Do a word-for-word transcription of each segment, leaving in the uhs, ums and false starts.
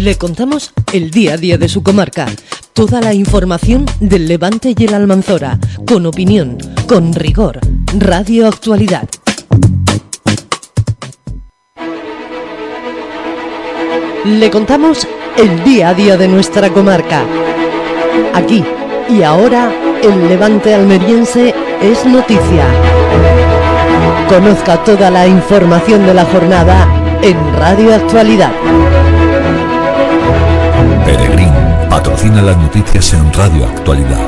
Le contamos el día a día de su comarca, toda la información del Levante y el Almanzora, con opinión, con rigor. Radio Actualidad. Le contamos el día a día de nuestra comarca. Aquí y ahora, el Levante almeriense es noticia. Conozca toda la información de la jornada en Radio Actualidad. Peregrín patrocina las noticias en Radio Actualidad.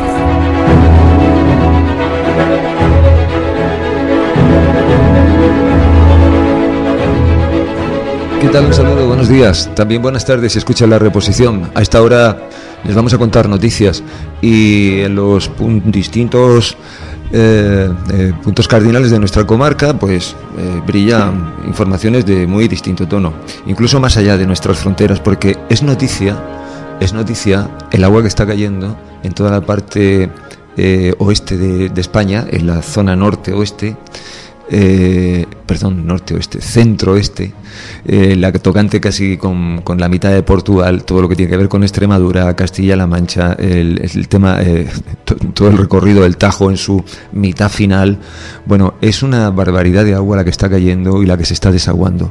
¿Qué tal? Un saludo, buenos días. También buenas tardes si escuchan la reposición. A esta hora les vamos a contar noticias y en los pun- distintos eh, eh, puntos cardinales de nuestra comarca pues eh, brillan informaciones de muy distinto tono, incluso más allá de nuestras fronteras, porque es noticia, es noticia el agua que está cayendo en toda la parte eh, oeste de, de España, en la zona norte-oeste. Eh, perdón, norte-oeste, centro-oeste, eh, la tocante casi con, con la mitad de Portugal, todo lo que tiene que ver con Extremadura, Castilla-La Mancha, el, el tema, eh, to, todo el recorrido del Tajo en su mitad final. Bueno, es una barbaridad de agua la que está cayendo y la que se está desaguando.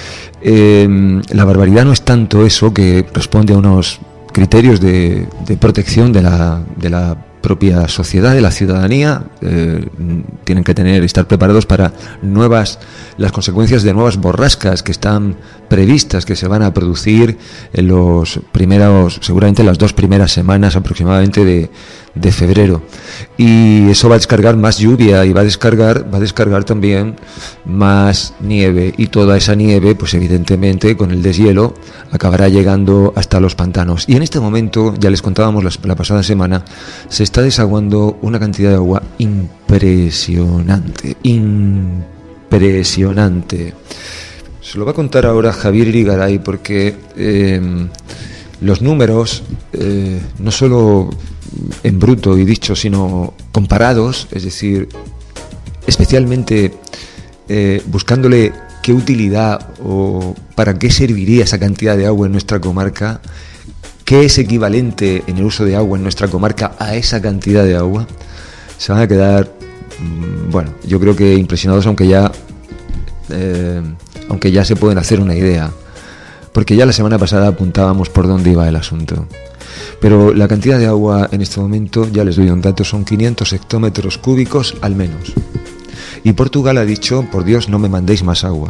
Eh, la barbaridad no es tanto eso, que responde a unos criterios de, de protección de la, de la propia sociedad, de la ciudadanía. Eh, tienen que tener, estar preparados para nuevas, las consecuencias de nuevas borrascas que están previstas, que se van a producir en los primeros, seguramente las dos primeras semanas aproximadamente de, de febrero. Y eso va a descargar más lluvia y va a descargar, va a descargar también más nieve, y toda esa nieve, pues evidentemente con el deshielo acabará llegando hasta los pantanos. Y en este momento, ya les contábamos la, la pasada semana, se está desaguando una cantidad de agua impresionante, impresionante. Se lo va a contar ahora Javier Irigaray, porque eh, los números, eh, no solo en bruto y dicho, sino comparados, es decir, especialmente eh, buscándole qué utilidad o para qué serviría esa cantidad de agua en nuestra comarca, qué es equivalente en el uso de agua en nuestra comarca a esa cantidad de agua, se van a quedar, bueno, yo creo que impresionados, aunque ya eh, aunque ya se pueden hacer una idea, porque ya la semana pasada apuntábamos por dónde iba el asunto. Pero la cantidad de agua en este momento, ya les doy un dato, son quinientos hectómetros cúbicos al menos. Y Portugal ha dicho, por Dios, no me mandéis más agua.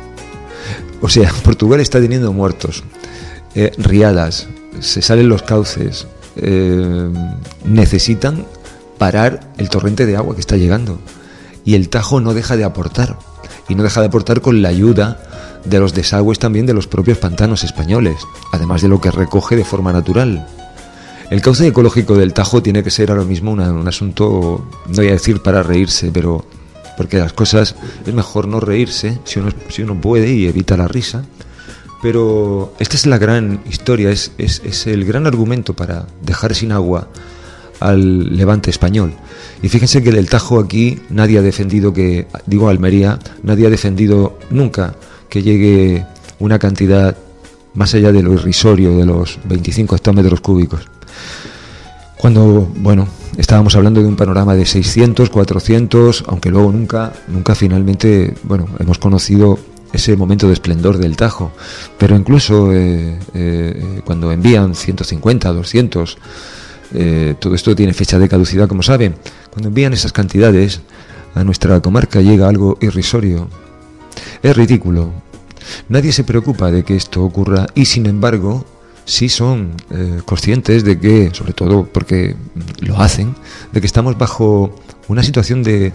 O sea, Portugal está teniendo muertos, eh, riadas, se salen los cauces, eh, necesitan parar el torrente de agua que está llegando. Y el Tajo no deja de aportar, y no deja de aportar con la ayuda de los desagües también de los propios pantanos españoles, además de lo que recoge de forma natural. El cauce ecológico del Tajo tiene que ser ahora mismo una, un asunto, no voy a decir para reírse, pero porque las cosas es mejor no reírse si uno, si uno puede y evita la risa. Pero esta es la gran historia, es, es, es el gran argumento para dejar sin agua al Levante español. Y fíjense que del Tajo aquí nadie ha defendido que, digo Almería, nadie ha defendido nunca que llegue una cantidad más allá de lo irrisorio de los veinticinco hectómetros cúbicos. Cuando, bueno, estábamos hablando de un panorama de seiscientos, cuatrocientos, aunque luego nunca, nunca finalmente, bueno, hemos conocido ese momento de esplendor del Tajo. Pero incluso eh, eh, cuando envían ciento cincuenta, doscientos, eh, todo esto tiene fecha de caducidad, como saben. Cuando envían esas cantidades a nuestra comarca llega algo irrisorio. Es ridículo. Nadie se preocupa de que esto ocurra y, sin embargo, sí son eh, conscientes de que, sobre todo porque lo hacen, de que estamos bajo una situación de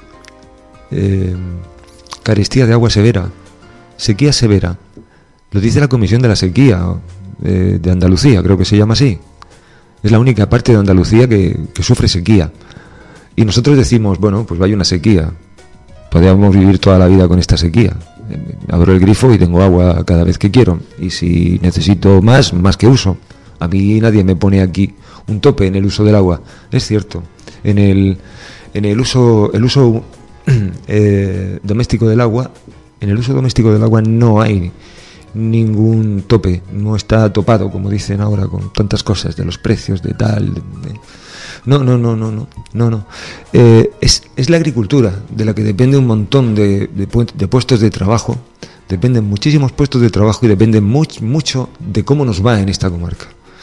eh, carestía de agua severa, sequía severa. Lo dice la Comisión de la Sequía eh, de Andalucía, creo que se llama así. Es la única parte de Andalucía que, que sufre sequía. Y nosotros decimos, bueno, pues vaya una sequía. Podríamos vivir toda la vida con esta sequía. Abro el grifo y tengo agua cada vez que quiero. Y si necesito más, más que uso. A mí nadie me pone aquí un tope en el uso del agua. Es cierto. En el, en el uso, el uso eh, doméstico del agua, en el uso doméstico del agua no hay ningún tope, no está topado, como dicen ahora, con tantas cosas de los precios, de tal... De, de... No, no, no, no, no, no, no. Eh, es, es la agricultura, de la que depende un montón de, de, de puestos de trabajo, dependen muchísimos puestos de trabajo y depende much, mucho de cómo nos va en esta comarca.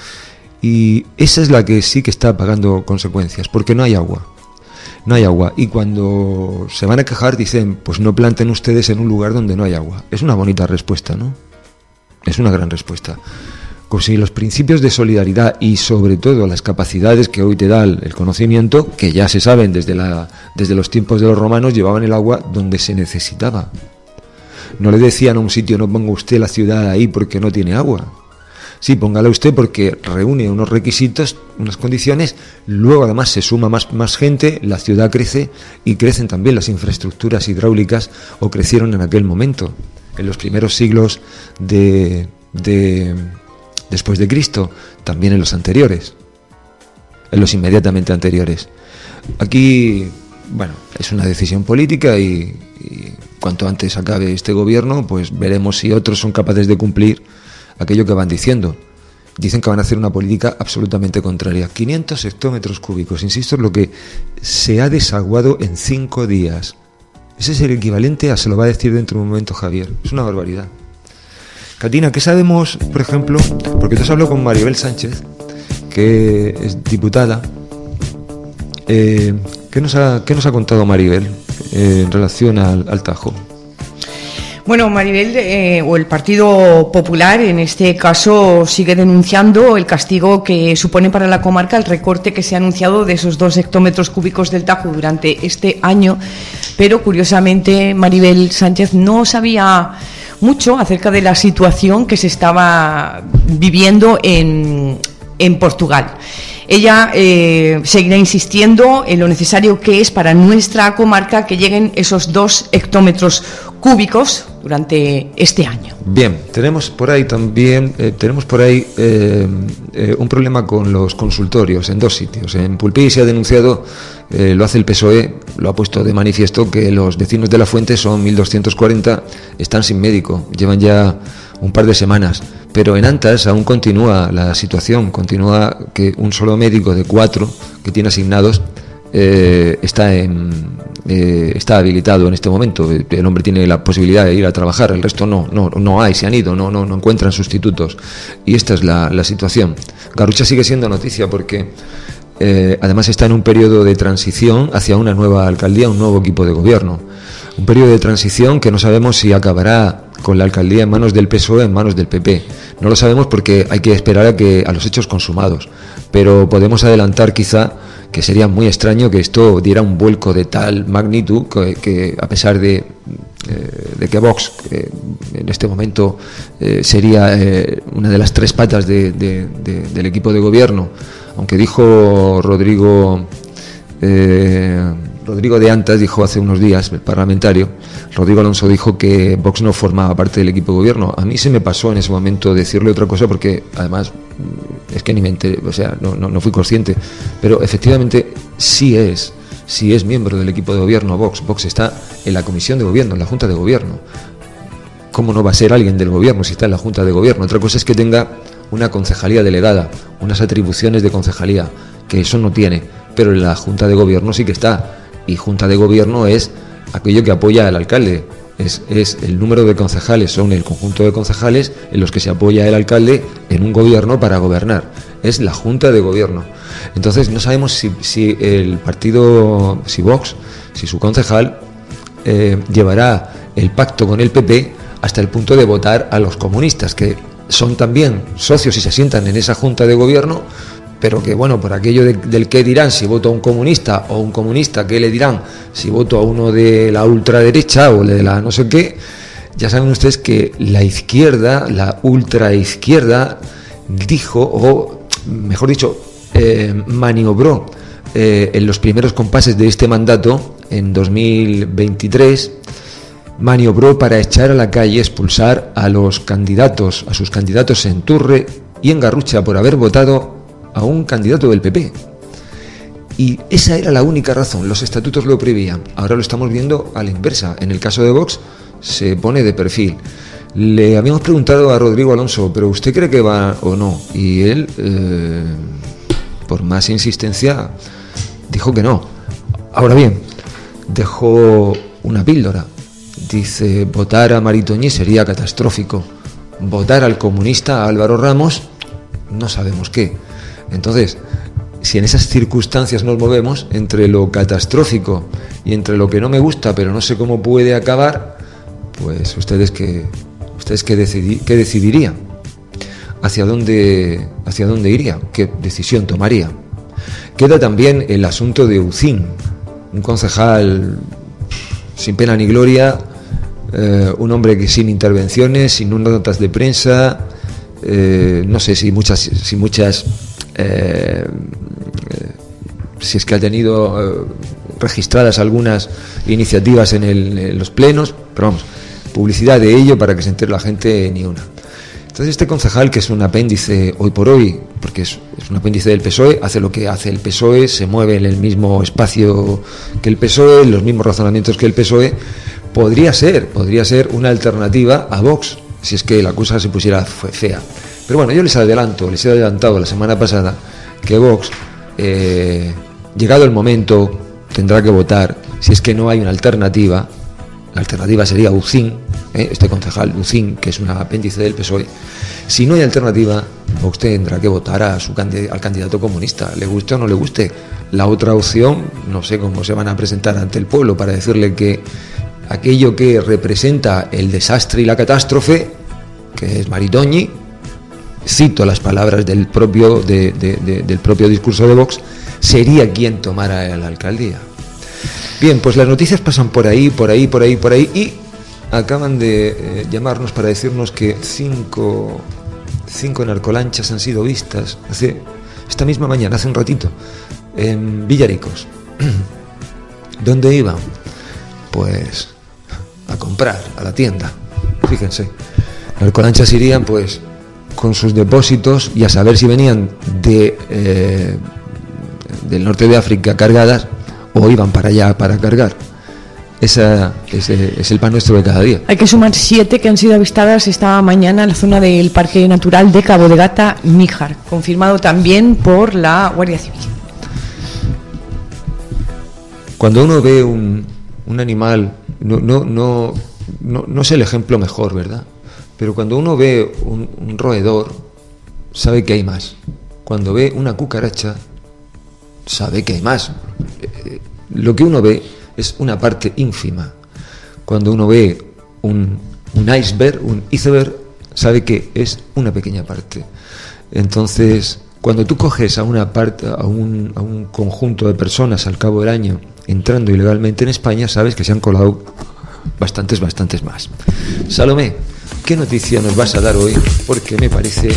Y esa es la que sí que está pagando consecuencias, porque no hay agua. No hay agua. Y cuando se van a quejar dicen, pues no planten ustedes en un lugar donde no hay agua. Es una bonita respuesta, ¿no? Es una gran respuesta. Como si los principios de solidaridad y sobre todo las capacidades que hoy te da el conocimiento, que ya se saben desde, la, desde los tiempos de los romanos, llevaban el agua donde se necesitaba. No le decían a un sitio, no ponga usted la ciudad ahí porque no tiene agua. Sí, póngala usted porque reúne unos requisitos, unas condiciones, luego además se suma más, más gente, la ciudad crece y crecen también las infraestructuras hidráulicas, o crecieron en aquel momento, en los primeros siglos de, de después de Cristo, también en los anteriores, en los inmediatamente anteriores. Aquí, bueno, es una decisión política y, y cuanto antes acabe este gobierno, pues veremos si otros son capaces de cumplir aquello que van diciendo. Dicen que van a hacer una política absolutamente contraria. quinientos hectómetros cúbicos, insisto, es lo que se ha desaguado en cinco días. Ese es el equivalente a, se lo va a decir dentro de un momento Javier, es una barbaridad. Catina, ¿qué sabemos, por ejemplo? Porque tú has hablado con Maribel Sánchez, que es diputada. Eh, ¿qué, nos ha, ¿Qué nos ha contado Maribel eh, en relación al, al Tajo? Bueno, Maribel, eh, o el Partido Popular, en este caso, sigue denunciando el castigo que supone para la comarca el recorte que se ha anunciado de esos dos hectómetros cúbicos del Tajo durante este año, pero curiosamente Maribel Sánchez no sabía mucho acerca de la situación que se estaba viviendo en, en Portugal. Ella eh, seguirá insistiendo en lo necesario que es para nuestra comarca que lleguen esos dos hectómetros cúbicos durante este año. Bien, tenemos por ahí también eh, tenemos por ahí eh, eh, un problema con los consultorios en dos sitios. En Pulpí se ha denunciado, eh, lo hace el P S O E, lo ha puesto de manifiesto, que los vecinos de La Fuente, son mil doscientos cuarenta, están sin médico, llevan ya un par de semanas. Pero en Antas aún continúa la situación, continúa que un solo médico de cuatro que tiene asignados eh, está en, eh, está habilitado en este momento. El hombre tiene la posibilidad de ir a trabajar, el resto no, no, no hay, se han ido, no, no, no encuentran sustitutos. Y esta es la, la situación. Garrucha sigue siendo noticia porque eh, además está en un periodo de transición hacia una nueva alcaldía, un nuevo equipo de gobierno. Un periodo de transición que no sabemos si acabará con la alcaldía en manos del P S O E, en manos del P P. No lo sabemos porque hay que esperar a que a los hechos consumados. Pero podemos adelantar quizá que sería muy extraño que esto diera un vuelco de tal magnitud que, que a pesar de, eh, de que Vox eh, en este momento eh, sería eh, una de las tres patas de, de, de, del equipo de gobierno, aunque dijo Rodrigo... Eh, Rodrigo de Antas dijo hace unos días, el parlamentario, Rodrigo Alonso dijo que Vox no formaba parte del equipo de gobierno. A mí se me pasó en ese momento decirle otra cosa porque además es que ni me enteré, o sea, no, no, no fui consciente. Pero efectivamente sí es, sí es miembro del equipo de gobierno Vox. Vox está en la comisión de gobierno, en la junta de gobierno. ¿Cómo no va a ser alguien del gobierno si está en la junta de gobierno? Otra cosa es que tenga una concejalía delegada, unas atribuciones de concejalía, que eso no tiene, pero en la junta de gobierno sí que está. Y junta de gobierno es aquello que apoya al alcalde, es, es el número de concejales, son el conjunto de concejales en los que se apoya el alcalde en un gobierno para gobernar, es la junta de gobierno. Entonces no sabemos si, si el partido, si Vox, si su concejal eh, llevará el pacto con el P P hasta el punto de votar a los comunistas, que son también socios y se sientan en esa junta de gobierno, pero que bueno, por aquello de, del que dirán si voto a un comunista, o un comunista que le dirán si voto a uno de la ultraderecha o de la no sé qué. Ya saben ustedes que la izquierda, la ultraizquierda, dijo, o mejor dicho, eh, maniobró eh, en los primeros compases de este mandato, en dos mil veintitrés, maniobró para echar a la calle, expulsar a los candidatos, a sus candidatos en Turre y en Garrucha por haber votado a un candidato del P P. Y esa era la única razón, los estatutos lo prohibían. Ahora lo estamos viendo a la inversa. En el caso de Vox se pone de perfil. Le habíamos preguntado a Rodrigo Alonso, ¿pero usted cree que va o no? Y él, eh, por más insistencia, dijo que no. Ahora bien, dejó una píldora. Dice, votar a Maritoñi sería catastrófico. Votar al comunista Álvaro Ramos, no sabemos qué. Entonces, si en esas circunstancias nos movemos entre lo catastrófico y entre lo que no me gusta, pero no sé cómo puede acabar, pues ustedes que ustedes qué decidi, qué decidirían, hacia dónde hacia dónde iría, qué decisión tomaría. Queda también el asunto de Ucín, un concejal sin pena ni gloria, eh, un hombre que sin intervenciones, sin notas de prensa, eh, no sé si muchas si muchas eh, eh, si es que ha tenido eh, registradas algunas iniciativas en, el, en los plenos, pero vamos, publicidad de ello para que se entere la gente, ni una. Entonces este concejal, que es un apéndice hoy por hoy, porque es, es un apéndice del P S O E, hace lo que hace el P S O E, se mueve en el mismo espacio que el P S O E, los mismos razonamientos que el P S O E, podría ser, podría ser una alternativa a Vox, si es que la cosa se pusiera fea. Pero bueno, yo les adelanto, les he adelantado la semana pasada que Vox, eh, llegado el momento, tendrá que votar. Si es que no hay una alternativa, la alternativa sería Ucín, ¿eh? este concejal Ucín, que es un apéndice del P S O E. Si no hay alternativa, Vox tendrá que votar a su candid- al candidato comunista, le guste o no le guste. La otra opción, no sé cómo se van a presentar ante el pueblo para decirle que aquello que representa el desastre y la catástrofe, que es Maritoñi, cito las palabras del propio de, de, de, del propio discurso de Vox, sería quien tomara la alcaldía. Bien, pues las noticias pasan por ahí, por ahí, por ahí, por ahí, y acaban de eh, llamarnos para decirnos que cinco, cinco narcolanchas han sido vistas hace esta misma mañana, hace un ratito, en Villaricos. ¿Dónde iban? Pues a comprar, a la tienda. Fíjense, narcolanchas irían pues con sus depósitos y a saber si venían de eh, del norte de África cargadas o iban para allá para cargar. Esa, ese es el pan nuestro de cada día. Hay que sumar siete que han sido avistadas esta mañana en la zona del Parque Natural de Cabo de Gata, Níjar, confirmado también por la Guardia Civil. Cuando uno ve un, un animal, no, no, no, no, no es el ejemplo mejor, ¿verdad? Pero cuando uno ve un, un roedor, sabe que hay más. Cuando ve una cucaracha, sabe que hay más. Eh, lo que uno ve es una parte ínfima. Cuando uno ve un, un iceberg, un iceberg, sabe que es una pequeña parte. Entonces, cuando tú coges a una parte, a un, a un conjunto de personas al cabo del año entrando ilegalmente en España, sabes que se han colado bastantes, bastantes más. Salomé, ¿qué noticia nos vas a dar hoy? Porque me parece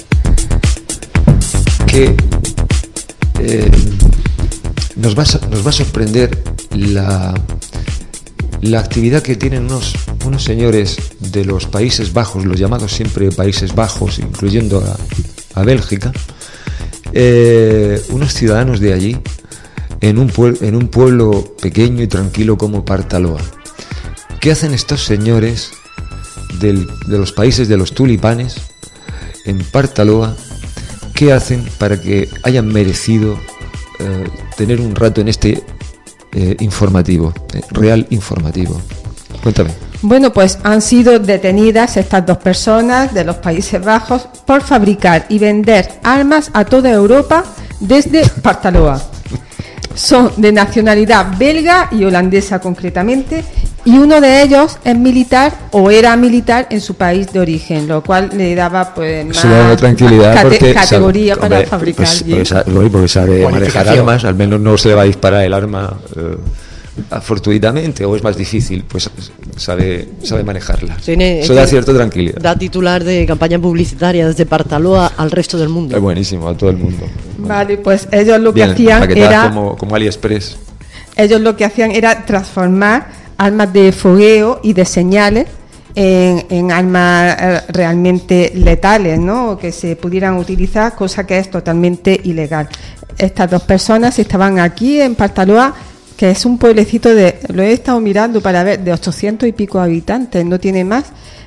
que eh, nos, va a, nos va a sorprender la, la actividad que tienen unos, unos señores de los Países Bajos, los llamados siempre Países Bajos, incluyendo a, a Bélgica, eh, unos ciudadanos de allí, en un, pueblo, en un pueblo pequeño y tranquilo como Partaloa. ¿Qué hacen estos señores del, de los países de los tulipanes en Partaloa? ¿Qué hacen para que hayan merecido eh, tener un rato en este eh, informativo, eh, real informativo? Cuéntame. Bueno, pues han sido detenidas estas dos personas de los Países Bajos por fabricar y vender armas a toda Europa desde Partaloa. Son de nacionalidad belga y holandesa concretamente, y uno de ellos es militar o era militar en su país de origen, lo cual le daba pues más da tranquilidad cate- porque categoría sabe, para hombre, fabricar pues, bien. pues, sabe, porque sabe manejar armas, al menos no se le va a disparar el arma eh, fortuitamente, o es más difícil, pues sabe sabe manejarla. Tiene, Eso da cierta tranquilidad. Da titular de campaña publicitaria desde Partaloa al resto del mundo. Es buenísimo, a todo el mundo. Vale, pues ellos lo que Bien, hacían empaquetada era como, como AliExpress. ellos lo que hacían era transformar armas de fogueo y de señales en, en armas eh, realmente letales, ¿no? O que se pudieran utilizar, cosa que es totalmente ilegal. Estas dos personas estaban aquí en Partaloa, que es un pueblecito de, lo he estado mirando para ver, de ochocientos y pico habitantes, no tiene más,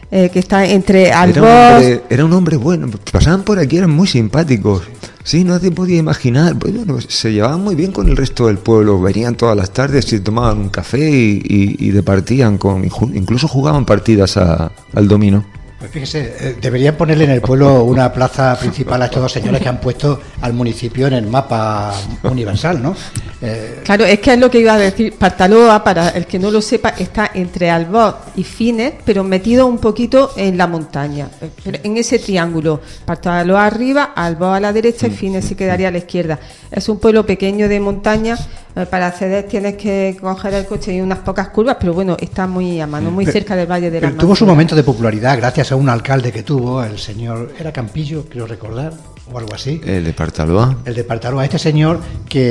eh, que está entre Era un, Albós. hombre, era un hombre bueno, pasaban por aquí, eran muy simpáticos. Sí, no te podía imaginar. Pues, bueno, se llevaban muy bien con el resto del pueblo. Venían todas las tardes y tomaban un café y, y, y departían con, incluso jugaban partidas a, al dominó. Pues fíjese, eh, deberían ponerle en el pueblo una plaza principal a estos dos señores que han puesto al municipio en el mapa universal, ¿no? Eh, Claro, es que es lo que iba a decir. Partaloa, para el que no lo sepa, está entre Albós y Fines, pero metido un poquito en la montaña, pero en ese triángulo. Partaloa arriba, Albós a la derecha y Fines se quedaría a la izquierda. Es un pueblo pequeño de montaña. eh, Para acceder tienes que coger el coche y unas pocas curvas, pero bueno, está muy a mano, muy pero- cerca del Valle de la pero tuvo su momento de popularidad gracias a un alcalde que tuvo, el señor, era Campillo, creo recordar, o algo así. El de Partaloa. El de Partaloa, este señor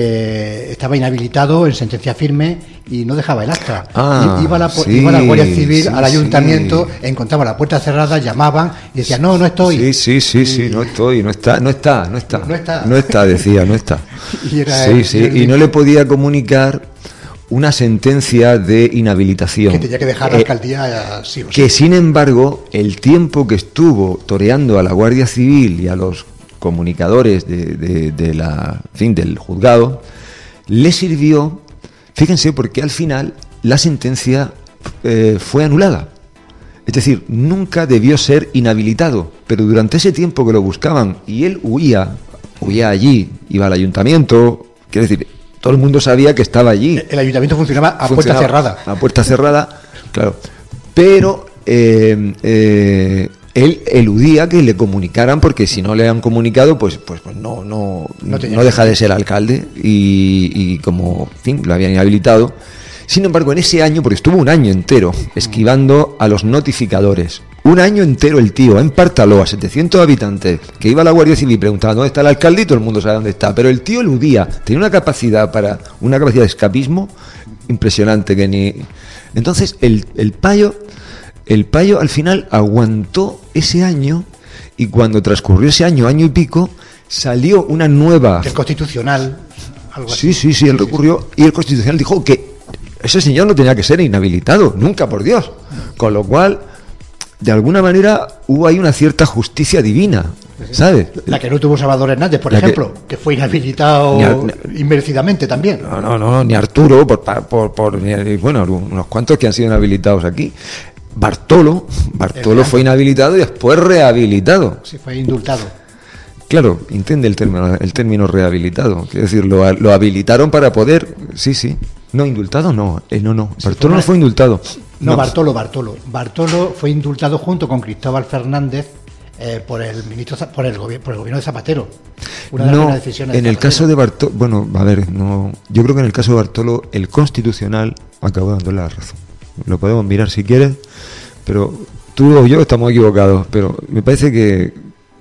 que estaba inhabilitado en sentencia firme y no dejaba el acta. Ah, I- iba, la, po- sí, iba la Guardia Civil sí, al ayuntamiento, sí. encontraba la puerta cerrada, llamaban y decían, no, no estoy. Sí, sí, sí, sí, no estoy, no está, no está, no está. No está. No está, decía, no está. Y era Sí, el- sí, el- y no le podía comunicar una sentencia de inhabilitación. Que tenía que dejar la Eh, alcaldía sí o sí. que sin embargo el tiempo que estuvo toreando a la Guardia Civil y a los comunicadores de, de- de la, en fin, del juzgado le sirvió, fíjense, porque al final la sentencia eh, fue anulada. Es decir, nunca debió ser inhabilitado, pero durante ese tiempo que lo buscaban y él huía, huía allí, iba al ayuntamiento, quiero decir, todo el mundo sabía que estaba allí. El ayuntamiento funcionaba a puerta Funcionaba cerrada. A puerta cerrada, claro. Pero eh, eh, él eludía que le comunicaran, porque si no le han comunicado, pues pues, pues no no No no, tenía deja de ser alcalde y, y como, en fin, lo habían inhabilitado. Sin embargo, en ese año, porque estuvo un año entero esquivando a los notificadores, un año entero el tío, en Partaloa, setecientos habitantes, que iba a la Guardia Civil y preguntaba dónde está el alcalde y todo el mundo sabe dónde está, pero el tío eludía, tenía una capacidad para una capacidad de escapismo impresionante que ni... Entonces el, el payo el payo al final aguantó ese año y cuando transcurrió ese año, año y pico, salió una nueva... El constitucional, algo Sí, así. sí, sí, él recurrió y el Constitucional dijo que ese señor no tenía que ser inhabilitado, nunca, por Dios. Con lo cual, de alguna manera, hubo ahí una cierta justicia divina, ¿sabes? La que no tuvo Salvador Hernández, por La que- ejemplo, que, fue inhabilitado Ni al- inmerecidamente también. No, no, no, ni Arturo, por, por, por- ni- bueno, unos cuantos que han sido inhabilitados aquí. Bartolo, Bartolo fue inhabilitado y después rehabilitado. Sí, fue indultado. Claro, entiende el término, el término rehabilitado. Quiero decir, lo, lo habilitaron para poder. Sí, sí. No, indultado no. Eh, no, no. Bartolo fue no una- fue indultado. No, Bartolo, Bartolo. Bartolo fue indultado junto con Cristóbal Fernández eh, por el ministro Za- por el gobierno por el gobierno de Zapatero. Una de las No, primeras decisiones en de el Zapatero. caso de Bartolo, bueno, a ver, no, yo creo que en el caso de Bartolo el Constitucional acabó dándole la razón. Lo podemos mirar si quieres, pero tú o yo estamos equivocados, pero me parece que,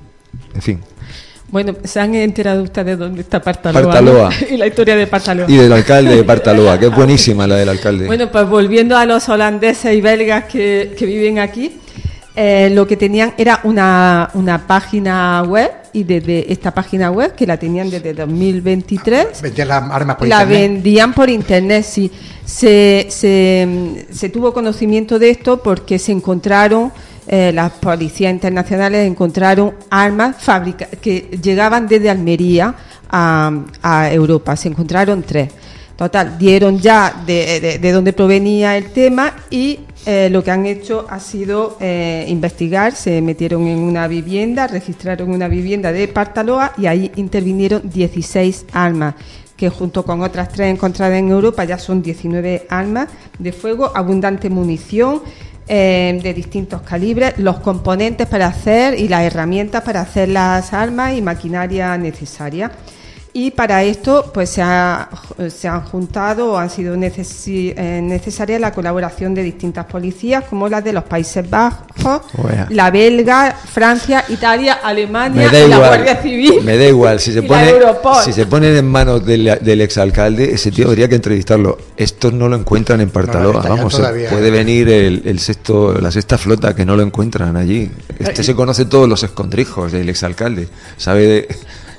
en fin, Bueno, ¿se han enterado ustedes de dónde está Partaloa? Partaloa. ¿no? Y la historia de Partaloa. y del alcalde de Partaloa, que es buenísima la del alcalde. Bueno, pues volviendo a los holandeses y belgas que, que viven aquí, eh, lo que tenían era una, una página web, y desde esta página web, que la tenían desde dos mil veintitrés, Vendían las armas por la internet. vendían por internet, sí. Se, se, se tuvo conocimiento de esto porque se encontraron, eh, las policías internacionales encontraron armas fabrica que llegaban desde Almería a, a Europa. Se encontraron tres. Total, dieron ya de, de, de dónde provenía el tema y eh, lo que han hecho ha sido eh, investigar. Se metieron en una vivienda, registraron una vivienda de Partaloa y ahí intervinieron dieciséis armas, que junto con otras tres encontradas en Europa ya son diecinueve armas de fuego, abundante munición eh, de distintos calibres, los componentes para hacer y las herramientas para hacer las armas y maquinaria necesaria. Y para esto pues se, ha, se han juntado o han sido necesi eh, necesarias la colaboración de distintas policías como las de los Países Bajos, Oea. la belga, Francia, Italia, Alemania, me da y la igual, Guardia Civil. me da igual, si se y la pone Europol. si se ponen en manos del, del exalcalde, ese tío habría que entrevistarlo. Estos no lo encuentran en Partaloa, No, está ya vamos, todavía. puede venir el, el sexto, la sexta flota que no lo encuentran allí. Este se conoce todos los escondrijos del exalcalde, sabe de,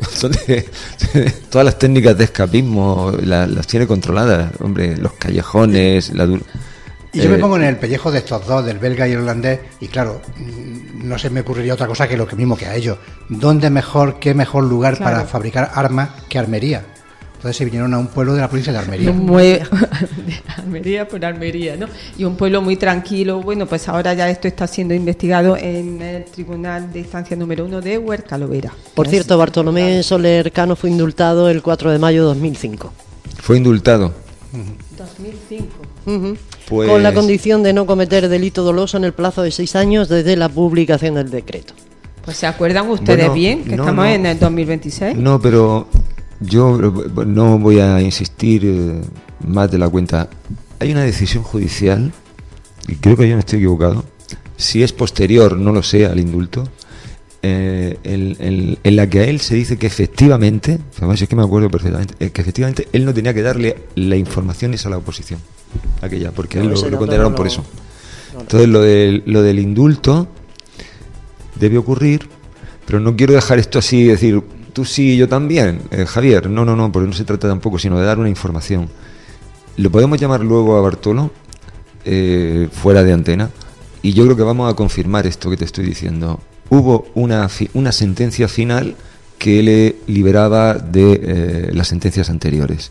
de- todas las técnicas de escapismo, la- las tiene controladas, hombre, los callejones, la dur- Y yo eh, me pongo en el pellejo de estos dos, del belga y el holandés, y claro, no se me ocurriría otra cosa que lo mismo que a ellos. ¿Dónde mejor, qué mejor lugar claro. para fabricar armas que Almería? Entonces se vinieron a un pueblo de la provincia de Almería. Muy, Almería por Almería, ¿no? Y un pueblo muy tranquilo. Bueno, pues ahora ya esto está siendo investigado en el Tribunal de Instancia número uno de Huercalovera. Por cierto, Bartolomé Soler Cano fue indultado el cuatro de mayo de dos mil cinco. Fue indultado. dos mil cinco. Uh-huh. Pues... Con la condición de no cometer delito doloso en el plazo de seis años desde la publicación del decreto. Pues ¿se acuerdan ustedes bueno, bien que no, estamos no, en el dos mil veintiséis? No, pero... Yo no voy a insistir eh, más de la cuenta. Hay una decisión judicial, y creo que yo no estoy equivocado, si es posterior, no lo sé, al indulto, eh, en, en, en la que a él se dice que efectivamente, además es que me acuerdo perfectamente, eh, que efectivamente él no tenía que darle la información esa a la oposición, aquella, porque no, él lo, lo condenaron no, por eso. No, no. Entonces lo del, lo del indulto debe ocurrir, pero no quiero dejar esto así, decir... Tú sí, yo también, eh, Javier. No, no, no, porque no se trata tampoco, sino de dar una información. Lo podemos llamar luego a Bartolo, eh, fuera de antena, y yo creo que vamos a confirmar esto que te estoy diciendo. Hubo una, fi- una sentencia final que le liberaba de eh, las sentencias anteriores.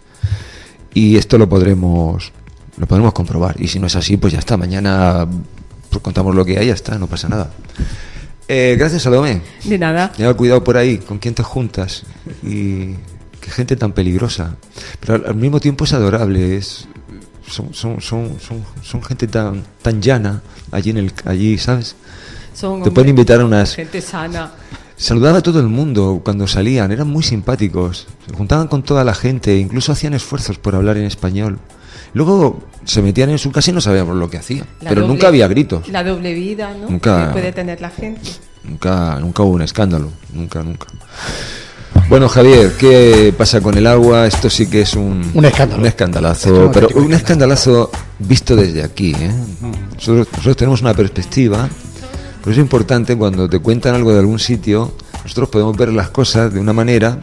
Y esto lo podremos, lo podremos comprobar. Y si no es así, pues ya está. Mañana pues, contamos lo que hay, ya está, no pasa nada. Eh, gracias, Salomé. De nada. Lleva cuidado por ahí, con quién te juntas. Y qué gente tan peligrosa. Pero al, al mismo tiempo es adorable. Es, son, son, son, son, son gente tan, tan llana allí, en el, allí, ¿sabes? Son, te hombre, pueden invitar a unas... gente sana. Saludaba a todo el mundo cuando salían, eran muy simpáticos. Se juntaban con toda la gente, incluso hacían esfuerzos por hablar en español. Luego se metían en su casa y no sabíamos lo que hacían, la pero doble, nunca había gritos. La doble vida, ¿no? Nunca, que puede tener la gente. Nunca, nunca hubo un escándalo, nunca, nunca. Bueno, Javier, ¿qué pasa con el agua? Esto sí que es un, un escándalo. Un escandalazo, pero un escandalazo visto desde aquí, ¿eh? Nosotros, nosotros tenemos una perspectiva, pero es importante cuando te cuentan algo de algún sitio, nosotros podemos ver las cosas de una manera.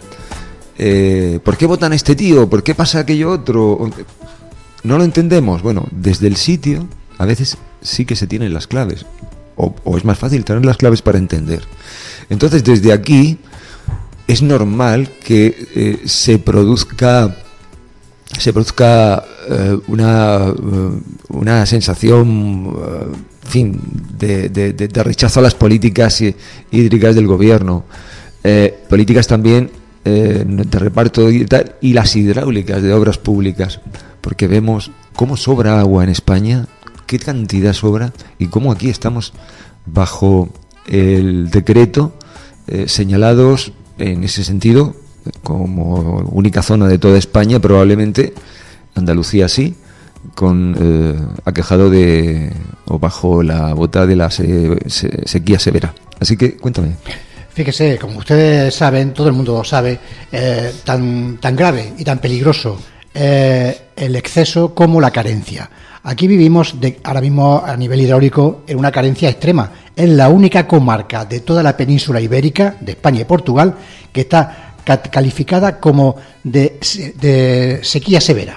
Eh, ¿Por qué votan a este tío? ¿Por qué pasa aquello otro? No lo entendemos. Bueno, desde el sitio a veces sí que se tienen las claves, o, o es más fácil tener las claves para entender. Entonces, desde aquí es normal que eh, se produzca se produzca eh, una uh, una sensación, uh, en fin, de, de, de, de rechazo a las políticas hídricas del gobierno, eh, políticas también eh, de reparto y tal, y las hidráulicas de obras públicas. Porque vemos cómo sobra agua en España, qué cantidad sobra, y cómo aquí estamos bajo el decreto eh, señalados en ese sentido como única zona de toda España, probablemente Andalucía sí, con eh, aquejado de o bajo la bota de la se, se, sequía severa. Así que cuéntame. Fíjese, como ustedes saben, todo el mundo lo sabe, eh, tan tan grave y tan peligroso Eh, el exceso como la carencia. Aquí vivimos de, ahora mismo a nivel hidráulico en una carencia extrema. Es la única comarca de toda la península ibérica, de España y Portugal, que está cat- calificada como de, de sequía severa,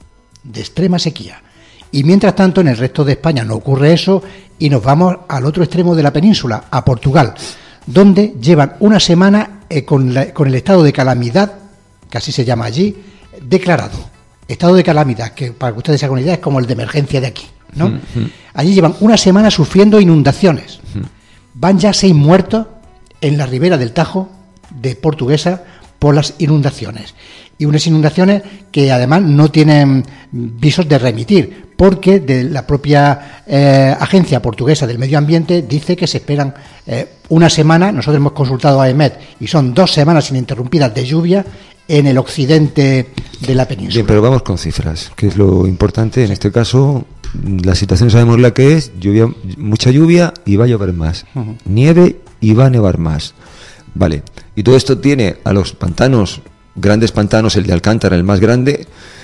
de extrema sequía. Y mientras tanto en el resto de España no ocurre eso y nos vamos al otro extremo de la península, a Portugal, donde llevan una semana eh, con, la, con el estado de calamidad, que así se llama allí, declarado. Estado de calamidad, que para que ustedes se hagan una idea es como el de emergencia de aquí, ¿no? Uh-huh. Allí llevan una semana sufriendo inundaciones. Uh-huh. Van ya seis muertos en la ribera del Tajo de Portuguesa por las inundaciones. Y unas inundaciones que además no tienen visos de remitir, porque de la propia eh, Agencia Portuguesa del Medio Ambiente dice que se esperan eh, una semana. Nosotros hemos consultado a EMET y son dos semanas ininterrumpidas de lluvia en el occidente de la península. Bien, pero vamos con cifras, que es lo importante. En este caso, la situación sabemos la que es: lluvia, mucha lluvia y va a llover más, uh-huh. Nieve y va a nevar más. Vale, y todo esto tiene a los pantanos, grandes pantanos, el de Alcántara, el más grande,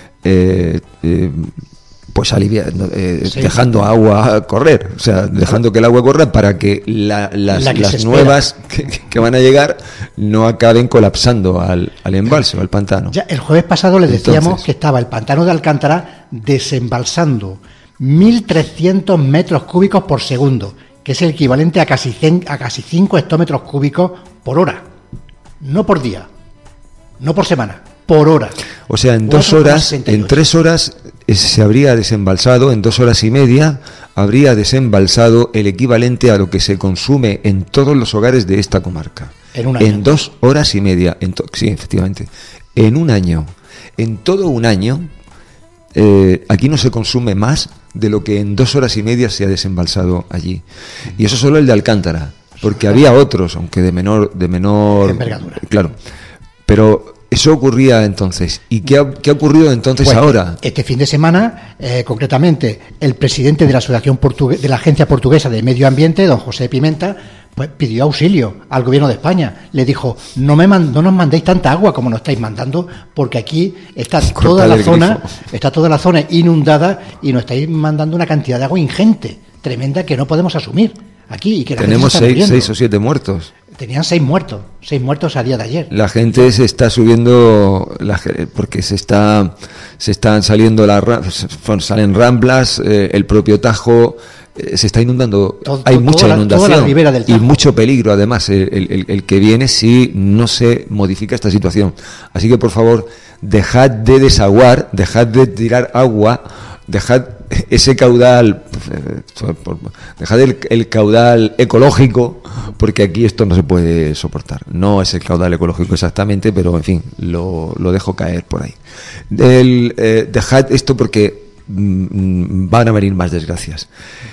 eh, eh, pues alivia, eh, sí. dejando agua correr, o sea, dejando que el agua corra para que la, las, la que las nuevas que, que van a llegar no acaben colapsando al, al embalse o al pantano. Ya el jueves pasado les decíamos Entonces, que estaba el pantano de Alcántara desembalsando mil trescientos metros cúbicos por segundo, que es el equivalente a casi, a casi cinco hectómetros cúbicos por hora. No por día, no por semana, por hora. O sea, en dos horas, en tres horas eh, se habría desembalsado, en dos horas y media habría desembalsado el equivalente a lo que se consume en todos los hogares de esta comarca. En un año. En dos horas y media. En to- sí, efectivamente. En un año. En todo un año, eh, aquí no se consume más de lo que en dos horas y media se ha desembalsado allí. Y eso solo el de Alcántara, porque había otros, aunque de menor, de menor envergadura. Claro. Pero eso ocurría entonces. ¿Y qué ha, qué ha ocurrido entonces Pues, ahora? Este fin de semana, eh, concretamente, el presidente de la Asociación Portugue- de la Agencia Portuguesa de Medio Ambiente, don José Pimenta, pues pidió auxilio al gobierno de España. Le dijo, no me man- no nos mandéis tanta agua como nos estáis mandando, porque aquí está Cortad toda la el zona, grifo. está toda la zona inundada y nos estáis mandando una cantidad de agua ingente, tremenda, que no podemos asumir aquí y que la gente Tenemos se está seis, muriendo. seis o siete muertos. Tenían seis muertos, seis muertos a día de ayer. La gente se está subiendo la ge- porque se está se están saliendo las ra- se- salen ramblas, eh, el propio Tajo eh, se está inundando. Todo- Hay todo- mucha toda la- inundación toda la ribera del y Tajo. mucho peligro además el, el- el que viene si no se modifica esta situación. Así que por favor, dejad de desaguar, dejad de tirar agua, dejad ese caudal, eh, por- dejad el, el caudal ecológico, porque aquí esto no se puede soportar. No es el caudal ecológico exactamente, pero en fin, lo, lo dejo caer por ahí. El, eh, dejad esto porque mm, van a venir más desgracias.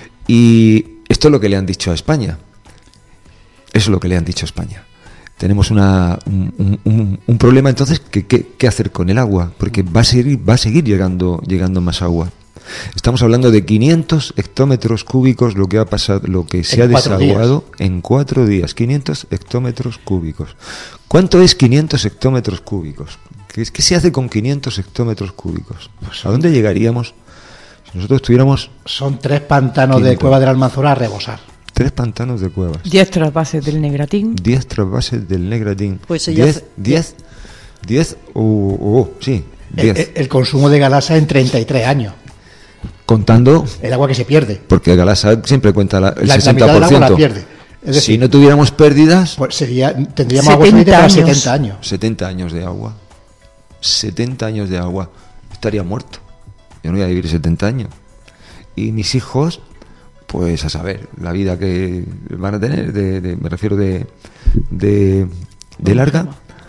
Y esto es lo que le han dicho a España. Eso es lo que le han dicho a España. Tenemos una, un, un, un problema entonces, ¿qué, qué, qué hacer con el agua? Porque va a seguir, va a seguir llegando, llegando más agua. Estamos hablando de quinientos hectómetros cúbicos lo que ha pasado, lo que se En ha cuatro desaguado en cuatro días. quinientos hectómetros cúbicos. ¿Cuánto es quinientos hectómetros cúbicos? ¿Qué, qué se hace con quinientos hectómetros cúbicos? ¿A dónde llegaríamos si nosotros tuviéramos Son tres pantanos de Quinto. Cueva del Almanzora a rebosar. tres pantanos de cuevas, diez trasvases del Negratín. diez trasvases del Negratín, Pues ella diez, hace- diez, diez, o oh, sí, El, diez, el- el consumo de Galasa en treinta y tres años. contando, El agua que se pierde. porque Galasa siempre cuenta la- el La- la sesenta mitad por del agua ciento. la pierde. Es decir, Si no tuviéramos pérdidas, pues sería, tendríamos agua setenta suficiente para años. setenta años. setenta años de agua, setenta años de agua, estaría muerto. Yo no voy a vivir setenta años. Y mis hijos, pues a saber, la vida que van a tener, de, de- me refiero de, de, de larga,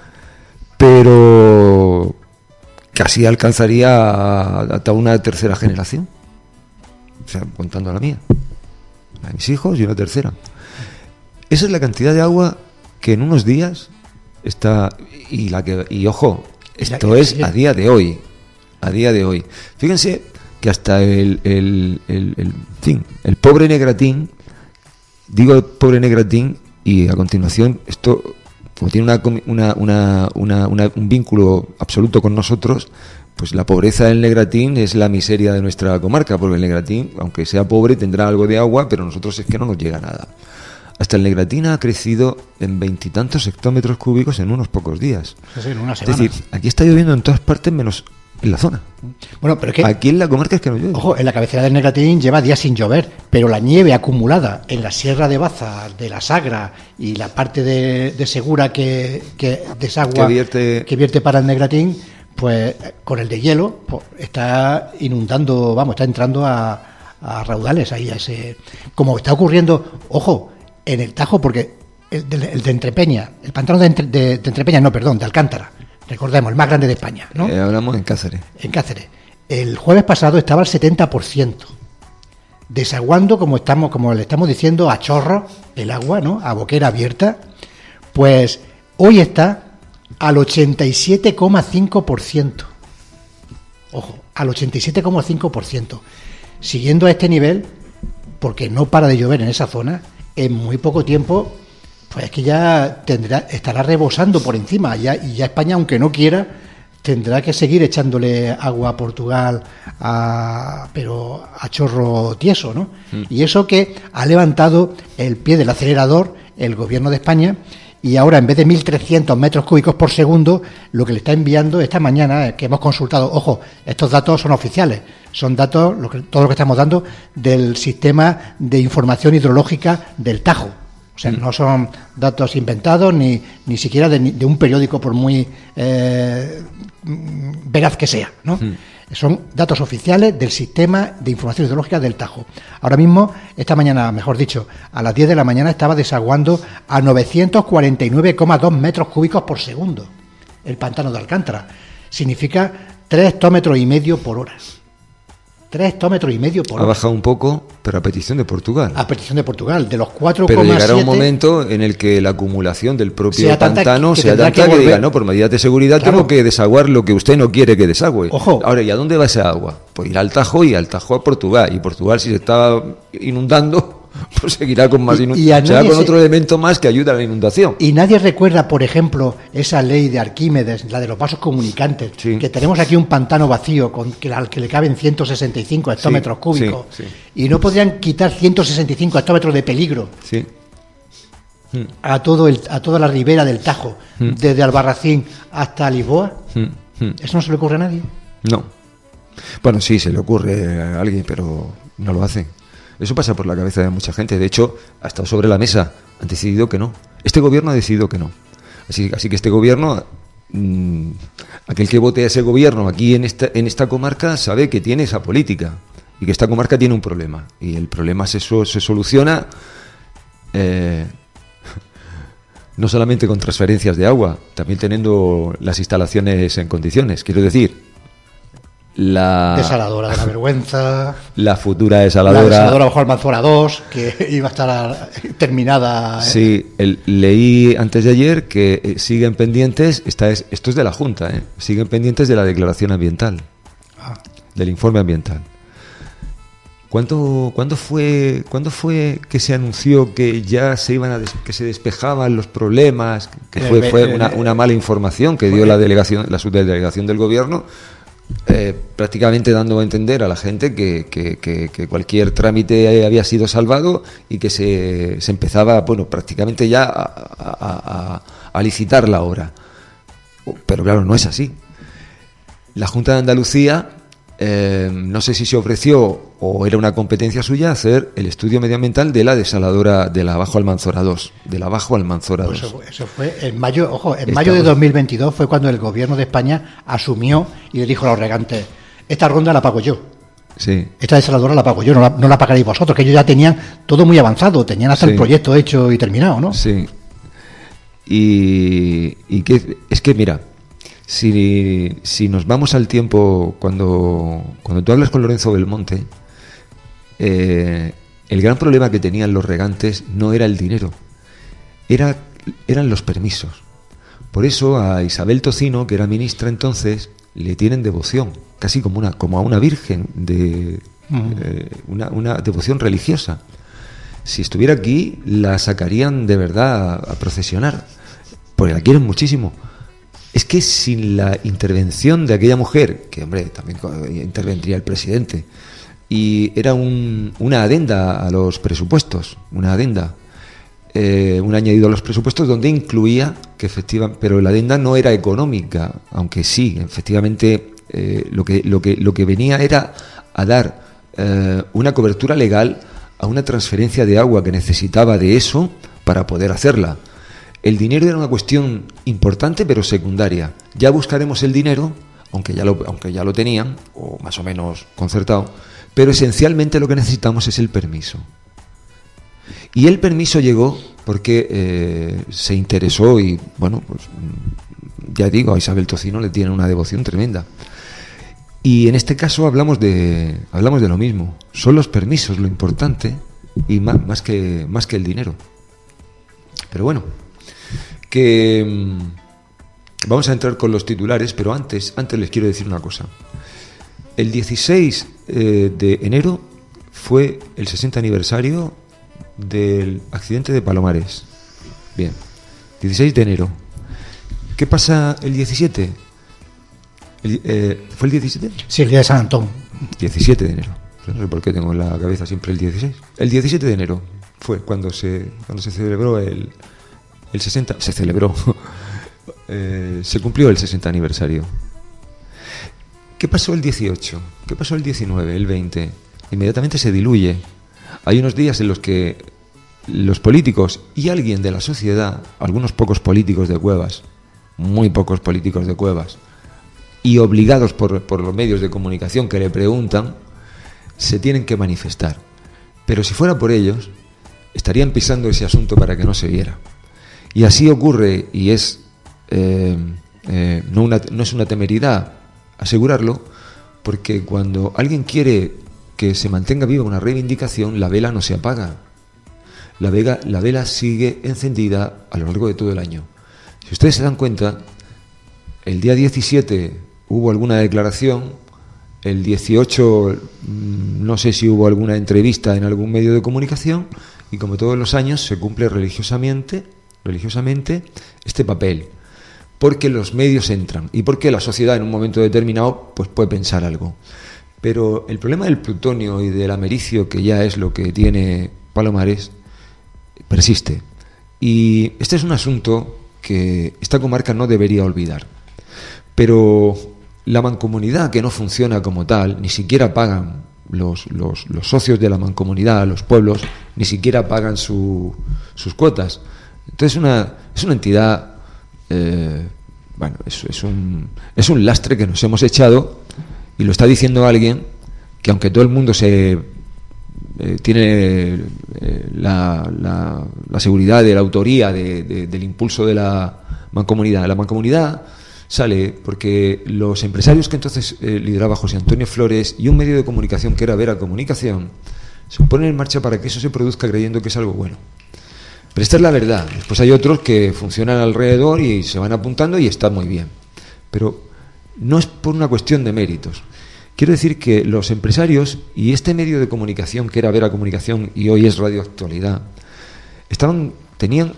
pero casi alcanzaría hasta una tercera generación. O sea, contando a la mía, a mis hijos y una tercera. Esa es la cantidad de agua que en unos días está, y la que, y ojo, esto Ya- es a día de hoy, a día de hoy. Fíjense que hasta el, el, el, el, en fin, el pobre Negratín, digo pobre Negratín, y a continuación esto, como tiene una, comi- una, una, una, una- un vínculo absoluto con nosotros, pues la pobreza del Negratín es la miseria de nuestra comarca, porque el Negratín, aunque sea pobre, tendrá algo de agua, pero a nosotros es que no nos llega nada. Hasta el Negratín ha crecido en veintitantos hectómetros cúbicos en unos pocos días. Sí, sí, en una Es semana. decir, aquí está lloviendo en todas partes menos en la zona. Bueno, pero es que, Aquí en la comarca es que no llueve. ojo, en la cabecera del Negratín lleva días sin llover, pero la nieve acumulada en la Sierra de Baza, de la Sagra y la parte de, de Segura que, que desagua, Que vierte- que vierte para el Negratín, pues con el de hielo, pues, está inundando, vamos, está entrando a, a raudales ahí, a ese, como está ocurriendo, ojo, en el Tajo, porque el de, el de Entrepeña, el pantano de, Entre- de- de Entrepeña, no, perdón, de Alcántara, recordemos, el más grande de España, ¿no? Eh, hablamos en Cáceres. En Cáceres. El jueves pasado estaba al setenta por ciento, desaguando, como estamos, como le estamos diciendo, a chorro el agua, ¿no? A boquera abierta. Pues hoy está al ochenta y siete coma cinco por ciento. Ojo, al ochenta y siete coma cinco por ciento. Siguiendo a este nivel, porque no para de llover en esa zona, en muy poco tiempo, pues es que ya tendrá, estará rebosando por encima, ya, y ya España, aunque no quiera, tendrá que seguir echándole agua a Portugal, a, pero a chorro tieso, ¿no? Mm. Y eso que ha levantado el pie del acelerador el gobierno de España, y ahora en vez de mil trescientos metros cúbicos por segundo, lo que le está enviando esta mañana, que hemos consultado, ojo, estos datos son oficiales, son datos, lo que, todo lo que estamos dando del sistema de información hidrológica del Tajo. O sea, no son datos inventados ni, ni siquiera de, de un periódico, por muy eh, veraz que sea, ¿no? Mm. Son datos oficiales del sistema de información hidrológica del Tajo. Ahora mismo, esta mañana, mejor dicho, a las diez de la mañana estaba desaguando a novecientos cuarenta y nueve coma dos metros cúbicos por segundo el pantano de Alcántara. Significa tres hectómetros y medio por hora. Tres hectómetros y medio por hora. Ha bajado un poco, pero a petición de Portugal. A petición de Portugal, de los cuatro coma siete. Pero llegará un momento en el que la acumulación del propio sea pantano sea tanta que, que diga, no, por medidas de seguridad claro. tengo que desaguar lo que usted no quiere que desagüe. Ojo. Ahora, ¿y a dónde va esa agua? Pues irá al Tajo y al Tajo a Portugal. Y Portugal, si se está inundando, pues seguirá con más inundación. Será con se... otro elemento más que ayuda a la inundación. Y nadie recuerda, por ejemplo, esa ley de Arquímedes, la de los vasos comunicantes, sí. que tenemos aquí un pantano vacío con que al que le caben ciento sesenta y cinco hectómetros sí, cúbicos, sí, sí. y no podrían quitar ciento sesenta y cinco hectómetros de peligro sí. a todo el, a toda la ribera del Tajo, mm. desde Albarracín hasta Lisboa. Mm. Mm. ¿Eso no se le ocurre a nadie? No. Bueno, sí, se le ocurre a alguien, pero no lo hace. Eso pasa por la cabeza de mucha gente. De hecho, ha estado sobre la mesa. Han decidido que no. Este gobierno ha decidido que no. Así, así que este gobierno, mmm, aquel que vote a ese gobierno aquí en esta, en esta comarca, sabe que tiene esa política y que esta comarca tiene un problema. Y el problema se, se soluciona eh, no solamente con transferencias de agua, también teniendo las instalaciones en condiciones. Quiero decir, la desaladora de la vergüenza, la futura desaladora, la desaladora bajo Almanzora dos, que iba a estar terminada. Sí, el, leí antes de ayer que eh, siguen pendientes, esta es, esto es de la Junta, ¿eh? siguen pendientes de la declaración ambiental, ah. del informe ambiental. ¿Cuándo, ¿cuándo fue, ¿Cuándo fue que se anunció que ya se iban a des, que se despejaban los problemas? Que fue, fue una, una mala información que dio la delegación, la subdelegación del gobierno. Eh, prácticamente dando a entender a la gente que, que, que, que cualquier trámite había sido salvado y que se, se empezaba, bueno, prácticamente ya a, a, a, a licitar la obra. Pero claro, no es así. La Junta de Andalucía, eh, no sé si se ofreció o era una competencia suya hacer el estudio medioambiental de la desaladora de la Bajo Almanzora dos, de la Bajo Almanzora dos. Pues eso, eso fue en mayo, ojo, en Estamos... mayo de dos mil veintidós fue cuando el gobierno de España asumió y le dijo a los regantes, esta ronda la pago yo. Sí. Esta desaladora la pago yo, no la, no la pagaréis vosotros, que ellos ya tenían todo muy avanzado, tenían hasta sí. el proyecto hecho y terminado, ¿no? Sí. Y, y que es que mira, si, si nos vamos al tiempo, cuando, cuando tú hablas con Lorenzo Belmonte, eh, el gran problema que tenían los regantes no era el dinero, era, eran los permisos. Por eso a Isabel Tocino, que era ministra entonces, le tienen devoción, casi como una como a una virgen, de uh-huh. eh, una, una devoción religiosa. Si estuviera aquí, la sacarían de verdad a, a procesionar, porque la quieren muchísimo. Es que sin la intervención de aquella mujer, que hombre, también intervendría el presidente, y era un, una adenda a los presupuestos, una adenda, eh, un añadido a los presupuestos donde incluía que efectivamente, pero la adenda no era económica, aunque sí, efectivamente, eh, lo que lo que lo que venía era a dar eh, una cobertura legal a una transferencia de agua que necesitaba de eso para poder hacerla. El dinero era una cuestión importante pero secundaria. Ya buscaremos el dinero, aunque ya lo, aunque ya lo tenían, o más o menos concertado, pero esencialmente lo que necesitamos es el permiso. Y el permiso llegó porque eh, se interesó y, bueno, pues ya digo, a Isabel Tocino le tiene una devoción tremenda. Y en este caso hablamos de hablamos de lo mismo. Son los permisos lo importante y más, más que más que el dinero. Pero bueno, que mmm, vamos a entrar con los titulares, pero antes antes les quiero decir una cosa. El dieciséis eh, de enero fue el sesenta aniversario del accidente de Palomares. Bien, dieciséis de enero. ¿Qué pasa el diecisiete? El, eh, ¿Fue el diecisiete? Sí, el día de San Antón. diecisiete de enero. No sé por qué tengo en la cabeza siempre el dieciséis. El diecisiete de enero fue cuando se cuando se celebró el, el sesenta, se celebró, eh, se cumplió el sesenta aniversario. ¿Qué pasó el dieciocho? ¿Qué pasó el diecinueve, el veinte? Inmediatamente se diluye. Hay unos días en los que los políticos y alguien de la sociedad, algunos pocos políticos de Cuevas, muy pocos políticos de Cuevas, y obligados por, por los medios de comunicación que le preguntan, se tienen que manifestar. Pero si fuera por ellos, estarían pisando ese asunto para que no se viera. Y así ocurre, y es eh, eh, no, una, no es una temeridad asegurarlo, porque cuando alguien quiere que se mantenga viva una reivindicación, la vela no se apaga. La vela, la vela sigue encendida a lo largo de todo el año. Si ustedes se dan cuenta, el día diecisiete hubo alguna declaración, el dieciocho no sé si hubo alguna entrevista en algún medio de comunicación, y como todos los años se cumple religiosamente, religiosamente este papel, porque los medios entran y porque la sociedad en un momento determinado pues puede pensar algo. Pero el problema del plutonio y del americio, que ya es lo que tiene Palomares, persiste. Y este es un asunto que esta comarca no debería olvidar. Pero la mancomunidad, que no funciona como tal, ni siquiera pagan los, los, los socios de la mancomunidad, los pueblos, ni siquiera pagan su, sus cuotas. Entonces una, es una entidad, eh, bueno, es, es, un, es un lastre que nos hemos echado, y lo está diciendo alguien que, aunque todo el mundo se eh, tiene eh, la, la, la seguridad de la autoría de, de, del impulso de la mancomunidad, la mancomunidad sale porque los empresarios que entonces eh, lideraba José Antonio Flores y un medio de comunicación que era Vera Comunicación se ponen en marcha para que eso se produzca creyendo que es algo bueno. Pero esta es la verdad. Después hay otros que funcionan alrededor y se van apuntando y está muy bien. Pero no es por una cuestión de méritos. Quiero decir que los empresarios y este medio de comunicación que era Vera Comunicación y hoy es Radio Actualidad, estaban, tenían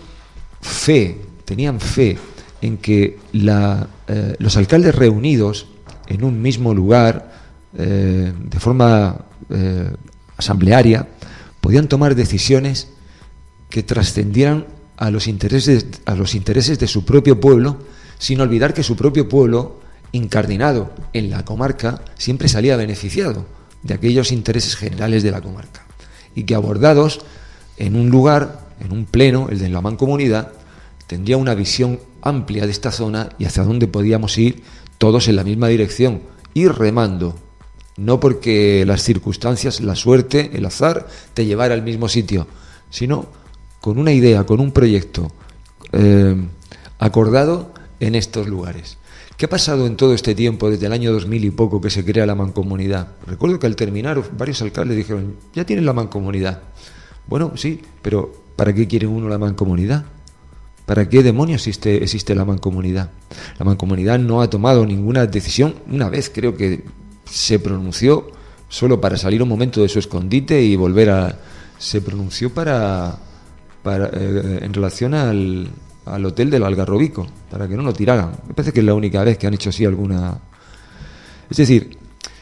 fe, tenían fe en que la, eh, los alcaldes reunidos en un mismo lugar, eh, de forma eh, asamblearia, podían tomar decisiones que trascendieran a los intereses, a los intereses de su propio pueblo, sin olvidar que su propio pueblo, incardinado en la comarca, siempre salía beneficiado de aquellos intereses generales de la comarca, y que abordados en un lugar, en un pleno, el de la mancomunidad, tendría una visión amplia de esta zona y hacia dónde podíamos ir todos en la misma dirección, ir remando, no porque las circunstancias, la suerte, el azar te llevara al mismo sitio, sino con una idea, con un proyecto eh, acordado en estos lugares. ¿Qué ha pasado en todo este tiempo, desde el año dos mil y poco que se crea la mancomunidad? Recuerdo que al terminar varios alcaldes dijeron, ya tienen la mancomunidad. Bueno, sí, pero ¿para qué quiere uno la mancomunidad? ¿Para qué demonios existe, existe la mancomunidad? La mancomunidad no ha tomado ninguna decisión. Una vez creo que se pronunció solo para salir un momento de su escondite y volver a... Se pronunció para, para eh, en relación al, al hotel del Algarrobico, para que no lo tiraran. Me parece que es la única vez que han hecho así alguna... Es decir,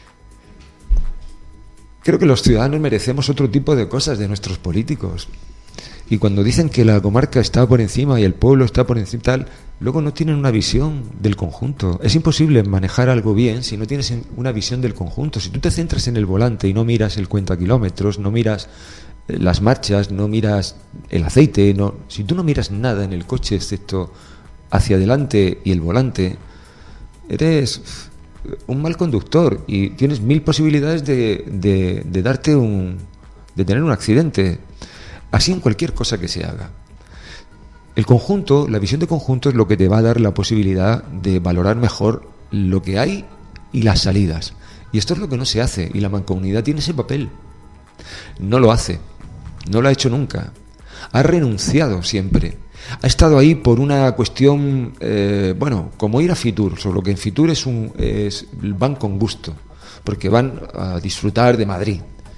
creo que los ciudadanos merecemos otro tipo de cosas de nuestros políticos. Y cuando dicen que la comarca está por encima y el pueblo está por encima tal, luego no tienen una visión del conjunto. Es imposible manejar algo bien si no tienes una visión del conjunto. Si tú te centras en el volante y no miras el cuenta kilómetros, no miras las marchas, no miras el aceite, no, si tú no miras nada en el coche excepto hacia adelante y el volante, eres un mal conductor y tienes mil posibilidades de, de, de darte un, de tener un accidente. Así en cualquier cosa que se haga. El conjunto, la visión de conjunto es lo que te va a dar la posibilidad de valorar mejor lo que hay y las salidas. Y esto es lo que no se hace, y la mancomunidad tiene ese papel. No lo hace, no lo ha hecho nunca. Ha renunciado siempre. Ha estado ahí por una cuestión, eh, bueno, como ir a Fitur, solo que en Fitur es un, es, van con gusto, porque van a disfrutar de Madrid.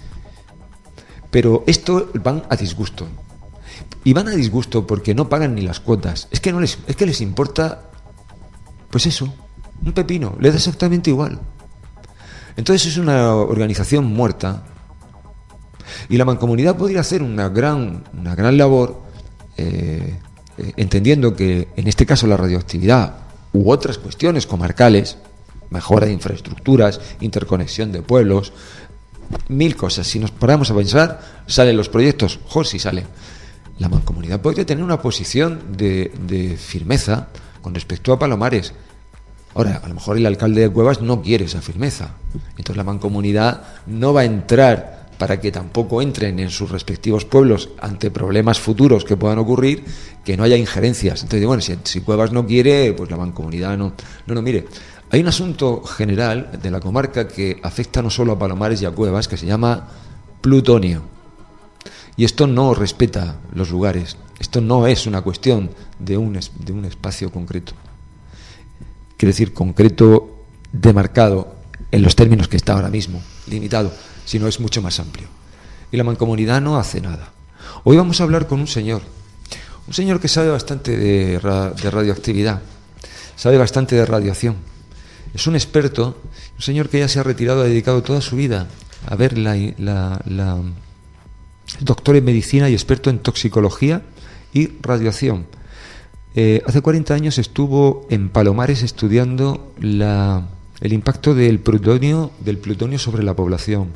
Pero esto van a disgusto. Y van a disgusto porque no pagan ni las cuotas. Es que no les, es que les importa, pues eso, un pepino, les da exactamente igual. Entonces es una organización muerta. Y la mancomunidad podría hacer una gran, una gran labor eh, eh, entendiendo que en este caso la radioactividad u otras cuestiones comarcales, mejora de infraestructuras, interconexión de pueblos, mil cosas, si nos paramos a pensar, salen los proyectos, joder, si salen. La mancomunidad podría tener una posición de, de firmeza con respecto a Palomares. Ahora, a lo mejor el alcalde de Cuevas no quiere esa firmeza, entonces la mancomunidad no va a entrar para que tampoco entren en sus respectivos pueblos ante problemas futuros que puedan ocurrir, que no haya injerencias. Entonces, bueno, si, si Cuevas no quiere, pues la mancomunidad no, no, no, mire. Hay un asunto general de la comarca que afecta no solo a Palomares y a Cuevas, que se llama plutonio. Y esto no respeta los lugares. Esto no es una cuestión de un, de un espacio concreto. Quiere decir, concreto, demarcado en los términos que está ahora mismo, limitado, sino es mucho más amplio. Y la mancomunidad no hace nada. Hoy vamos a hablar con un señor, un señor que sabe bastante de, ra- de radioactividad, sabe bastante de radiación. Es un experto, un señor que ya se ha retirado, ha dedicado toda su vida a ver la, la, la doctor en medicina y experto en toxicología y radiación. Eh, hace cuarenta años estuvo en Palomares estudiando la, el impacto del plutonio, del plutonio sobre la población.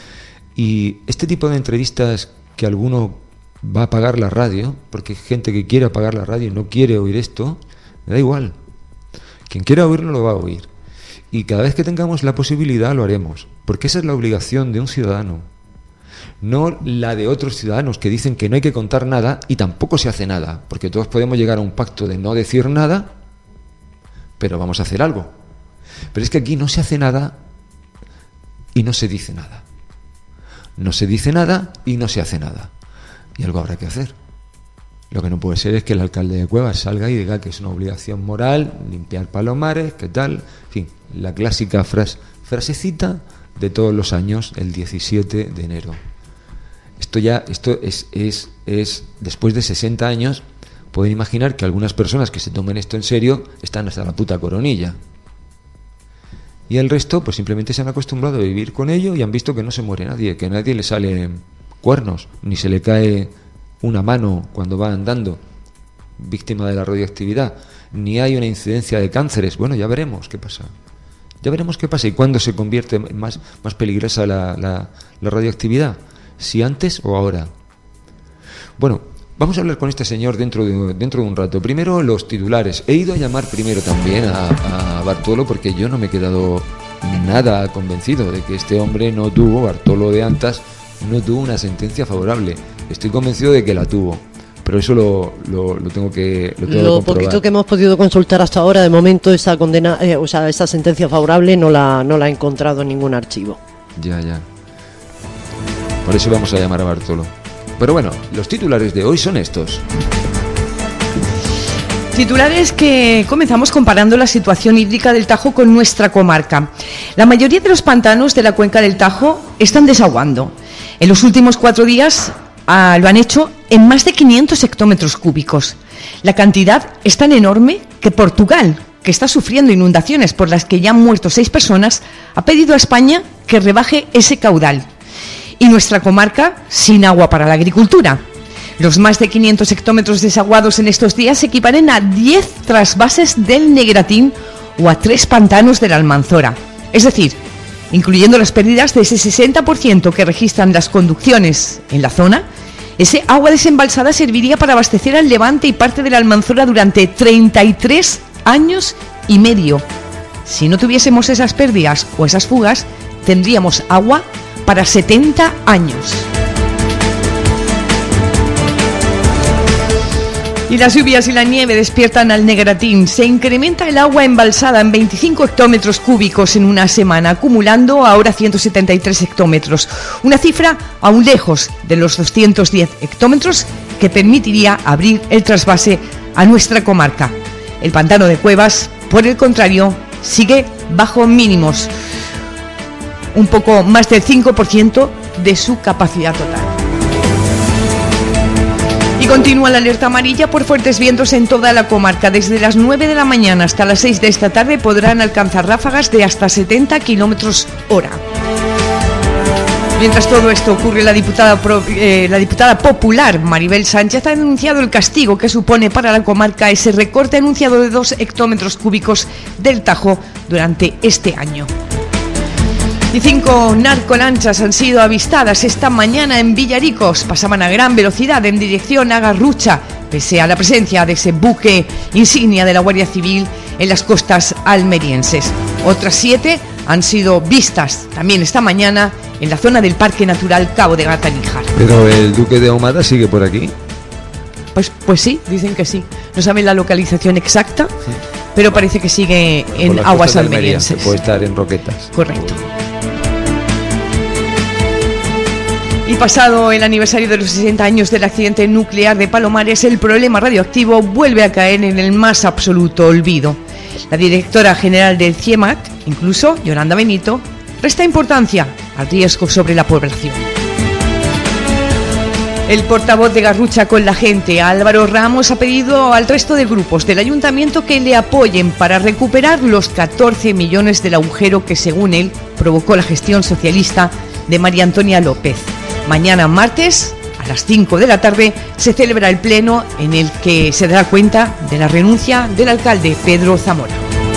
Y este tipo de entrevistas que alguno va a apagar la radio, porque hay gente que quiere apagar la radio y no quiere oír esto, me da igual. Quien quiera oírlo lo va a oír. Y cada vez que tengamos la posibilidad lo haremos, porque esa es la obligación de un ciudadano, no la de otros ciudadanos que dicen que no hay que contar nada y tampoco se hace nada, porque todos podemos llegar a un pacto de no decir nada, pero vamos a hacer algo. Pero es que aquí no se hace nada y no se dice nada. No se dice nada y no se hace nada. Y algo habrá que hacer. Lo que no puede ser es que el alcalde de Cuevas salga y diga que es una obligación moral limpiar Palomares, ¿qué tal? En fin, la clásica frase, frasecita de todos los años, el diecisiete de enero. Esto ya, esto es, es, es después de sesenta años, pueden imaginar que algunas personas que se tomen esto en serio están hasta la puta coronilla. Y el resto, pues simplemente se han acostumbrado a vivir con ello y han visto que no se muere nadie, que a nadie le sale cuernos, ni se le cae una mano cuando va andando, víctima de la radioactividad, ni hay una incidencia de cánceres. Bueno, ya veremos qué pasa. Ya veremos qué pasa y cuándo se convierte más, más peligrosa la, la, la radioactividad, si antes o ahora. Bueno, vamos a hablar con este señor dentro de, dentro de un rato. Primero los titulares. He ido a llamar primero también a, a Bartolo porque yo no me he quedado nada convencido de que este hombre no tuvo, Bartolo de Antas, no tuvo una sentencia favorable. Estoy convencido de que la tuvo, pero eso lo, lo, lo tengo que lo, tengo lo que comprobar. poquito que hemos podido consultar hasta ahora, de momento esa condena, eh, o sea, esa sentencia favorable no la no la he encontrado en ningún archivo. Ya, ya. Por eso vamos a llamar a Bartolo. Pero bueno, los titulares de hoy son estos. Titulares que comenzamos comparando la situación hídrica del Tajo con nuestra comarca. La mayoría de los pantanos de la cuenca del Tajo están desaguando. En los últimos cuatro días ah, lo han hecho en más de quinientos hectómetros cúbicos. La cantidad es tan enorme que Portugal, que está sufriendo inundaciones por las que ya han muerto seis personas, ha pedido a España que rebaje ese caudal. Y nuestra comarca sin agua para la agricultura. Los más de quinientos hectómetros desaguados en estos días se equivalen a diez trasvases del Negratín o a tres pantanos de la Almanzora. Es decir, incluyendo las pérdidas de ese sesenta por ciento que registran las conducciones en la zona, ese agua desembalsada serviría para abastecer al Levante y parte de la Almanzora durante treinta y tres años y medio. Si no tuviésemos esas pérdidas o esas fugas, tendríamos agua para setenta años. Y las lluvias y la nieve despiertan al Negratín. Se incrementa el agua embalsada en veinticinco hectómetros cúbicos en una semana, acumulando ahora ciento setenta y tres hectómetros. Una cifra aún lejos de los doscientos diez hectómetros que permitiría abrir el trasvase a nuestra comarca. El pantano de Cuevas, por el contrario, sigue bajo mínimos. Un poco más del cinco por ciento de su capacidad total. Y continúa la alerta amarilla por fuertes vientos en toda la comarca. Desde las nueve de la mañana hasta las seis de esta tarde podrán alcanzar ráfagas de hasta setenta kilómetros hora. Mientras todo esto ocurre, la diputada, pro, eh, la diputada popular Maribel Sánchez ha denunciado el castigo que supone para la comarca ese recorte anunciado de dos hectómetros cúbicos del Tajo durante este año. Y cinco narcolanchas han sido avistadas esta mañana en Villaricos. Pasaban a gran velocidad en dirección a Garrucha, pese a la presencia de ese buque insignia de la Guardia Civil en las costas almerienses. Otras siete han sido vistas también esta mañana en la zona del Parque Natural Cabo de Gata-Níjar. ¿Pero el Duque de Ahumada sigue por aquí? Pues, pues sí, dicen que sí. No saben la localización exacta, sí, pero parece que sigue en aguas almerienses. Puede estar en Roquetas. Correcto. Y pasado el aniversario de los sesenta años del accidente nuclear de Palomares, el problema radioactivo vuelve a caer en el más absoluto olvido. La directora general del CIEMAT, incluso Yolanda Benito, resta importancia al riesgo sobre la población. El portavoz de Garrucha con la Gente, Álvaro Ramos, ha pedido al resto de grupos del ayuntamiento que le apoyen para recuperar los catorce millones del agujero que, según él, provocó la gestión socialista de María Antonia López. Mañana martes, a las cinco de la tarde, se celebra el pleno en el que se dará cuenta de la renuncia del alcalde Pedro Zamora.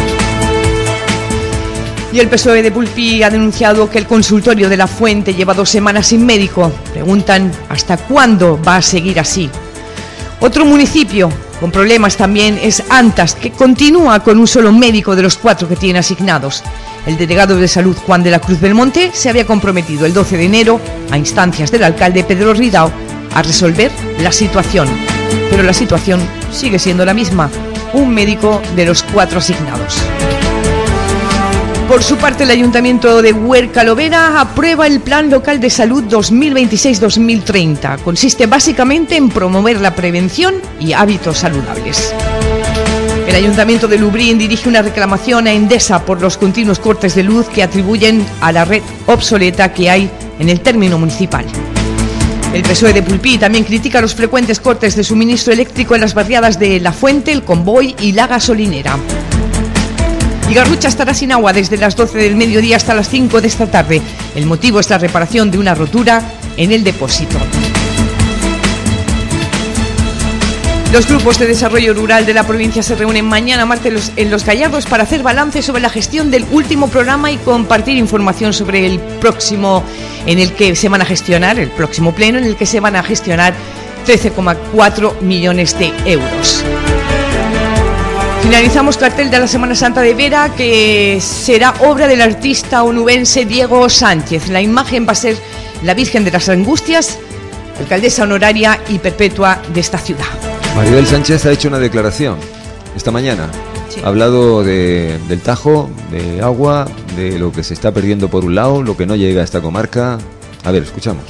Y el P S O E de Pulpí ha denunciado que el consultorio de La Fuente lleva dos semanas sin médico. Preguntan hasta cuándo va a seguir así. Otro municipio con problemas también es Antas, que continúa con un solo médico de los cuatro que tiene asignados. El delegado de salud Juan de la Cruz Belmonte se había comprometido el doce de enero, a instancias del alcalde Pedro Ridao, a resolver la situación. Pero la situación sigue siendo la misma, un médico de los cuatro asignados. Por su parte, el Ayuntamiento de Huerca Lovera aprueba el Plan Local de Salud dos mil veintiséis dos mil treinta. Consiste básicamente en promover la prevención y hábitos saludables. El Ayuntamiento de Lubrién dirige una reclamación a Endesa por los continuos cortes de luz que atribuyen a la red obsoleta que hay en el término municipal. El P S O E de Pulpí también critica los frecuentes cortes de suministro eléctrico en las barriadas de La Fuente, El Convoy y La Gasolinera. Y Garrucha estará sin agua desde las doce del mediodía hasta las cinco de esta tarde. El motivo es la reparación de una rotura en el depósito. Los grupos de desarrollo rural de la provincia se reúnen mañana martes en Los Gallardos para hacer balance sobre la gestión del último programa y compartir información sobre el próximo en el que se van a gestionar, el próximo pleno en el que se van a gestionar trece coma cuatro millones de euros. Finalizamos cartel de la Semana Santa de Vera, que será obra del artista onubense Diego Sánchez. La imagen va a ser la Virgen de las Angustias, alcaldesa honoraria y perpetua de esta ciudad. Maribel Sánchez ha hecho una declaración esta mañana. Sí. Ha hablado de, del Tajo, de agua, de lo que se está perdiendo por un lado, lo que no llega a esta comarca. A ver, escuchamos.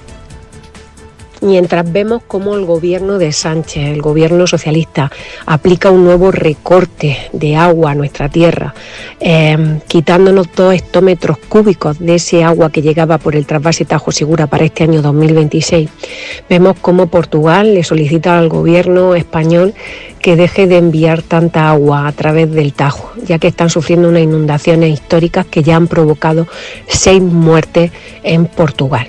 Mientras vemos cómo el gobierno de Sánchez, el gobierno socialista, aplica un nuevo recorte de agua a nuestra tierra, eh, quitándonos dos hectómetros cúbicos de ese agua que llegaba por el trasvase Tajo Segura para este año dos mil veintiséis, vemos cómo Portugal le solicita al gobierno español que deje de enviar tanta agua a través del Tajo, ya que están sufriendo unas inundaciones históricas que ya han provocado seis muertes en Portugal.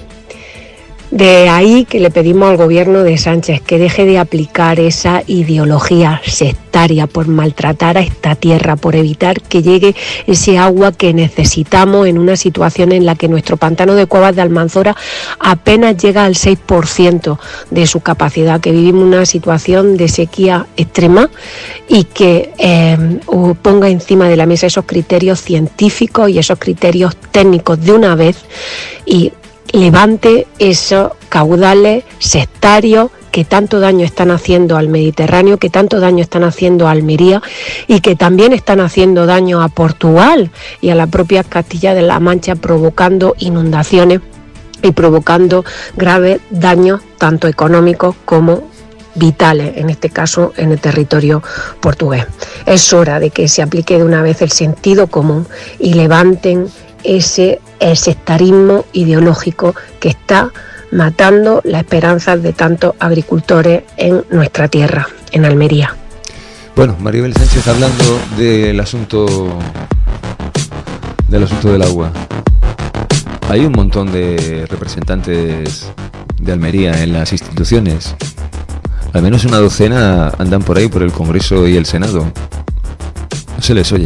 De ahí que le pedimos al gobierno de Sánchez que deje de aplicar esa ideología sectaria por maltratar a esta tierra, por evitar que llegue ese agua que necesitamos en una situación en la que nuestro pantano de Cuevas de Almanzora apenas llega al seis por ciento de su capacidad, que vivimos una situación de sequía extrema y que eh, ponga encima de la mesa esos criterios científicos y esos criterios técnicos de una vez y levante esos caudales sectarios que tanto daño están haciendo al Mediterráneo, que tanto daño están haciendo a Almería y que también están haciendo daño a Portugal y a la propia Castilla de la Mancha, provocando inundaciones y provocando graves daños tanto económicos como vitales, en este caso en el territorio portugués. Es hora de que se aplique de una vez el sentido común y levanten ese el sectarismo ideológico que está matando las esperanzas de tantos agricultores en nuestra tierra, en Almería. Bueno, Maribel Sánchez hablando del asunto del asunto del agua. hay un montón de representantes de Almería en las instituciones. Al menos una docena andan por ahí por el Congreso y el Senado. No se les oye.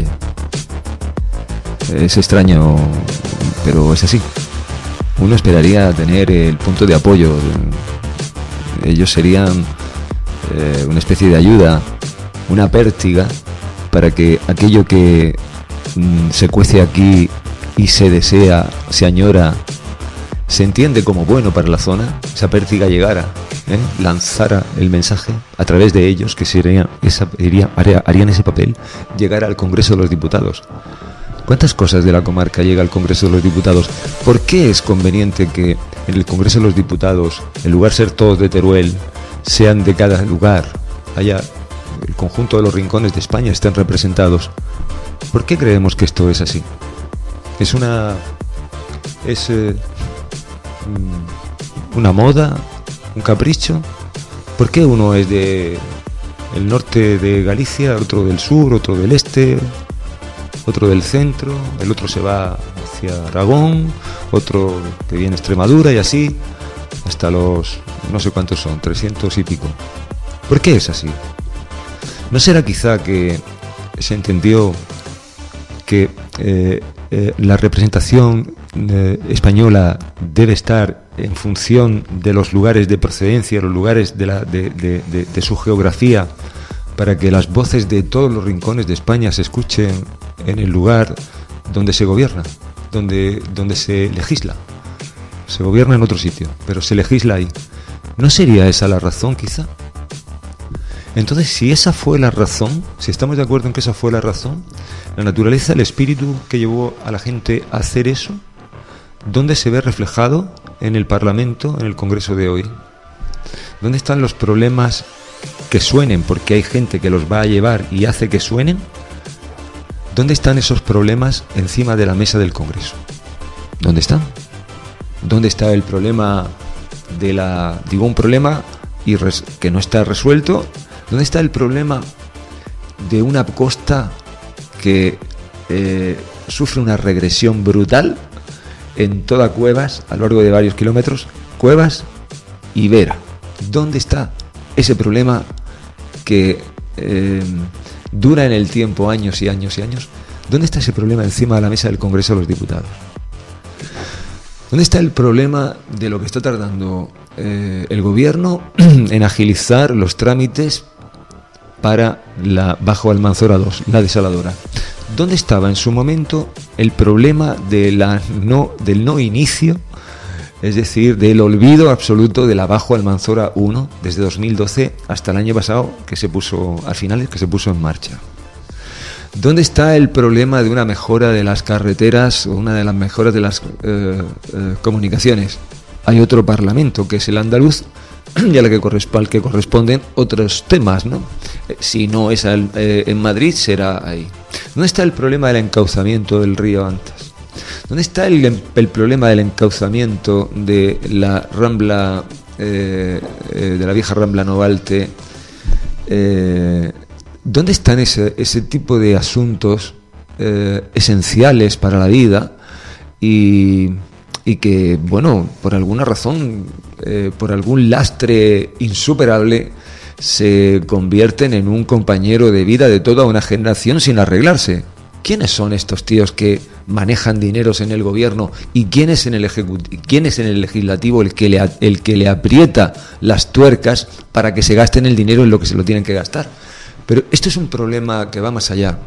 Es extraño, pero es así. Uno esperaría tener el punto de apoyo. Ellos serían eh, una especie de ayuda, una pértiga, para que aquello que mm, se cuece aquí y se desea, se añora, se entiende como bueno para la zona, esa pértiga llegara, ¿eh? lanzara el mensaje a través de ellos, que sería esa, iría, harían ese papel, llegara al Congreso de los Diputados. ¿Cuántas cosas de la comarca llega al Congreso de los Diputados? ¿Por qué es conveniente que en el Congreso de los Diputados, en lugar de ser todos de Teruel, sean de cada lugar, haya el conjunto de los rincones de España estén representados? ¿Por qué creemos que esto es así? Es una... es eh, una moda, un capricho. ¿Por qué uno es de el norte de Galicia, otro del sur, otro del este, otro del centro, el otro se va hacia Aragón, otro que viene a Extremadura y así hasta los no sé cuántos son, trescientos y pico? ¿Por qué es así? ¿No será quizá que se entendió que eh, eh, la representación eh, española debe estar en función de los lugares de procedencia, los lugares de, la, de, de, de, de su geografía, para que las voces de todos los rincones de España se escuchen en el lugar donde se gobierna, donde, donde se legisla? Se gobierna en otro sitio, pero se legisla ahí. ¿No sería esa la razón, quizá? Entonces, si esa fue la razón, si estamos de acuerdo en que esa fue la razón, la naturaleza, el espíritu que llevó a la gente a hacer eso, ¿dónde se ve reflejado? En el Parlamento, en el Congreso de hoy. ¿Dónde están los problemas que suenen? Porque hay gente que los va a llevar y hace que suenen. ¿Dónde están esos problemas encima de la mesa del Congreso? ¿Dónde están? ¿Dónde está el problema de la... digo, un problema y res, que no está resuelto? ¿Dónde está el problema de una costa que eh, sufre una regresión brutal en toda Cuevas, a lo largo de varios kilómetros, Cuevas y Vera? ¿Dónde está ese problema que eh, dura en el tiempo años y años y años? ¿Dónde está ese problema encima de la mesa del Congreso de los Diputados? ¿Dónde está el problema de lo que está tardando eh, el gobierno en agilizar los trámites para la Bajo Almanzora dos, la desaladora? ¿Dónde estaba en su momento el problema de la no, del no inicio, es decir, del olvido absoluto de la Bajo Almanzora uno desde dos mil doce hasta el año pasado, que se puso, al final, que se puso en marcha? ¿Dónde está el problema de una mejora de las carreteras o una de las mejoras de las eh, eh, comunicaciones? Hay otro parlamento, que es el andaluz, y al que, al que corresponden otros temas, ¿no? Eh, si no es al, eh, en Madrid, será ahí. ¿Dónde está el problema del encauzamiento del río Antas? ¿Dónde está el, el problema del encauzamiento de la Rambla, eh, eh, de la vieja Rambla Novalte? Eh, ¿Dónde están ese, ese tipo de asuntos eh, esenciales para la vida y, y que, bueno, por alguna razón, eh, por algún lastre insuperable, se convierten en un compañero de vida de toda una generación sin arreglarse? ¿Quiénes son estos tíos que manejan dineros en el gobierno y quién es en el ejecutivo, quién es en el legislativo el que le el que le aprieta las tuercas para que se gasten el dinero en lo que se lo tienen que gastar? Pero esto es un problema que va más allá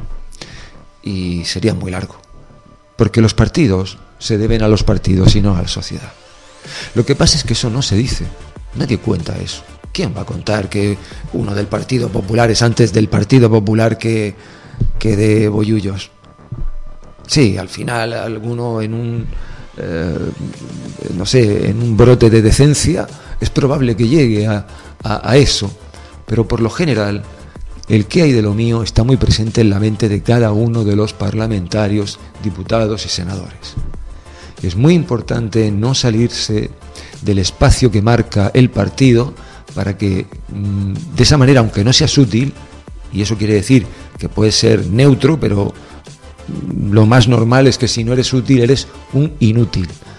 y sería muy largo, porque los partidos se deben a los partidos y no a la sociedad. Lo que pasa es que eso no se dice, nadie cuenta eso. ¿Quién va a contar que uno del Partido Popular es antes del Partido Popular que, que de bollullos? Sí, al final alguno en un eh, no sé, en un brote de decencia es probable que llegue a, a, a eso, pero por lo general el qué hay de lo mío está muy presente en la mente de cada uno de los parlamentarios, diputados y senadores. Es muy importante no salirse del espacio que marca el partido para que de esa manera, aunque no sea sutil, y eso quiere decir que puede ser neutro, pero lo más normal es que si no eres útil eres un inútil.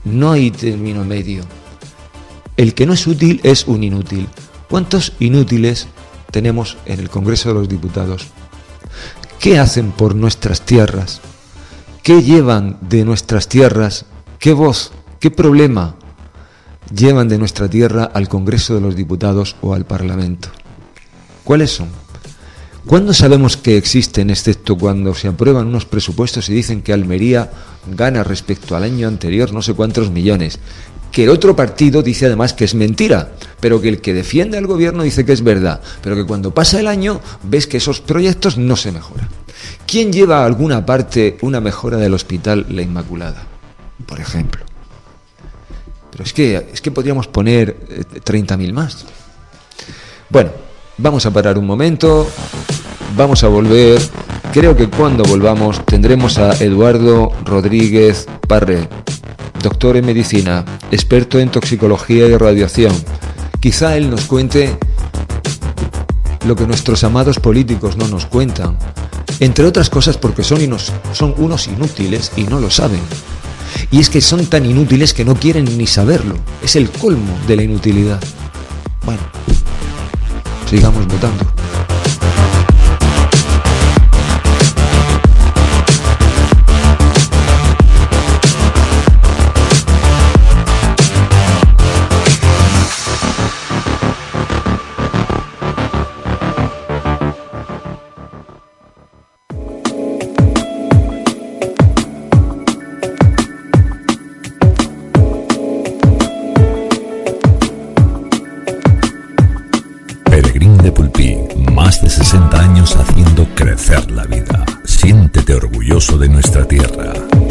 No hay término medio. El que no es útil es un inútil. ¿Cuántos inútiles tenemos en el Congreso de los Diputados? ¿Qué hacen por nuestras tierras? ¿Qué llevan de nuestras tierras? ¿Qué voz, qué problema llevan de nuestra tierra al Congreso de los Diputados o al Parlamento? ¿Cuáles son? ¿Cuándo sabemos que existen, excepto cuando se aprueban unos presupuestos y dicen que Almería gana respecto al año anterior no sé cuántos millones? Que el otro partido dice además que es mentira, pero que el que defiende al gobierno dice que es verdad, pero que cuando pasa el año ves que esos proyectos no se mejoran. ¿Quién lleva a alguna parte una mejora del hospital La Inmaculada, por ejemplo? Pero es que, es que podríamos poner eh, treinta mil más. Bueno, vamos a parar un momento, vamos a volver. Creo que cuando volvamos tendremos a Eduardo Rodríguez Parré, doctor en medicina, experto en toxicología y radiación. Quizá él nos cuente lo que nuestros amados políticos no nos cuentan, entre otras cosas porque son, inos, son unos inútiles y no lo saben. Y es que son tan inútiles que no quieren ni saberlo. Es el colmo de la inutilidad. Bueno, sigamos votando. sesenta años haciendo crecer la vida. Siéntete orgulloso de nuestra tierra.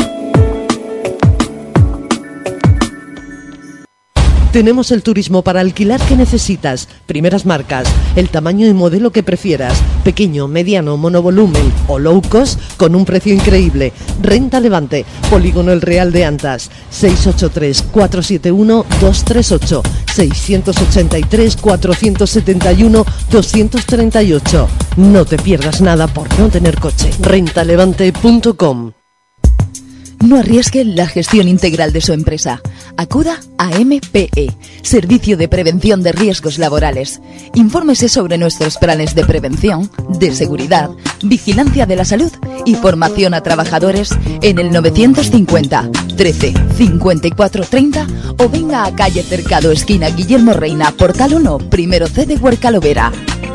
Tenemos el turismo para alquilar que necesitas, primeras marcas, el tamaño y modelo que prefieras, pequeño, mediano, monovolumen o low cost con un precio increíble. Renta Levante, Polígono El Real de Antas, seis ocho tres, cuatro siete uno, dos tres ocho, seis ocho tres, cuatro siete uno, dos tres ocho. No te pierdas nada por no tener coche. renta levante punto com. No arriesgue la gestión integral de su empresa. Acuda a M P E, Servicio de Prevención de Riesgos Laborales. Infórmese sobre nuestros planes de prevención, de seguridad, vigilancia de la salud y formación a trabajadores en el novecientos cincuenta, trece, cincuenta y cuatro, treinta o venga a calle Cercado, esquina Guillermo Reina, Portal uno, primero C de Huercalovera.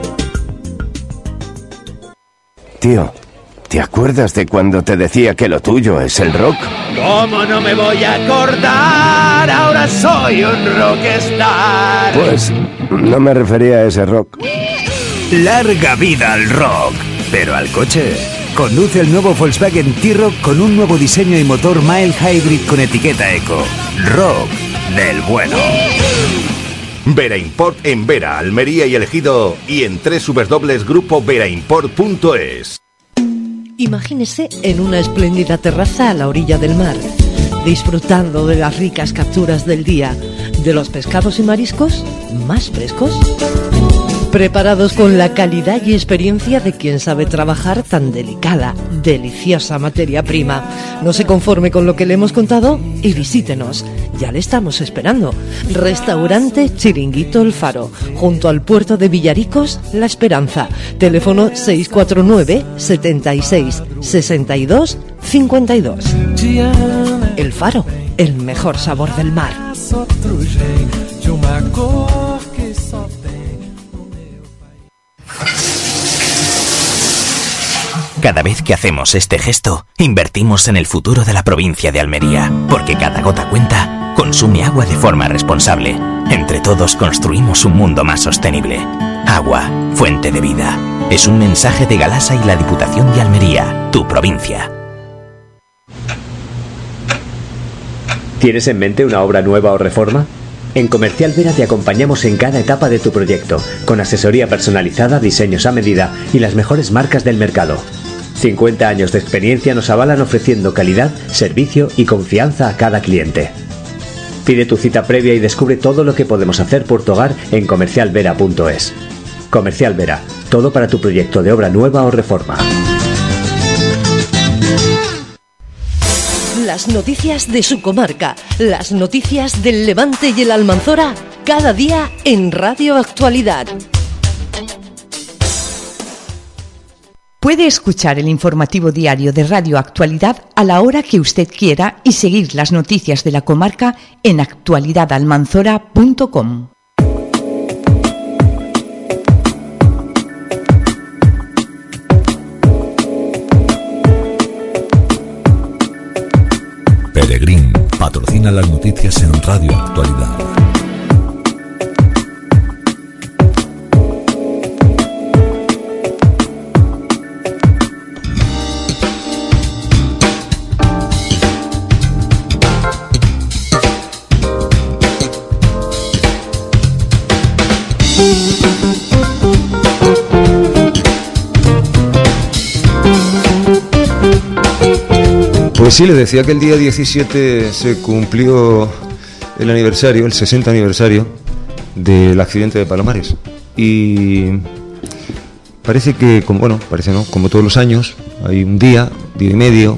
Tío, ¿te acuerdas de cuando te decía que lo tuyo es el rock? ¿Cómo no me voy a acordar? Ahora soy un rockstar. Pues no me refería a ese rock. Larga vida al rock, pero al coche. Conduce el nuevo Volkswagen T-Roc con un nuevo diseño y motor mild hybrid con etiqueta eco. Rock del bueno. Vera Import en Vera, Almería y El Ejido y en doble u doble u doble u punto grupo vera import punto es. Imagínese en una espléndida terraza a la orilla del mar, disfrutando de las ricas capturas del día, de los pescados y mariscos más frescos, preparados con la calidad y experiencia de quien sabe trabajar tan delicada, deliciosa materia prima. No se conforme con lo que le hemos contado y visítenos. Ya le estamos esperando. Restaurante Chiringuito El Faro, junto al puerto de Villaricos, La Esperanza. Teléfono seis cuatro nueve, setenta y seis, sesenta y dos, cincuenta y dos. El Faro, el mejor sabor del mar. Cada vez que hacemos este gesto, invertimos en el futuro de la provincia de Almería, porque cada gota cuenta, consume agua de forma responsable. Entre todos construimos un mundo más sostenible. Agua, fuente de vida. Es un mensaje de Galasa y la Diputación de Almería, tu provincia. ¿Tienes en mente una obra nueva o reforma? En Comercial Vera te acompañamos en cada etapa de tu proyecto, con asesoría personalizada, diseños a medida y las mejores marcas del mercado. cincuenta años de experiencia nos avalan ofreciendo calidad, servicio y confianza a cada cliente. Pide tu cita previa y descubre todo lo que podemos hacer por tu hogar en comercial vera punto es. Comercial Vera, todo para tu proyecto de obra nueva o reforma. Las noticias de su comarca, las noticias del Levante y el Almanzora, cada día en Radio Actualidad. Puede escuchar el informativo diario de Radio Actualidad a la hora que usted quiera y seguir las noticias de la comarca en actualidad almanzora punto com. Peregrín patrocina las noticias en Radio Actualidad. Pues sí, le decía que el día diecisiete se cumplió el aniversario, el sesenta aniversario del accidente de Palomares. Y parece que, como, bueno, parece no, como todos los años, hay un día, día y medio,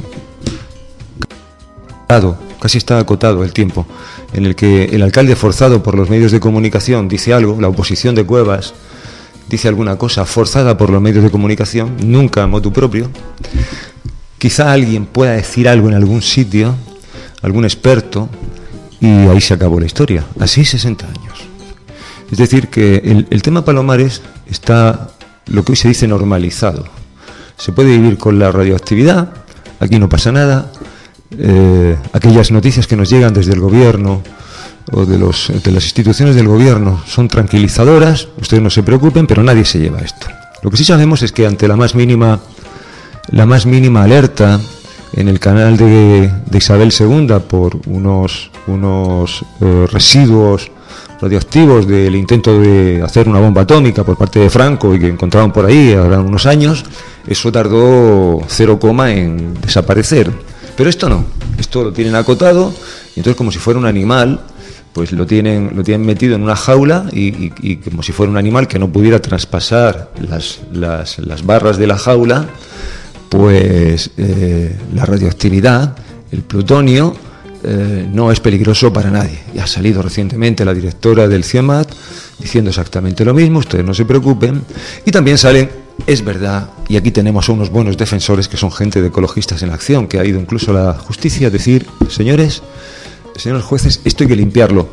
casi está acotado el tiempo, en el que el alcalde, forzado por los medios de comunicación, dice algo, la oposición de Cuevas dice alguna cosa forzada por los medios de comunicación, nunca motu propio. Quizá alguien pueda decir algo en algún sitio, algún experto, y ahí se acabó la historia. Así sesenta años. Es decir, que el, el tema Palomares está, lo que hoy se dice, normalizado. Se puede vivir con la radioactividad, aquí no pasa nada. Eh, aquellas noticias que nos llegan desde el gobierno o de, los, de las instituciones del gobierno son tranquilizadoras, ustedes no se preocupen, pero nadie se lleva esto. Lo que sí sabemos es que ante la más mínima... la más mínima alerta en el canal de, de Isabel segunda por unos, unos eh, residuos radioactivos del intento de hacer una bomba atómica por parte de Franco y que encontraron por ahí ahora unos años, eso tardó cero coma en desaparecer. Pero esto no, esto lo tienen acotado y entonces como si fuera un animal, pues lo tienen, lo tienen metido en una jaula y, y, y como si fuera un animal que no pudiera traspasar las, las, las barras de la jaula. Pues eh, la radioactividad, el plutonio, eh, no es peligroso para nadie. Y ha salido recientemente la directora del CIEMAT diciendo exactamente lo mismo, ustedes no se preocupen. Y también salen, es verdad, y aquí tenemos a unos buenos defensores que son gente de Ecologistas en Acción, que ha ido incluso a la justicia a decir, señores, señores jueces, esto hay que limpiarlo.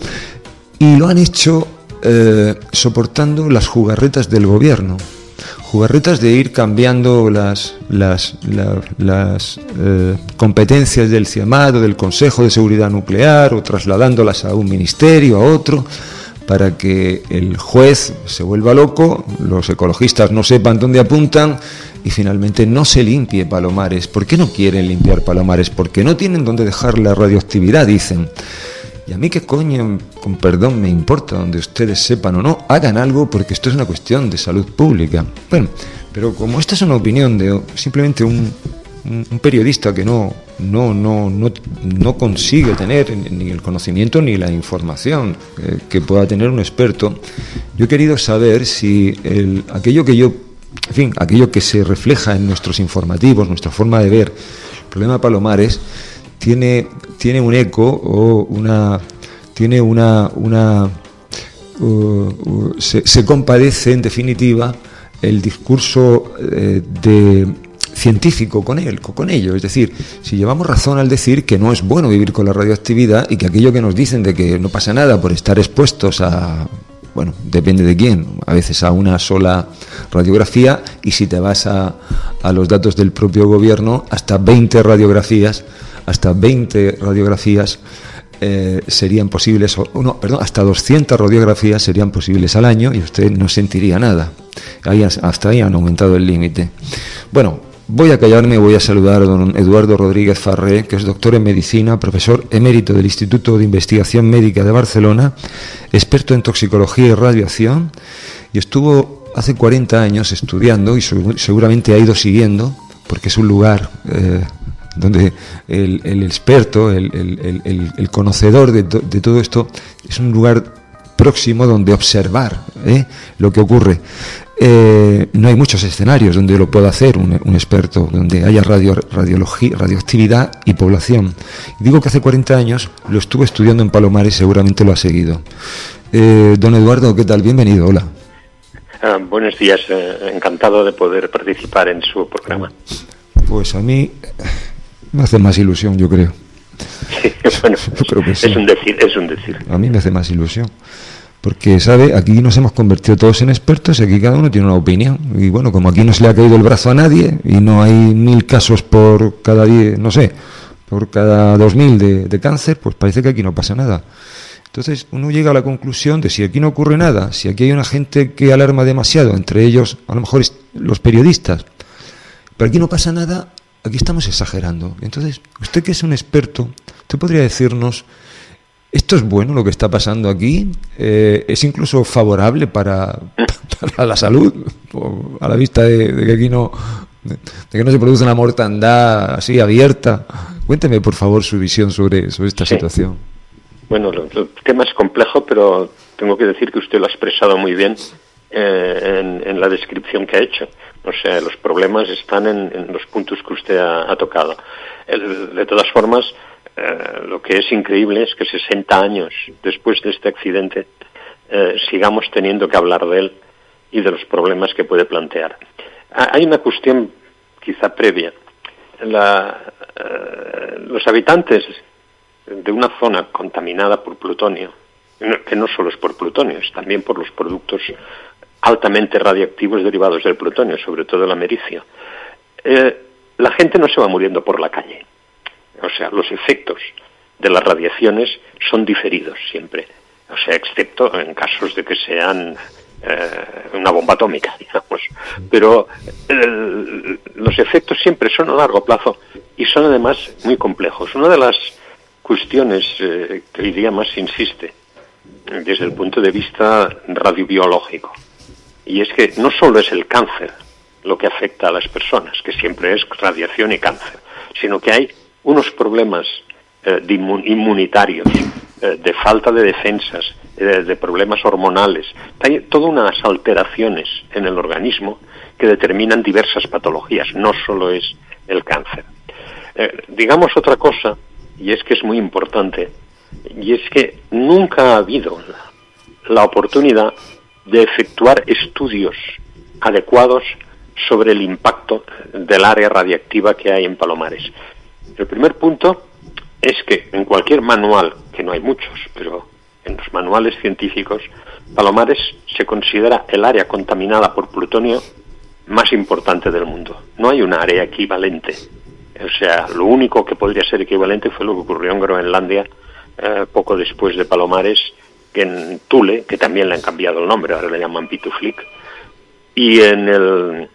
Y lo han hecho eh, soportando las jugarretas del gobierno. Jugarretas de ir cambiando las, las, la, las eh, competencias del CIEMAT o del Consejo de Seguridad Nuclear o trasladándolas a un ministerio, a otro, para que el juez se vuelva loco, los ecologistas no sepan dónde apuntan y finalmente no se limpie Palomares. ¿Por qué no quieren limpiar Palomares? Porque no tienen dónde dejar la radioactividad, dicen. Y a mí qué coño, con perdón, me importa donde ustedes sepan o no, hagan algo porque esto es una cuestión de salud pública. Bueno, pero como esta es una opinión de simplemente un, un, un periodista que no, no, no, no, no consigue tener ni el conocimiento ni la información eh, que pueda tener un experto, yo he querido saber si el, aquello que yo, en fin, aquello que se refleja en nuestros informativos, nuestra forma de ver el problema de Palomares, tiene tiene un eco o una tiene una una uh, uh, se, se compadece en definitiva el discurso eh, de científico con él con ello, es decir, si llevamos razón al decir que no es bueno vivir con la radioactividad y que aquello que nos dicen de que no pasa nada por estar expuestos a, bueno, depende de quién, a veces a una sola radiografía, y si te vas a, a los datos del propio gobierno, hasta veinte radiografías hasta veinte radiografías eh, serían posibles, o no, perdón, hasta doscientas radiografías serían posibles al año y usted no sentiría nada. Ahí, hasta ahí han aumentado el límite. Bueno, voy a callarme y voy a saludar a don Eduardo Rodríguez Farré, que es doctor en medicina, profesor emérito del Instituto de Investigación Médica de Barcelona, experto en toxicología y radiación, y estuvo hace cuarenta años estudiando y seguramente ha ido siguiendo, porque es un lugar eh, donde el, el experto, el, el, el, el conocedor de, to, de todo esto, es un lugar próximo donde observar ¿eh? lo que ocurre. eh, no hay muchos escenarios donde lo pueda hacer un, un experto, donde haya radio, radiología, radioactividad y población. Digo que hace cuarenta años lo estuve estudiando en Palomares, seguramente lo ha seguido. Eh, don Eduardo, ¿qué tal? Bienvenido, hola. Uh, buenos días, eh, encantado de poder participar en su programa. Pues a mí me hace más ilusión, yo creo. Sí, bueno, yo creo que sí. Es un decir, es un decir. A mí me hace más ilusión. Porque, ¿sabe? Aquí nos hemos convertido todos en expertos y aquí cada uno tiene una opinión. Y bueno, como aquí no se le ha caído el brazo a nadie y no hay mil casos por cada diez, no sé, por cada dos mil de, de cáncer, pues parece que aquí no pasa nada. Entonces uno llega a la conclusión de si aquí no ocurre nada, si aquí hay una gente que alarma demasiado, entre ellos a lo mejor los periodistas, pero aquí no pasa nada, aquí estamos exagerando. Entonces, usted que es un experto, ¿usted podría decirnos... ¿Esto es bueno lo que está pasando aquí? Eh, ¿Es incluso favorable para, para la salud? A la vista de, de que aquí no de, de que no se produce una mortandad así abierta. Cuénteme, por favor, su visión sobre, sobre esta sí. situación. Bueno, el, el tema es complejo, pero tengo que decir que usted lo ha expresado muy bien eh, en, en la descripción que ha hecho. O sea, los problemas están en, en los puntos que usted ha, ha tocado. El, de todas formas... Eh, lo que es increíble es que sesenta años después de este accidente eh, sigamos teniendo que hablar de él y de los problemas que puede plantear. Ah, hay una cuestión quizá previa. La, eh, los habitantes de una zona contaminada por plutonio, que no solo es por plutonio, es también por los productos altamente radiactivos derivados del plutonio, sobre todo el americio, eh, la gente no se va muriendo por la calle. O sea, los efectos de las radiaciones son diferidos siempre. O sea, excepto en casos de que sean eh, una bomba atómica, digamos. Pero eh, los efectos siempre son a largo plazo y son además muy complejos. Una de las cuestiones eh, que hoy día más se insiste desde el punto de vista radiobiológico, y es que no solo es el cáncer lo que afecta a las personas, que siempre es radiación y cáncer, sino que hay unos problemas eh, de inmun- inmunitarios, eh, de falta de defensas, eh, de problemas hormonales. Hay todas unas alteraciones en el organismo que determinan diversas patologías, no solo es el cáncer. Eh, digamos otra cosa, y es que es muy importante, y es que nunca ha habido la, la oportunidad de efectuar estudios adecuados sobre el impacto del área radiactiva que hay en Palomares. El primer punto es que en cualquier manual, que no hay muchos, pero en los manuales científicos, Palomares se considera el área contaminada por plutonio más importante del mundo. No hay un área equivalente. O sea, lo único que podría ser equivalente fue lo que ocurrió en Groenlandia eh, poco después de Palomares, que en Thule, que también le han cambiado el nombre, ahora le llaman Pituflik, y en el...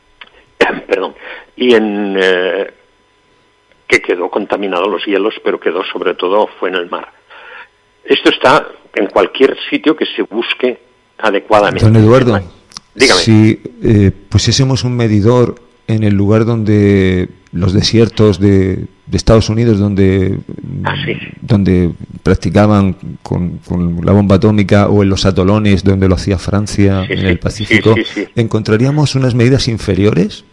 perdón, y en... Eh, que quedó contaminado los hielos, pero quedó sobre todo fue en el mar. Esto está en cualquier sitio que se busque adecuadamente. Don Eduardo, dígame. Si eh, pusiésemos un medidor en el lugar donde los desiertos de, de Estados Unidos, donde ah, sí. donde practicaban con, con la bomba atómica, o en los atolones donde lo hacía Francia, sí, en sí, el Pacífico, sí, sí, sí. ¿encontraríamos unas medidas inferiores?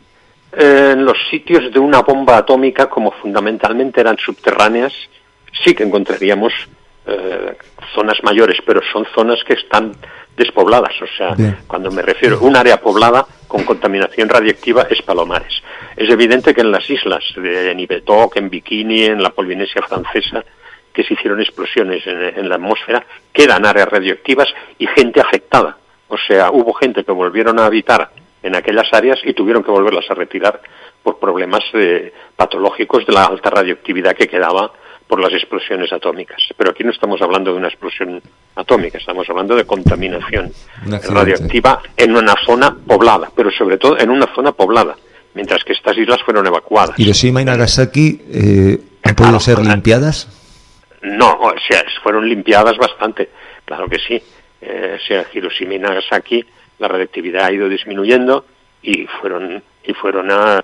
En los sitios de una bomba atómica, como fundamentalmente eran subterráneas, sí que encontraríamos eh, zonas mayores, pero son zonas que están despobladas. O sea, Bien. Cuando me refiero a un área poblada con contaminación radiactiva es Palomares. Es evidente que en las islas de Nivetok, en Bikini, en la Polinesia Francesa, que se hicieron explosiones en, en la atmósfera, quedan áreas radioactivas y gente afectada. O sea, hubo gente que volvieron a habitar en aquellas áreas y tuvieron que volverlas a retirar por problemas eh, patológicos de la alta radioactividad que quedaba por las explosiones atómicas. Pero aquí no estamos hablando de una explosión atómica, estamos hablando de contaminación radioactiva en una zona poblada, pero sobre todo en una zona poblada, mientras que estas islas fueron evacuadas. ¿Hiroshima y Nagasaki eh, han claro, podido ser limpiadas? No, o sea, fueron limpiadas bastante, claro que sí. Eh, o sea, Hiroshima y Nagasaki, la radioactividad ha ido disminuyendo y fueron y fueron a,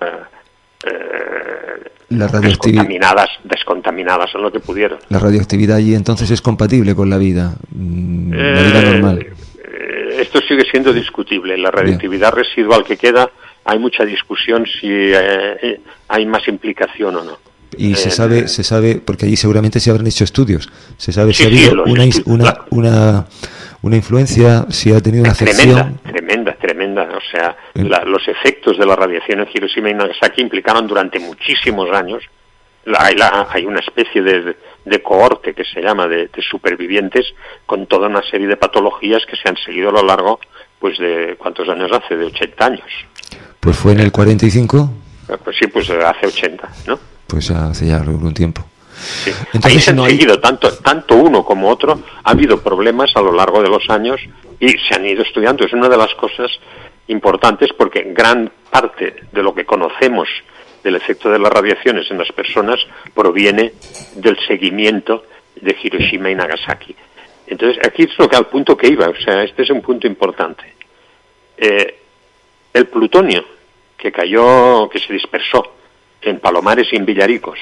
eh, la descontaminadas, descontaminadas en lo que pudieron. La radioactividad allí entonces es compatible con la vida, la vida eh, normal. Eh, esto sigue siendo discutible. La radioactividad Bien. residual que queda, hay mucha discusión si eh, hay más implicación o no. Y eh, se sabe, se sabe, porque allí seguramente se habrán hecho estudios, se sabe sí, si ha habido sí, una, estudios, una, claro. una, una influencia, si ha tenido una afección. Tremenda, tremenda, tremenda. O sea, la, los efectos de la radiación en Hiroshima y Nagasaki implicaron durante muchísimos años. La, hay, la, hay una especie de, de cohorte que se llama de, de supervivientes con toda una serie de patologías que se han seguido a lo largo, pues de, ¿cuántos años hace? De ochenta años. Pues fue en el cuarenta y cinco. Pues sí, pues hace ochenta, ¿no? Pues hace ya algún tiempo. Sí. Entonces, ahí se han no hay... seguido, tanto, tanto uno como otro, ha habido problemas a lo largo de los años y se han ido estudiando. Es una de las cosas importantes porque gran parte de lo que conocemos del efecto de las radiaciones en las personas proviene del seguimiento de Hiroshima y Nagasaki. Entonces, aquí es lo que al punto que iba, o sea, este es un punto importante. Eh, el plutonio que cayó, que se dispersó en Palomares y en Villaricos,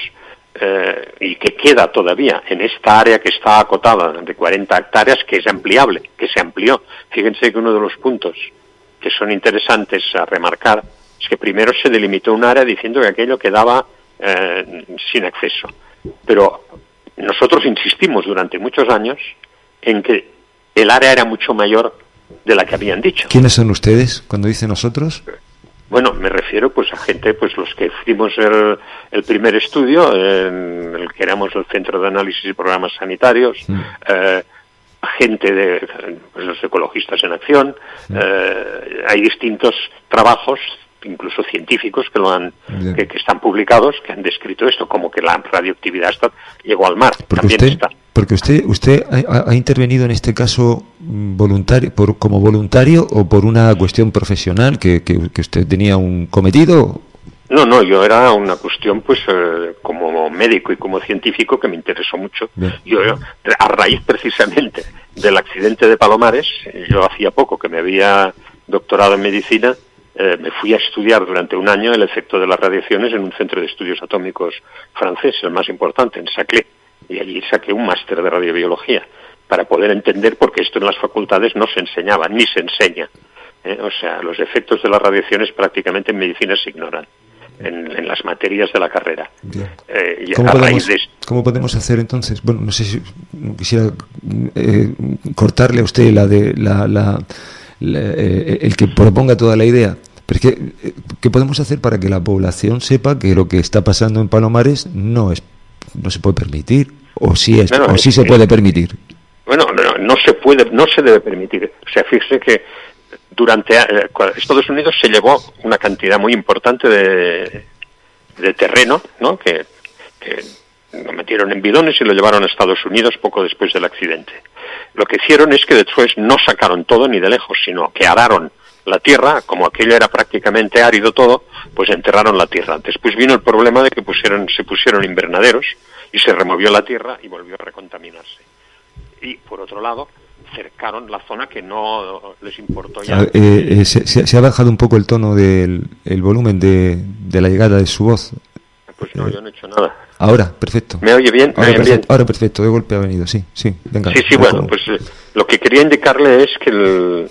eh, y que queda todavía en esta área que está acotada de cuarenta hectáreas, que es ampliable, que se amplió. Fíjense que uno de los puntos que son interesantes a remarcar es que primero se delimitó un área diciendo que aquello quedaba eh, sin acceso. Pero nosotros insistimos durante muchos años en que el área era mucho mayor de la que habían dicho. ¿Quiénes son ustedes cuando dicen nosotros? Bueno, me refiero pues a gente, pues los que hicimos el, el primer estudio, en el que éramos el Centro de Análisis y Programas Sanitarios, mm. eh, gente de pues, los ecologistas en acción, mm. eh, hay distintos trabajos, incluso científicos que lo han que, que están publicados, que han descrito esto, como que la radioactividad está, llegó al mar. Porque también usted, está. Porque usted usted ha, ha intervenido en este caso voluntario, por, como voluntario o por una cuestión profesional que, que, que usted tenía un cometido. No, no, yo era una cuestión, pues, eh, como médico y como científico que me interesó mucho. Yo, yo, a raíz precisamente del accidente de Palomares, yo hacía poco que me había doctorado en medicina, eh, me fui a estudiar durante un año el efecto de las radiaciones en un centro de estudios atómicos francés, el más importante, en Saclay, y allí saqué un máster de radiobiología para poder entender por qué esto en las facultades no se enseñaba, ni se enseña. Eh, o sea, los efectos de las radiaciones prácticamente en medicina se ignoran. En, en las materias de la carrera. Eh, y ¿Cómo, a podemos, raíz de... ¿Cómo podemos hacer entonces? Bueno, no sé si quisiera eh, cortarle a usted la de la, la, la eh, el que proponga toda la idea, pero es que eh, ¿qué podemos hacer para que la población sepa que lo que está pasando en Palomares no es no se puede permitir o sí es bueno, o sí es, se puede permitir? Bueno, no, no se puede, no se debe permitir. O sea, fíjese que durante eh, Estados Unidos se llevó una cantidad muy importante de, de terreno, ¿no? Que, que lo metieron en bidones y lo llevaron a Estados Unidos poco después del accidente. Lo que hicieron es que después no sacaron todo ni de lejos, sino que araron la tierra, como aquello era prácticamente árido todo, pues enterraron la tierra. Después vino el problema de que pusieron, se pusieron invernaderos y se removió la tierra y volvió a recontaminarse. Y por otro lado, cercaron la zona que no les importó ya. Eh, eh, se, se ha bajado un poco el tono del el volumen de, de la llegada de su voz. Pues no, yo no he hecho nada. Ahora, perfecto. ¿Me oye bien? ¿Me ahora, oye perfecto bien? Ahora perfecto, de golpe ha venido, sí, sí, venga. Sí, sí, bueno, pues eh, lo que quería indicarle es que el,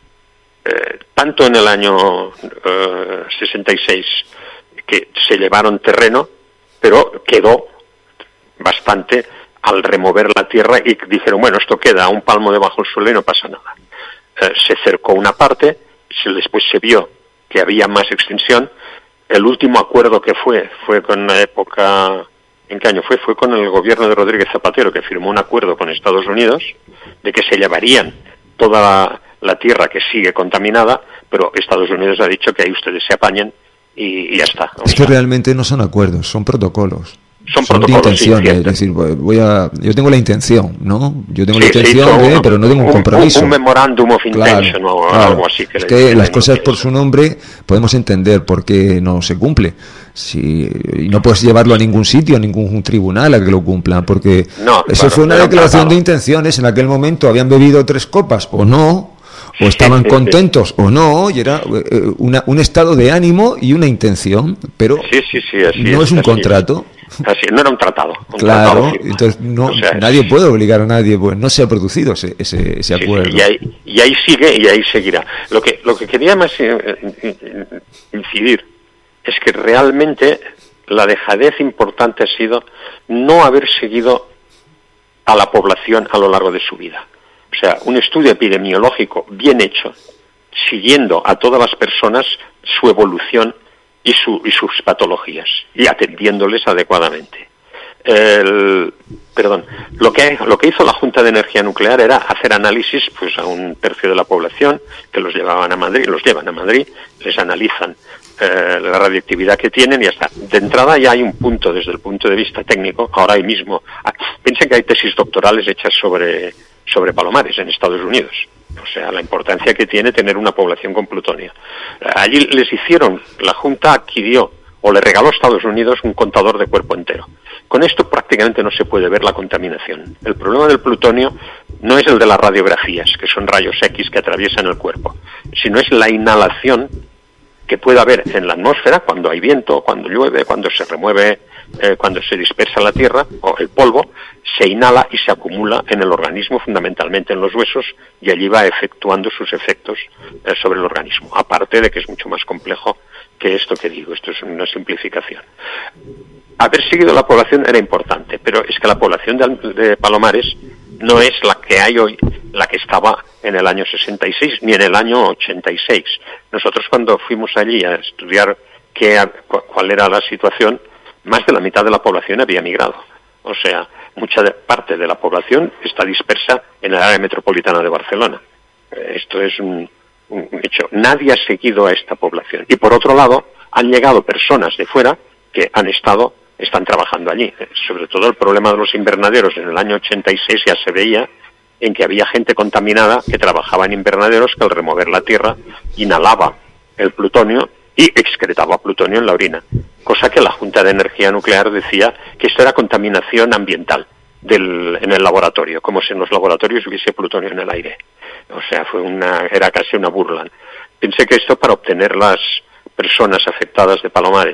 eh, tanto en el año eh, sesenta y seis que se llevaron terreno, pero quedó bastante al remover la tierra y dijeron, bueno, esto queda a un palmo debajo del suelo y no pasa nada. Eh, se cercó una parte, se, después se vio que había más extensión. El último acuerdo que fue, fue con la época, ¿en qué año fue? Fue con el gobierno de Rodríguez Zapatero, que firmó un acuerdo con Estados Unidos de que se llevarían toda la, la tierra que sigue contaminada, pero Estados Unidos ha dicho que ahí ustedes se apañen y, y ya está. Es que realmente no son acuerdos, son protocolos. Son, son de intención, sí, es decir, voy a, yo tengo la intención, ¿no? Yo tengo sí, la intención de, un, pero no tengo un, un compromiso. Un, un memorándum of intention claro, o claro. algo así. Que es que las cosas por su nombre podemos entender por qué no se cumple. Si, y no puedes llevarlo a ningún sitio, a ningún tribunal a que lo cumplan, porque no, eso claro, fue una declaración claro. de intenciones. En aquel momento habían bebido tres copas o no, o estaban contentos sí. o no, y era una, un estado de ánimo y una intención, pero sí, sí, sí, así no es, es un así contrato. Es. Así, no era un tratado. Un claro, tratado entonces no, o sea, nadie puede obligar a nadie, pues no se ha producido ese, ese, ese sí, acuerdo. Sí, y, ahí, y ahí sigue y ahí seguirá. Lo que, lo que quería más incidir es que realmente la dejadez importante ha sido no haber seguido a la población a lo largo de su vida. O sea, un estudio epidemiológico bien hecho, siguiendo a todas las personas su evolución y, su, y sus patologías, y atendiéndoles adecuadamente. El, perdón, lo que, lo que hizo la Junta de Energía Nuclear era hacer análisis pues a un tercio de la población, que los llevaban a Madrid, los llevan a Madrid, les analizan eh, la radioactividad que tienen y ya está. De entrada ya hay un punto desde el punto de vista técnico, ahora mismo, ah, piensen que hay tesis doctorales hechas sobre, sobre Palomares en Estados Unidos. O sea, la importancia que tiene tener una población con plutonio. Allí les hicieron, la Junta adquirió o le regaló a Estados Unidos un contador de cuerpo entero. Con esto prácticamente no se puede ver la contaminación. El problema del plutonio no es el de las radiografías, que son rayos X que atraviesan el cuerpo, sino es la inhalación que puede haber en la atmósfera cuando hay viento, cuando llueve, cuando se remueve, eh, cuando se dispersa la tierra o el polvo, se inhala y se acumula en el organismo, fundamentalmente en los huesos, y allí va efectuando sus efectos eh, sobre el organismo. Aparte de que es mucho más complejo que esto que digo, esto es una simplificación. Haber seguido la población era importante, pero es que la población de, de Palomares no es la que hay hoy, la que estaba en el año sesenta y seis ni en el año ochenta y seis. Nosotros cuando fuimos allí a estudiar qué, cuál era la situación, más de la mitad de la población había migrado. O sea, mucha de, parte de la población está dispersa en el área metropolitana de Barcelona. Esto es un, un hecho. Nadie ha seguido a esta población. Y por otro lado, han llegado personas de fuera que han estado, están trabajando allí. Sobre todo el problema de los invernaderos en el año ochenta y seis ya se veía en que había gente contaminada que trabajaba en invernaderos que al remover la tierra inhalaba el plutonio y excretaba plutonio en la orina. Cosa que la Junta de Energía Nuclear decía que esto era contaminación ambiental del, en el laboratorio, como si en los laboratorios hubiese plutonio en el aire. O sea, fue una, era casi una burla. Pensé que esto para obtener las personas afectadas de Palomares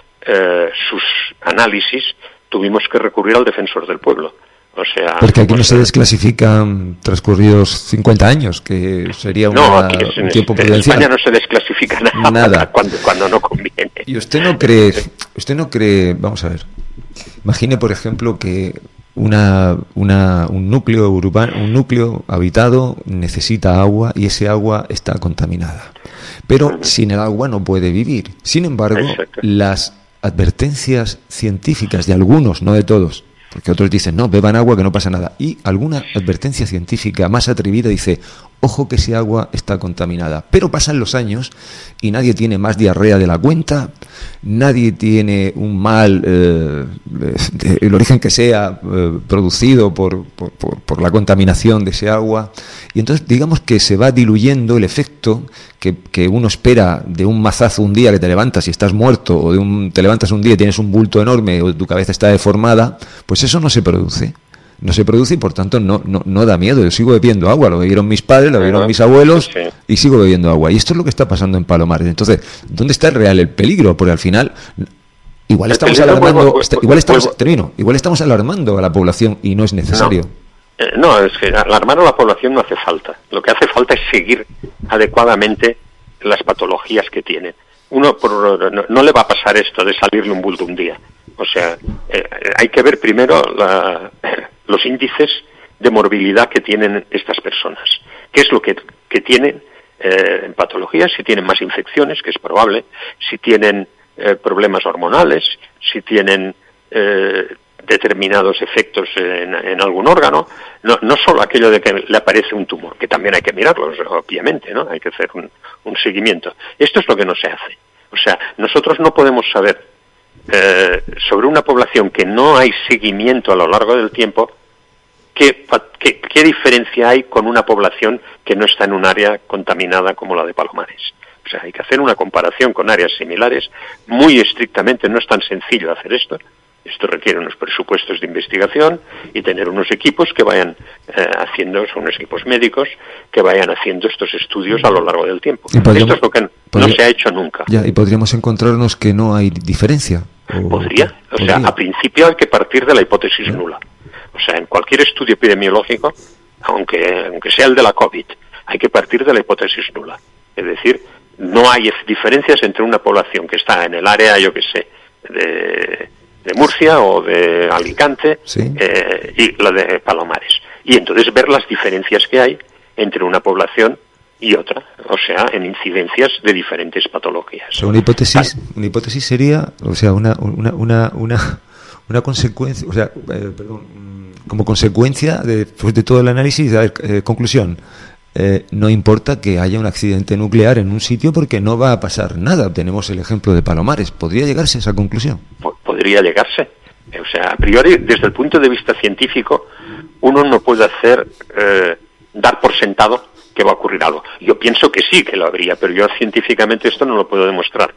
eh, sus análisis, tuvimos que recurrir al defensor del pueblo. O sea, porque aquí no se desclasifican transcurridos cincuenta años, que sería una, no, aquí es, un tiempo en prudencial. España no se desclasifica nada, nada. Cuando, cuando no conviene. ¿Y usted no cree, usted no cree, vamos a ver, imagine por ejemplo que una, una, un núcleo urbano, un núcleo habitado necesita agua y ese agua está contaminada, pero uh-huh. sin el agua no puede vivir. Sin embargo, Exacto. las advertencias científicas de algunos, no de todos, porque otros dicen, no, beban agua que no pasa nada, y alguna advertencia científica más atrevida dice, ojo que ese agua está contaminada, pero pasan los años y nadie tiene más diarrea de la cuenta, nadie tiene un mal, eh, de, el origen que sea, eh, producido por, por, por, por la contaminación de ese agua, y entonces digamos que se va diluyendo el efecto que, que uno espera de un mazazo un día que te levantas y estás muerto, o de un te levantas un día y tienes un bulto enorme o tu cabeza está deformada, pues eso no se produce. No se produce y por tanto no, no, no da miedo. Yo sigo bebiendo agua, lo bebieron mis padres, lo bebieron mis abuelos sí. y sigo bebiendo agua. Y esto es lo que está pasando en Palomares. Entonces, ¿dónde está el real el peligro? Porque al final, igual estamos alarmando, vuelvo, igual estamos, vuelvo. termino, igual estamos alarmando a la población y no es necesario. No. Eh, no, es que alarmar a la población no hace falta. Lo que hace falta es seguir adecuadamente las patologías que tienen. Uno por, no, no le va a pasar esto de salirle un bulto un día. O sea, eh, hay que ver primero la, los índices de morbilidad que tienen estas personas. ¿Qué es lo que, que tienen eh, en patologías? Si tienen más infecciones, que es probable, si tienen eh, problemas hormonales, si tienen eh, determinados efectos en, en algún órgano, no, no solo aquello de que le aparece un tumor, que también hay que mirarlo, obviamente, ¿no? Hay que hacer un, un seguimiento. Esto es lo que no se hace. O sea, nosotros no podemos saber Eh, sobre una población que no hay seguimiento a lo largo del tiempo, ¿qué, qué, qué diferencia hay con una población que no está en un área contaminada como la de Palomares? O sea, hay que hacer una comparación con áreas similares, muy estrictamente, no es tan sencillo hacer esto. Esto requiere unos presupuestos de investigación y tener unos equipos que vayan eh, haciendo, son unos equipos médicos, que vayan haciendo estos estudios a lo largo del tiempo. Esto es lo que no se ha hecho nunca. Ya, y podríamos encontrarnos que no hay diferencia. O, podría, o podría. sea, a principio hay que partir de la hipótesis ¿no? nula. O sea, en cualquier estudio epidemiológico, aunque, aunque sea el de la COVID, hay que partir de la hipótesis nula. Es decir, no hay diferencias entre una población que está en el área, yo que sé, de, de Murcia o de Alicante sí. eh, y la de Palomares. Y entonces ver las diferencias que hay entre una población y otra, o sea, en incidencias de diferentes patologías. O sea, una hipótesis, una hipótesis sería, o sea, una una una una, una consecuencia, o sea, eh, perdón, como consecuencia de, pues, de todo el análisis, a ver, eh, conclusión. Eh, no importa que haya un accidente nuclear en un sitio porque no va a pasar nada. Tenemos el ejemplo de Palomares. ¿Podría llegarse a esa conclusión? Podría llegarse. O sea, a priori, desde el punto de vista científico, uno no puede hacer eh, dar por sentado que va a ocurrir algo. Yo pienso que sí que lo habría, pero yo científicamente esto no lo puedo demostrar.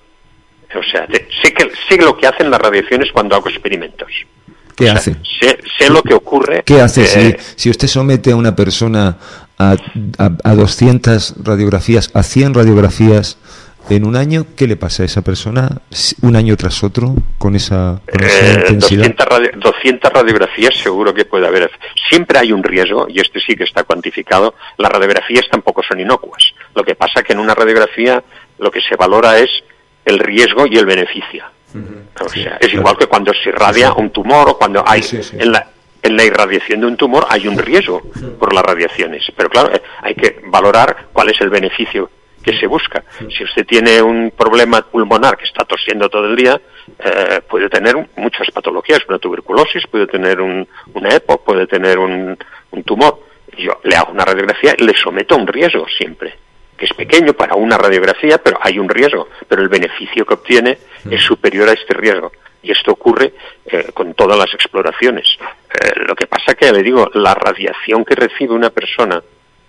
O sea, te, sé que sé lo que hacen las radiaciones cuando hago experimentos. ¿Qué o sea, hace? Sé, sé lo que ocurre. ¿Qué hace eh, si, si usted somete a una persona a, a, a doscientas radiografías, a cien radiografías en un año? ¿Qué le pasa a esa persona un año tras otro con esa, con esa eh, intensidad? doscientas, radio, doscientas radiografías seguro que puede haber. Siempre hay un riesgo, y este sí que está cuantificado. Las radiografías tampoco son inocuas. Lo que pasa que en una radiografía lo que se valora es el riesgo y el beneficio. Uh-huh. O sea, sí, es claro. Igual que cuando se irradia sí. un tumor o cuando hay sí, sí, sí. En, la, en la irradiación de un tumor hay un riesgo sí. por las radiaciones. Pero claro, hay que valorar cuál es el beneficio que se busca. Sí. Si usted tiene un problema pulmonar que está tosiendo todo el día, eh, puede tener muchas patologías, una tuberculosis, puede tener un, una EPOC, puede tener un, un tumor. Yo le hago una radiografía y le someto a un riesgo siempre, que es pequeño para una radiografía, pero hay un riesgo, pero el beneficio que obtiene sí. es superior a este riesgo. Y esto ocurre eh, con todas las exploraciones. Eh, lo que pasa que, le digo, la radiación que recibe una persona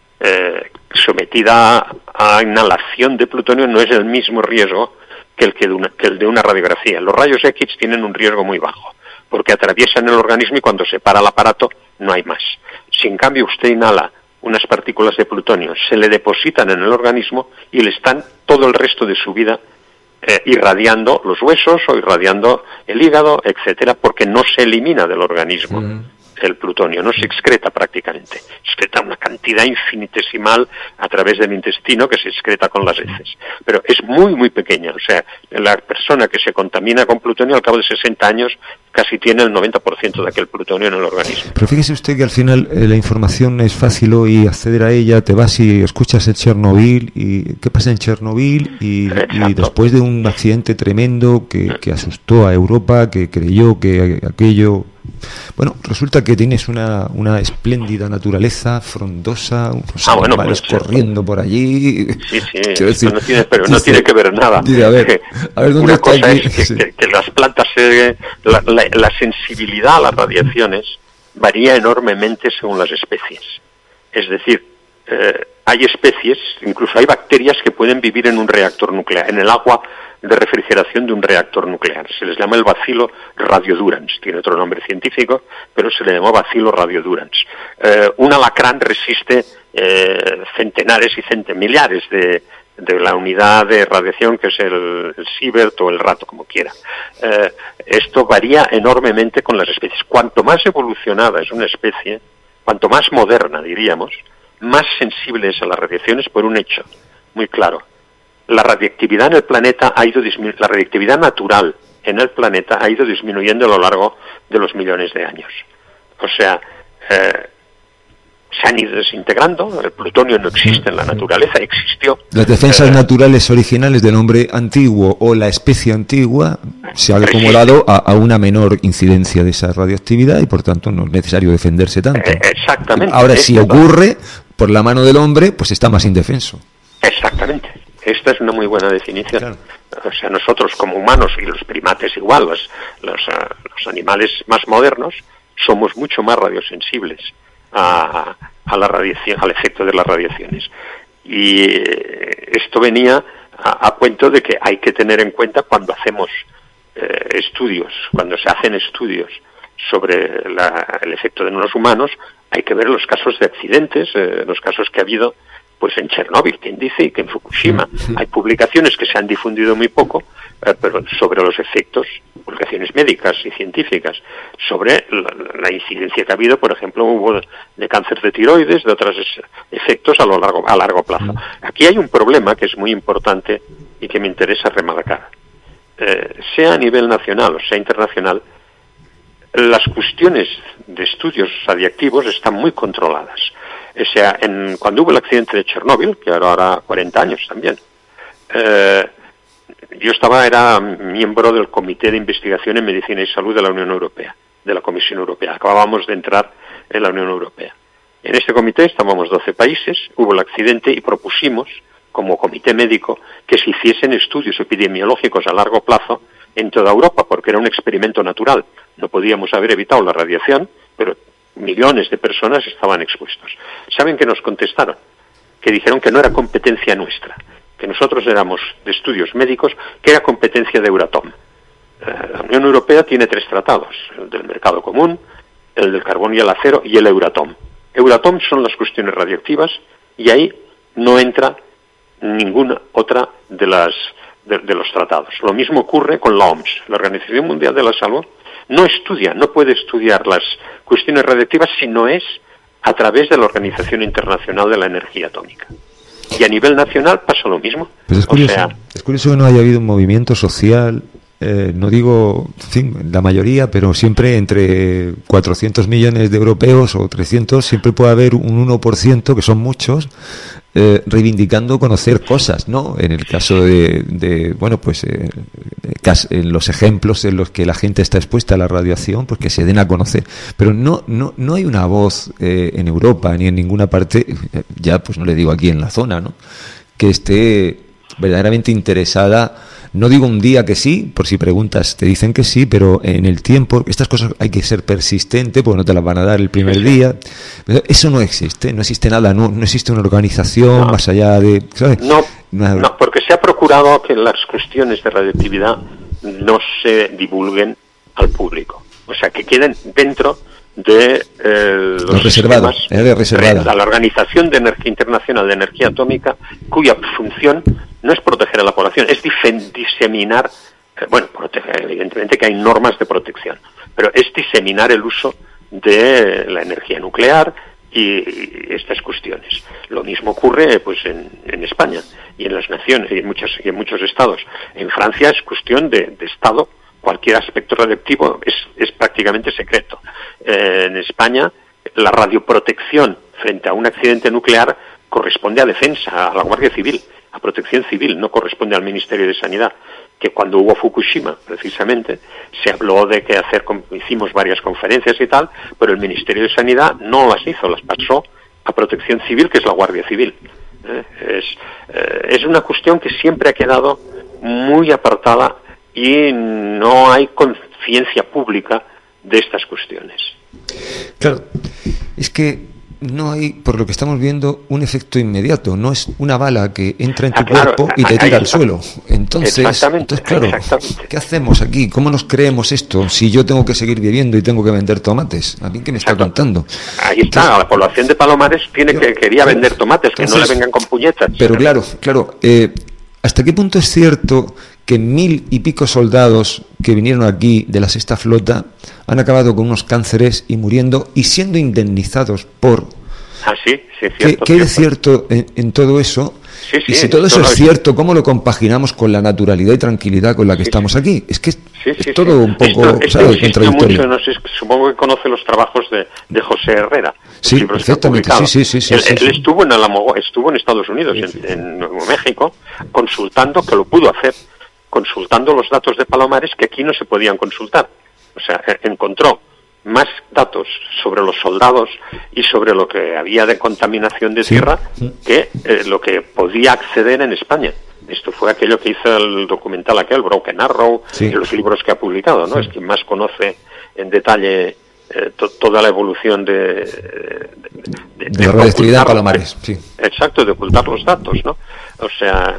eh, sometida a, a inhalación de plutonio no es el mismo riesgo que el, que, de una, que el de una radiografía. Los rayos X tienen un riesgo muy bajo, porque atraviesan el organismo y cuando se para el aparato no hay más. Si en cambio usted inhala unas partículas de plutonio, se le depositan en el organismo y le están todo el resto de su vida eh, irradiando los huesos o irradiando el hígado, etcétera, porque no se elimina del organismo mm. el plutonio, no se excreta prácticamente. Excreta una cantidad infinitesimal a través del intestino que se excreta con las heces. Pero es muy, muy pequeña. O sea, la persona que se contamina con plutonio al cabo de sesenta años casi tiene el noventa por ciento de aquel plutonio en el organismo. Pero fíjese usted que al final eh, la información es fácil hoy acceder a ella, te vas y escuchas el Chernobyl, y qué pasa en Chernobyl, y, y después de un accidente tremendo que, que asustó a Europa, que creyó que aquello... Bueno, resulta que tienes una, una espléndida naturaleza frondosa, unos ah, bueno, animales pues, corriendo por allí. Sí, sí, decir, no tiene, pero no tiene que ver nada. Dice, a ver, a ver dónde una está cosa aquí. es que, Sí. que, que las plantas, eh, la, la, la sensibilidad a las radiaciones varía enormemente según las especies. Es decir, eh, hay especies, incluso hay bacterias que pueden vivir en un reactor nuclear, en el agua de refrigeración de un reactor nuclear. Se les llama el bacilo radiodurans, tiene otro nombre científico, pero se le llama bacilo radiodurans. Eh, un alacrán resiste eh, centenares y centenares, millares de, de la unidad de radiación que es el, el sievert o el rato, como quiera. Eh, esto varía enormemente con las especies. Cuanto más evolucionada es una especie, cuanto más moderna, diríamos, más sensible es a las radiaciones por un hecho muy claro. La radiactividad en el planeta ha ido disminu- la radiactividad natural en el planeta ha ido disminuyendo a lo largo de los millones de años. O sea, eh, se han ido desintegrando, el plutonio no existe en la naturaleza, existió. Las defensas eh, naturales originales del hombre antiguo o la especie antigua se han acumulado a, a una menor incidencia de esa radioactividad y por tanto no es necesario defenderse tanto. Eh, exactamente. Ahora, si Esto, ocurre por la mano del hombre, pues está más indefenso. Exactamente. Esta es una muy buena definición. Claro. O sea, nosotros como humanos y los primates igual, los, los, uh, los animales más modernos, somos mucho más radiosensibles a, a la radiación, al efecto de las radiaciones. Y eh, esto venía a, a cuento de que hay que tener en cuenta cuando hacemos eh, estudios, cuando se hacen estudios sobre la, el efecto de los humanos, hay que ver los casos de accidentes, eh, los casos que ha habido pues en Chernóbil, quien dice, y que en Fukushima. Hay publicaciones que se han difundido muy poco, eh, pero sobre los efectos, porque publicaciones médicas y científicas sobre la, la incidencia que ha habido, por ejemplo, hubo de cáncer de tiroides, de otros efectos a lo largo a largo plazo. Aquí hay un problema que es muy importante y que me interesa remarcar. Eh, sea a nivel nacional o sea internacional, las cuestiones de estudios radiactivos están muy controladas. O sea, en, cuando hubo el accidente de Chernóbil, que ahora hará cuarenta años también, eh, yo estaba, era miembro del Comité de Investigación en Medicina y Salud de la Unión Europea, de la Comisión Europea. Acabábamos de entrar en la Unión Europea. En este comité estábamos doce países, hubo el accidente y propusimos, como comité médico, que se hiciesen estudios epidemiológicos a largo plazo en toda Europa, porque era un experimento natural. No podíamos haber evitado la radiación, pero millones de personas estaban expuestos. ¿Saben qué nos contestaron? Que dijeron que no era competencia nuestra, que nosotros éramos de estudios médicos, que era competencia de Euratom. Eh, la Unión Europea tiene tres tratados, el del mercado común, el del carbón y el acero y el Euratom. Euratom son las cuestiones radiactivas y ahí no entra ninguna otra de las de, de los tratados. Lo mismo ocurre con la O M S, la Organización Mundial de la Salud. No estudia, no puede estudiar las cuestiones radiactivas si no es a través de la Organización Internacional de la Energía Atómica. Y a nivel nacional pasa lo mismo. Pues es curioso, o sea, es curioso que no haya habido un movimiento social, eh, no digo, en fin, la mayoría, pero siempre entre cuatrocientos millones de europeos o trescientos, siempre puede haber un uno por ciento, que son muchos, Eh, reivindicando conocer cosas, ¿no? En el caso de, de bueno, pues eh, en los ejemplos en los que la gente está expuesta a la radiación, pues que se den a conocer. Pero no no no hay una voz eh, en Europa ni en ninguna parte, eh, ya pues no le digo aquí en la zona, ¿no?, que esté verdaderamente interesada. No digo un día que sí, por si preguntas te dicen que sí, pero en el tiempo, estas cosas hay que ser persistente, porque no te las van a dar el primer día. Eso no existe, no existe nada, no, no existe una organización no. más allá de... ¿sabes? No, una... no, porque se ha procurado que las cuestiones de radioactividad no se divulguen al público, o sea, que queden dentro de eh, los, los reservados, sistemas, reservada. de la Organización de Energía Internacional de Energía Atómica, cuya función no es proteger a la población, es diseminar, eh, bueno, proteger, evidentemente que hay normas de protección, pero es diseminar el uso de la energía nuclear y, y estas cuestiones. Lo mismo ocurre pues en, en España y en las naciones y en muchos, y en muchos estados. En Francia es cuestión de, de Estado. Cualquier aspecto radioactivo es, es prácticamente secreto. Eh, en España, la radioprotección frente a un accidente nuclear corresponde a defensa, a la Guardia Civil, a protección civil, no corresponde al Ministerio de Sanidad. Que cuando hubo Fukushima, precisamente, se habló de que hacer, hicimos varias conferencias y tal, pero el Ministerio de Sanidad no las hizo, las pasó a protección civil, que es la Guardia Civil. Eh, es, eh, es una cuestión que siempre ha quedado muy apartada y no hay conciencia pública de estas cuestiones. Claro, es que no hay, por lo que estamos viendo, un efecto inmediato, no es una bala que entra en tu ah, claro, cuerpo y te tira al suelo. Entonces, entonces claro, ¿qué hacemos aquí? ¿Cómo nos creemos esto si yo tengo que seguir viviendo y tengo que vender tomates? ¿A mí qué me está Exacto. contando? Ahí está, entonces, la población de Palomares tiene que quería claro, vender tomates, que entonces, no le vengan con puñetas. Pero claro, claro, eh, ¿hasta qué punto es cierto que mil y pico soldados que vinieron aquí de la sexta flota han acabado con unos cánceres y muriendo y siendo indemnizados por... Ah, sí, sí, es cierto. ¿Qué, qué es cierto en, en todo eso? Sí, sí, y si todo eso es cierto, ¿cómo lo compaginamos con la naturalidad y tranquilidad con la que sí, estamos aquí? Es que es, sí, sí, es todo sí. un poco esto, esto ¿sabes? contradictorio. Mucho, no sé, supongo que conoce los trabajos de, de José Herrera. Sí, perfectamente. Sí, sí, sí, sí, él, sí, él sí. estuvo en Alamo, estuvo en Estados Unidos, sí, sí. En, en Nuevo México, consultando, que lo pudo hacer, consultando los datos de Palomares que aquí no se podían consultar. O sea, encontró más datos sobre los soldados y sobre lo que había de contaminación de tierra sí. que eh, lo que podía acceder en España. Esto fue aquello que hizo el documental aquel, Broken Arrow, sí. y los libros que ha publicado, ¿no? Sí. Es quien más conoce en detalle eh, to toda la evolución de... De, de, de, de la radioactividad en Palomares, sí. Exacto, de ocultar los datos, ¿no? O sea,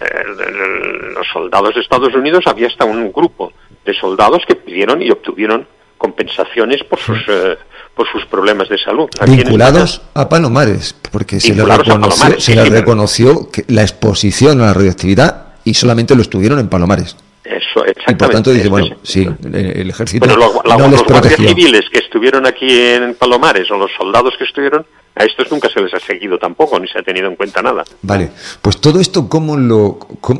eh, los soldados de Estados Unidos, había hasta un grupo de soldados que pidieron y obtuvieron compensaciones por sus eh, por sus problemas de salud. Aquí vinculados a Palomares, porque se le reconoció, Palomares, se sí, le sí, reconoció que la exposición a la radioactividad y solamente lo estuvieron en Palomares. Eso, exactamente. Y por tanto dice, Este bueno, es- sí, el, el ejército Bueno, lo- la- no les los guardias protegió. civiles que estuvieron aquí en Palomares o los soldados que estuvieron, a estos nunca se les ha seguido tampoco, ni se ha tenido en cuenta nada. Vale, pues todo esto, ¿cómo lo... cómo,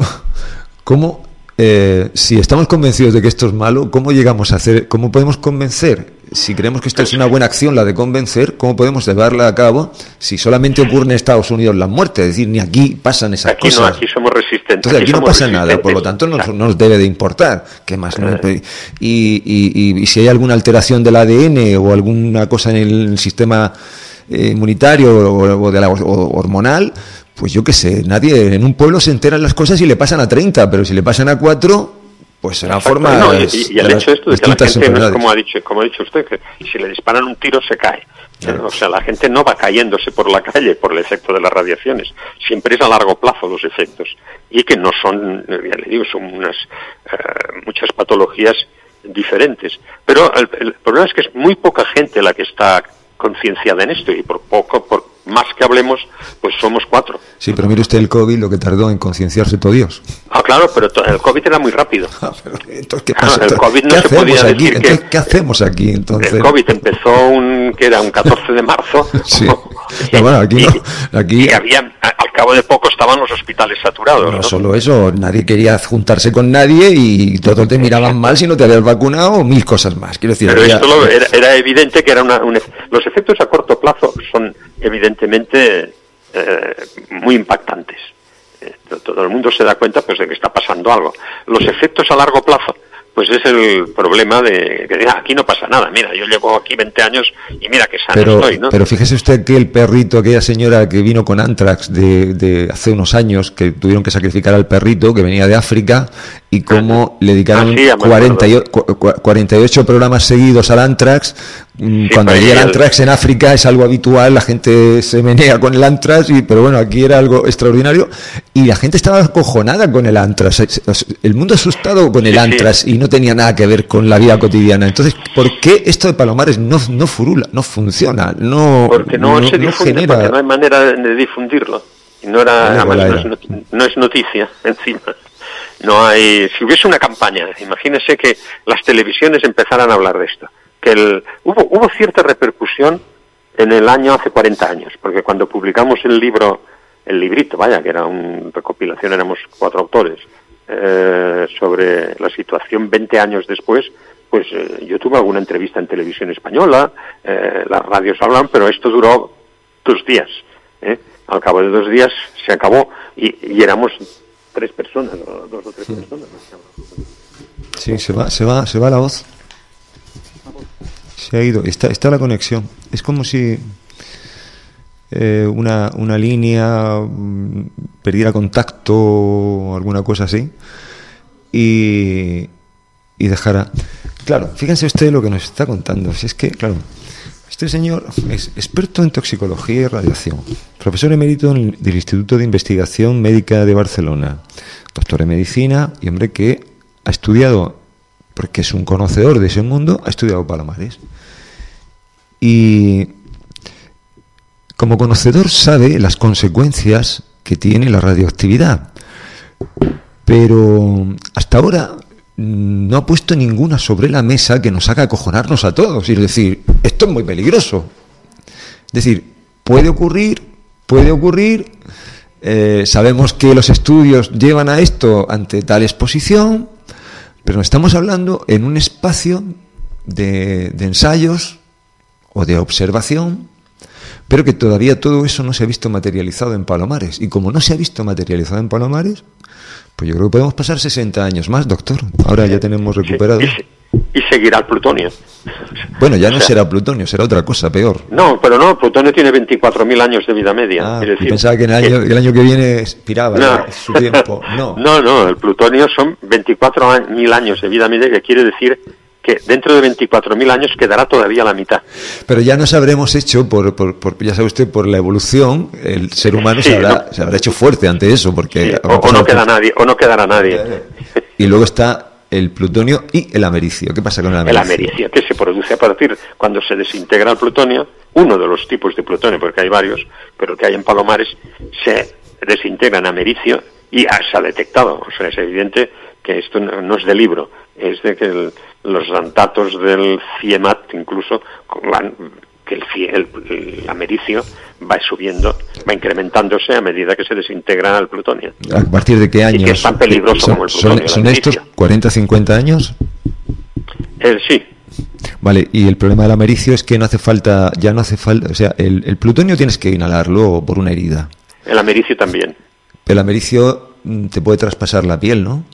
cómo eh, si estamos convencidos de que esto es malo, ¿cómo llegamos a hacer, cómo podemos convencer? Si creemos que esto es una buena acción, la de convencer, ¿cómo podemos llevarla a cabo si solamente ocurre enEstados Unidos la muerte? Es decir, ni aquí pasan esas Aquí cosas. no, aquí somos resistentes. Entonces aquí, no somos pasa nada, por lo resistentes. tanto no nos, no nos debe de importar. ¿Qué más? No? Y, y, y- y si hay alguna alteración del A D N o alguna cosa en el sistema eh, inmunitario o, o de la, o hormonal, pues yo qué sé, nadie en un pueblo se enteran las cosas y le pasan a treinta, pero si le pasan a cuatro, pues será Exacto. forma No, y, y el hecho esto de que la gente, no es como ha dicho, como ha dicho usted, que si le disparan un tiro se cae. O sea, la gente no va cayéndose por la calle por el efecto de las radiaciones. Siempre es a largo plazo los efectos. Y que no son, ya le digo, son unas eh, muchas patologías diferentes. Pero el, el problema es que es muy poca gente la que está concienciada en esto, y por poco, por más que hablemos, pues somos cuatro. Sí, pero mire usted el COVID, lo que tardó en concienciarse todo Dios. Ah, claro, pero to- el COVID era muy rápido. Entonces, ¿qué Claro, pasa? el COVID no ¿Qué se hacemos podía aquí? decir Entonces, que ¿qué hacemos aquí? Entonces, el COVID empezó un, que era un catorce de marzo. sí. Pero bueno, aquí no, aquí Y había, a- al cabo de poco estaban los hospitales saturados. no ¿no? solo eso, nadie quería juntarse con nadie y todos te miraban mal si no te habías vacunado o mil cosas más. Quiero decir, Pero había- esto lo- era, era evidente que era una, un ef- los efectos a corto plazo son evidentemente eh, muy impactantes. Eh, to- todo el mundo se da cuenta pues de que está pasando algo. Los efectos a largo plazo, pues es el problema de que ah, aquí no pasa nada. Mira, yo llevo aquí veinte años y mira que sano Pero, estoy, ¿no? pero fíjese usted que el perrito, aquella señora que vino con Antrax de, de hace unos años, que tuvieron que sacrificar al perrito, que venía de África, y cómo le dedicaron Ah, sí, ya me cuarenta y ocho, cu- cu- cuarenta y ocho programas seguidos al Antrax. Mm, Cuando pero llega el y el- Antrax en África es algo habitual, la gente se menea con el Antrax, y, pero bueno, aquí era algo extraordinario, y la gente estaba acojonada con el Antrax. El mundo asustado con el Sí, sí. Antrax, y no tenía nada que ver con la vida cotidiana. Entonces, ¿por qué esto de Palomares no, no furula, no funciona? No, Porque no, se difunde, genera... porque no hay manera de difundirlo. Y no era, Vale, además, vale, no, es not- no es noticia encima. No hay, si hubiese una campaña, imagínese que las televisiones empezaran a hablar de esto. Que el, hubo, hubo cierta repercusión en el año hace cuarenta años, porque cuando publicamos el libro, el librito, vaya, que era una recopilación, éramos cuatro autores, eh, sobre la situación veinte años después, pues eh, yo tuve alguna entrevista en televisión española, eh, las radios hablan, pero esto duró dos días. ¿eh? Al cabo de dos días se acabó y, y éramos tres personas, o dos o tres personas. Sí, se va, se va, se va la voz. Se ha ido. Está, está la conexión. Es como si eh, una, una línea mm, perdiera contacto o alguna cosa así y, y dejara. Claro, fíjense usted lo que nos está contando. Si es que, claro, este señor es experto en toxicología y radiación, profesor emérito en- del Instituto de Investigación Médica de Barcelona, doctor en medicina y hombre que ha estudiado, porque es un conocedor de ese mundo, ha estudiado Palomares. Y como conocedor sabe las consecuencias que tiene la radioactividad. Pero hasta ahora mm, no ha puesto ninguna sobre la mesa que nos haga acojonarnos a todos. Es decir, esto es muy peligroso. Es decir, puede ocurrir, puede ocurrir. Eh, sabemos que los estudios llevan a esto ante tal exposición, pero estamos hablando en un espacio de, de ensayos o de observación, pero que todavía todo eso no se ha visto materializado en Palomares. Y como no se ha visto materializado en Palomares, pues yo creo que podemos pasar sesenta años más, doctor. Ahora ya tenemos recuperado. Y, se- y seguirá el plutonio. Bueno, ya no O sea, será plutonio, será otra cosa, peor. No, pero no, plutonio tiene veinticuatro mil años de vida media. Ah, es y decir, pensaba que en el año, el año que viene expiraba No. ya su tiempo. No. No, no, el plutonio son veinticuatro mil años de vida media, que quiere decir que dentro de veinticuatro mil años quedará todavía la mitad. Pero ya nos habremos hecho, por, por, por- ya sabe usted, por la evolución, el ser humano Sí, se, habrá, ¿no? se habrá hecho fuerte ante eso, porque Sí, o, habrá o pasado no queda por- nadie, o no quedará nadie. Y luego está el plutonio y el americio. ¿Qué pasa con el El americio? americio, que se produce a partir cuando se desintegra el plutonio, uno de los tipos de plutonio, porque hay varios, pero el que hay en Palomares, se desintegra en americio y ah, se ha detectado. O sea, es evidente que esto no, no es de libro, es de que el, los datos del CIEMAT incluso van, que el, el, el americio va subiendo, va incrementándose a medida que se desintegra el plutonio. ¿A partir de qué años? Y que es tan peligroso ¿Son, como el plutonio. ¿Son, son estos cuarenta, cincuenta años? Eh, sí. Vale, y el problema del americio es que no hace falta, ya no hace falta, o sea, el, el plutonio tienes que inhalarlo por una herida. El americio también. El americio te puede traspasar la piel, ¿no?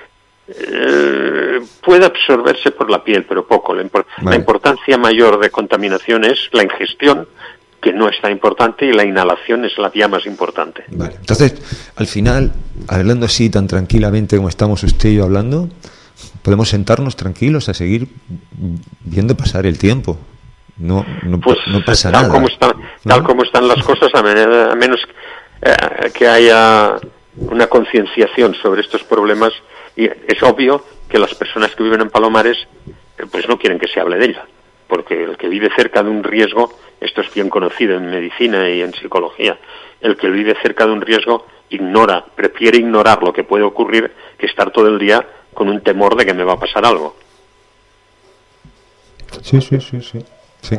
Eh, puede absorberse por la piel, pero poco. La, impor vale. la importancia mayor de contaminación es la ingestión, que no es tan importante, y la inhalación es la vía más importante. Vale. Entonces, al final, hablando así tan tranquilamente como estamos usted y yo hablando, podemos sentarnos tranquilos a seguir viendo pasar el tiempo. No, no, pues, no pasa tal nada. Como está, ¿no? Tal como están las cosas, a, men a menos eh, que haya una concienciación sobre estos problemas, y es obvio que las personas que viven en Palomares eh, pues no quieren que se hable de ella, porque el que vive cerca de un riesgo, esto es bien conocido en medicina y en psicología, el que vive cerca de un riesgo ignora, prefiere ignorar lo que puede ocurrir que estar todo el día con un temor de que me va a pasar algo. Sí, sí, sí, sí. sí.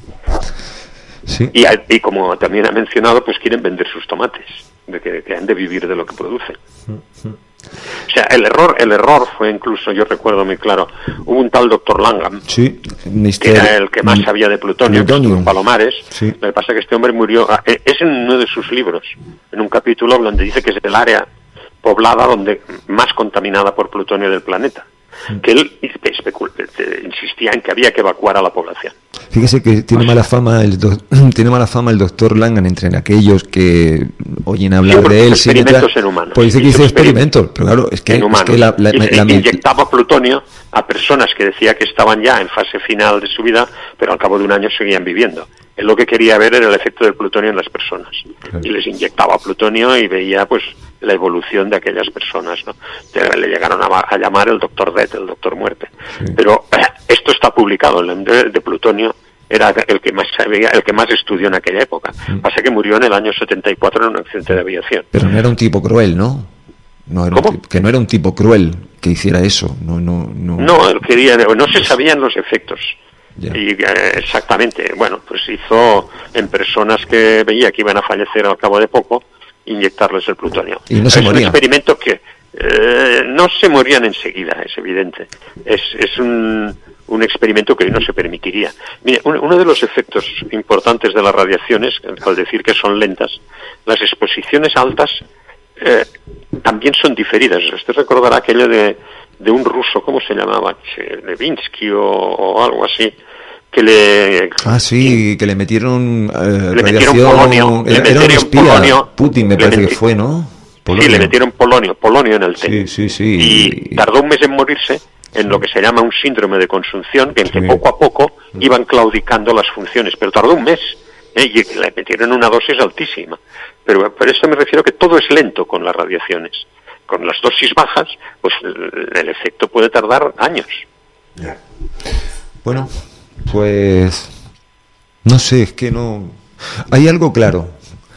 sí. Y, y como también ha mencionado, pues quieren vender sus tomates, de que, que han de vivir de lo que producen. O sea, el error, el error fue incluso, yo recuerdo muy claro, hubo un tal doctor Langham, sí, que era el que más sabía de plutonio, que estuvo en Palomares. Sí. Lo que pasa es que este hombre murió, es en uno de sus libros, en un capítulo donde dice que es el área poblada donde más contaminada por plutonio del planeta. Que él insistía en que había que evacuar a la población. Fíjese que tiene mala fama el do tiene mala fama el doctor Langham entre aquellos que oyen hablar sí, de él. Experimentos en humanos. Pues dice que hizo experimentos, pero claro, es que, en es que la, la, y, la, la inyectaba plutonio a personas que decía que estaban ya en fase final de su vida, pero al cabo de un año seguían viviendo. Él lo que quería ver era el efecto del plutonio en las personas. Claro. Y les inyectaba plutonio y veía pues la evolución de aquellas personas, ¿no? Le llegaron a, a llamar el doctor Death, el doctor Muerte. Sí. Pero eh, esto está publicado, el de, de plutonio era el que más sabía, el que más estudió en aquella época. Mm. Pasa que murió en el año setenta y cuatro en un accidente de aviación. Pero no era un tipo cruel, ¿no? No era ¿Cómo? Un tipo, que no era un tipo cruel que hiciera eso. No, no, no. No, él quería, no se sabían los efectos. Ya. Y eh, exactamente, bueno, pues hizo en personas que veía que iban a fallecer al cabo de poco, inyectarles el plutonio. Y no se es morían. Un experimento que eh, no se morían enseguida, es evidente. Es, es un, un experimento que hoy no se permitiría. Mire, un, uno de los efectos importantes de las radiaciones, al decir que son lentas, las exposiciones altas eh, también son diferidas. Usted recordará aquello de, de un ruso, ¿cómo se llamaba? Levinsky o, o algo así, que le ah sí que le metieron eh, le radiación metieron polonio, era, le era un espía polonio, Putin me parece que fue, ¿no? Polonio. Sí, le metieron polonio polonio en el té. Sí, sí, sí. Y tardó un mes en morirse en lo que se llama un síndrome de consunción, que, sí. que poco a poco iban claudicando las funciones, pero tardó un mes ¿eh? Y le metieron una dosis altísima. Pero por eso me refiero que todo es lento con las radiaciones. Con las dosis bajas, pues el efecto puede tardar años. Yeah. Bueno, pues no sé, es que no hay algo claro.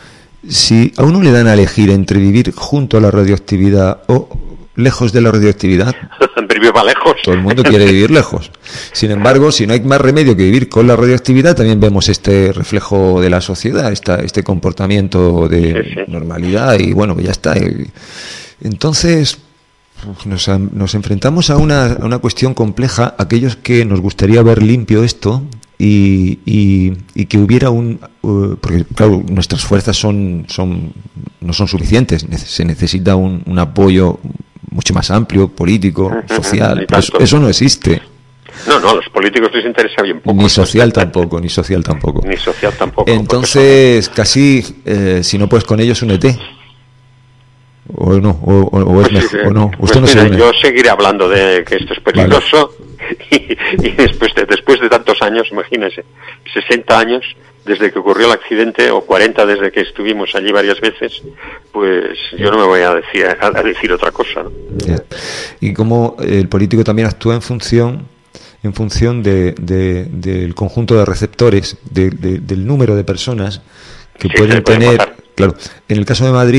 Si a uno le dan a elegir entre vivir junto a la radioactividad o lejos de la radioactividad, viva lejos. Todo el mundo quiere vivir lejos. Sin embargo, si no hay más remedio que vivir con la radioactividad, también vemos este reflejo de la sociedad, esta, este comportamiento de sí, sí. normalidad y bueno, que ya está. Entonces Nos, nos enfrentamos a una, a una cuestión compleja, aquellos que nos gustaría ver limpio esto y, y, y que hubiera un... Uh, porque, claro, nuestras fuerzas son, son no son suficientes, se necesita un, un apoyo mucho más amplio, político, social, eso, eso no existe. No, no, a los políticos les interesa bien poco. Ni social tampoco, ni social tampoco. Ni social tampoco. Entonces, casi, eh, si no puedes con ellos, únete. O no, o, o, o es pues mejor, sí, o no. Pues Usted no mira, se une. yo seguiré hablando de que esto es peligroso, vale. y, y después de después de tantos años, imagínese, sesenta años desde que ocurrió el accidente o cuarenta desde que estuvimos allí varias veces, pues yo no me voy a decir a, a decir otra cosa, ¿no? Yeah. Y como el político también actúa en función en función de, de, del conjunto de receptores, de, de, del número de personas que sí, pueden puede tener. pasar. Claro, en el caso de Madrid,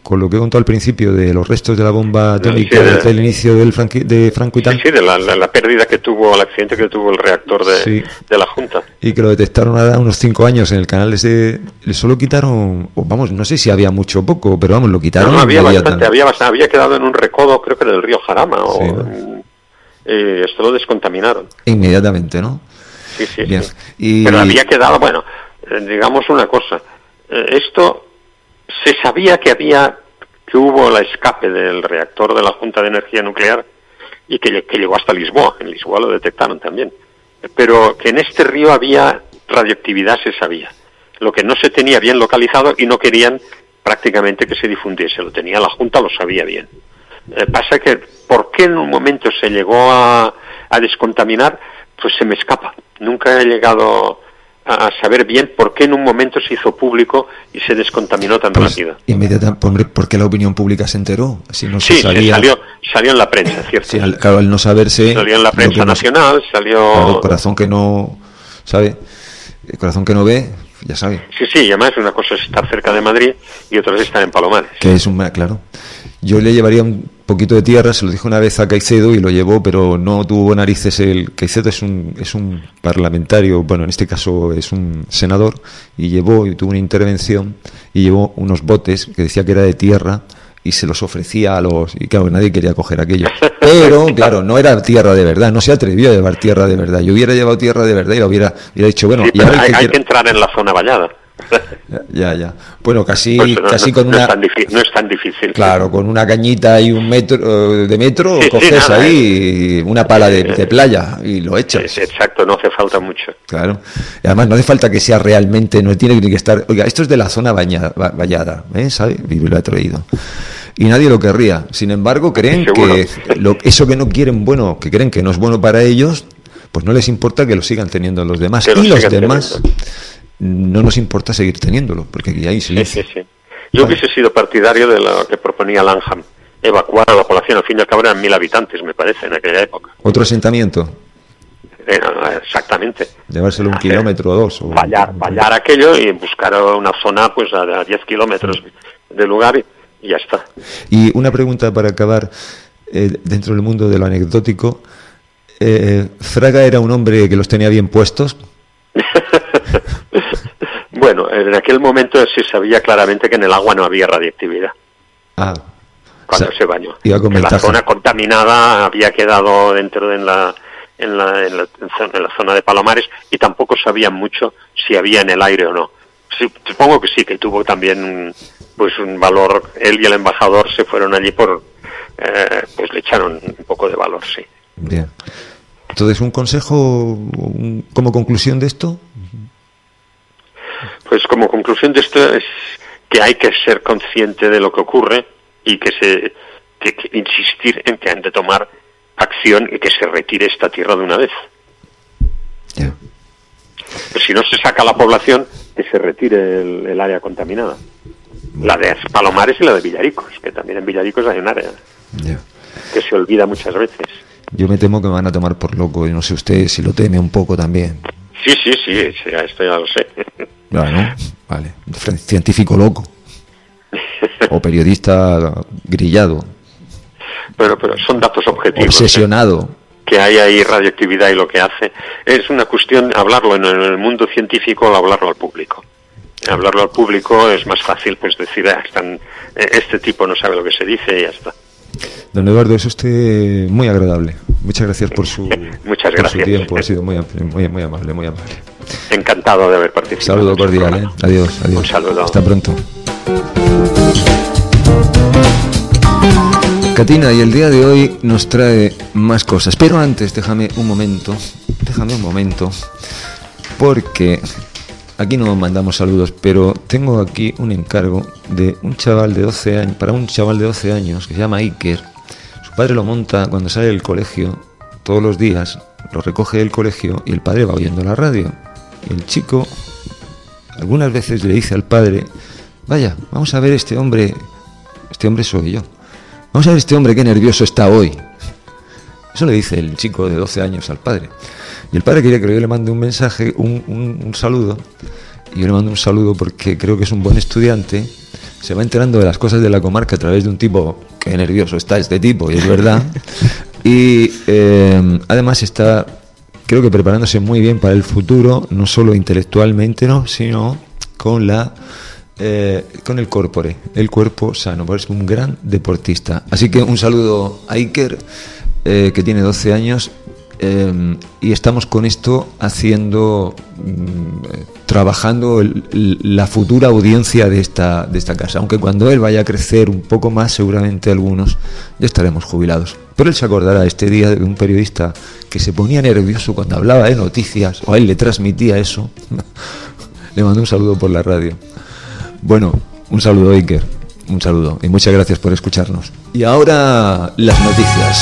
con lo que he contado al principio de los restos de la bomba atómica sí, de, desde el inicio del franqui, de Franco y tal. Sí, sí, de la, la, la pérdida que tuvo, el accidente que tuvo el reactor de, sí. de la Junta. Y que lo detectaron hace unos cinco años en el canal ese, solo quitaron, vamos, no sé si había mucho o poco, pero vamos, lo quitaron. No, no había bastante, había bastante, había quedado en un recodo, creo que del río Jarama, o, sí, ¿no? eh, esto lo descontaminaron. Inmediatamente, ¿no? Sí, sí, Bien. sí. Y... Pero había quedado, bueno, eh, digamos una cosa, eh, esto se sabía que había, que hubo el escape del reactor de la Junta de Energía Nuclear y que, que llegó hasta Lisboa, en Lisboa lo detectaron también, pero que en este río había radioactividad se sabía, lo que no se tenía bien localizado y no querían prácticamente que se difundiese, lo tenía la Junta, lo sabía bien. Eh, pasa que, ¿por qué en un momento se llegó a, a descontaminar? Pues se me escapa. Nunca he llegado a saber bien por qué en un momento se hizo público y se descontaminó tan pues, rápido. Inmediatamente, hombre, ¿por qué la opinión pública se enteró? Si no sí, se sabía... sí, salió, salió en la prensa, ¿cierto? Sí, al, claro, al no saberse... Salió en la prensa nacional, no, salió... Claro, corazón que no... ¿Sabe? El corazón que no ve, ya sabe. Sí, sí, y además una cosa es estar cerca de Madrid y otra es estar en Palomares. Que es un... Claro. Yo le llevaría un poquito de tierra, se lo dije una vez a Caicedo y lo llevó, pero no tuvo narices. El Caicedo es un es un parlamentario, bueno, en este caso es un senador, y llevó y tuvo una intervención y llevó unos botes que decía que era de tierra y se los ofrecía a los... Y claro, nadie quería coger aquello. Pero, claro, no era tierra de verdad, no se atrevió a llevar tierra de verdad. Yo hubiera llevado tierra de verdad y lo hubiera, hubiera dicho, bueno... Sí, y ahora hay, que hay quiera... que entrar en la zona vallada. Ya, ya. Bueno, casi, pues no, casi no, con no una... Es tan difícil, no es tan difícil. Claro, con una cañita y un metro de metro, sí, coges sí, nada, ahí una pala de, de playa y lo echas. Sí, exacto, no hace falta mucho. Claro. Y además no hace falta que sea realmente, no tiene ni que estar... Oiga, esto es de la zona bañada, vallada, ¿eh? ¿Sabe? Y lo ha traído. Y nadie lo querría. Sin embargo, creen Seguro. que lo, eso que no quieren bueno, que creen que no es bueno para ellos, pues no les importa que lo sigan teniendo los demás. Que y lo los demás... Teniendo. No nos importa seguir teniéndolo, porque aquí hay silencio. Sí, sí, sí. Yo hubiese sido partidario de lo que proponía Lanham, evacuar a la población. Al fin y al cabo eran mil habitantes, me parece, en aquella época. ¿Otro asentamiento? Eh, exactamente. Llevárselo un Hacer, kilómetro o dos. O... Vallar, vallar aquello y buscar una zona pues a diez kilómetros del lugar y, y ya está. Y una pregunta para acabar, eh, dentro del mundo de lo anecdótico. Eh, ¿Fraga era un hombre que los tenía bien puestos? Bueno, en aquel momento se sabía claramente que en el agua no había radiactividad. Ah. Cuando O sea, se bañó. Iba con que la ventaja. zona contaminada había quedado dentro de en la, en la, en la, en la zona de Palomares y tampoco sabían mucho si había en el aire o no. Sí, supongo que sí, que tuvo también pues un valor. Él y el embajador se fueron allí por... Eh, pues le echaron un poco de valor, sí. Bien. Entonces, ¿un consejo un, como conclusión de esto? Pues como conclusión de esto es que hay que ser consciente de lo que ocurre y que se que, que insistir en que han de tomar acción y que se retire esta tierra de una vez. Yeah. Pero si no se saca a la población, que se retire el, el área contaminada. La de Palomares y la de Villaricos, que también en Villaricos hay un área Yeah. que se olvida muchas veces. Yo me temo que me van a tomar por loco, y no sé usted si lo teme un poco también. Sí, sí, sí, sí, esto ya lo sé. Bueno, vale. Científico loco. O periodista grillado. Pero, pero son datos objetivos. Obsesionado. ¿eh? Que hay ahí radioactividad y lo que hace. Es una cuestión hablarlo en el mundo científico o hablarlo al público. Hablarlo al público es más fácil, pues decir, ah, están, este tipo no sabe lo que se dice y ya está. Don Eduardo, es usted muy agradable. Muchas gracias por su, Muchas por gracias. su tiempo. Ha sido muy, muy, muy amable, muy amable. Encantado de haber participado. Saludo cordial, ¿eh? Adiós, adiós. Un saludo. Hasta pronto. Catina, y el día de hoy nos trae más cosas. Pero antes, déjame un momento, déjame un momento, porque aquí no mandamos saludos, pero tengo aquí un encargo de un chaval de doce años, para un chaval de doce años que se llama Iker. Su padre lo monta cuando sale del colegio todos los días, lo recoge del colegio y el padre va oyendo la radio. Y el chico algunas veces le dice al padre: vaya, vamos a ver este hombre, este hombre soy yo. Vamos a ver este hombre qué nervioso está hoy. Eso le dice el chico de doce años al padre. Y el padre quería que yo le mande un mensaje, un, un, un saludo, y yo le mando un saludo porque creo que es un buen estudiante, se va enterando de las cosas de la comarca a través de un tipo, que nervioso está este tipo, y es verdad, y eh, además está, creo que preparándose muy bien para el futuro, no solo intelectualmente, no, sino con la eh, con el corpore, el cuerpo sano, porque es un gran deportista. Así que un saludo a Iker, eh, que tiene doce años, eh, y estamos con esto haciendo, eh, trabajando el, la futura audiencia de esta, de esta casa, aunque cuando él vaya a crecer un poco más, seguramente algunos ya estaremos jubilados. Pero él se acordará este día de un periodista que se ponía nervioso cuando hablaba de noticias, o a él le transmitía eso. Le mando un saludo por la radio. Bueno, un saludo, Iker, un saludo, y muchas gracias por escucharnos. Y ahora las noticias.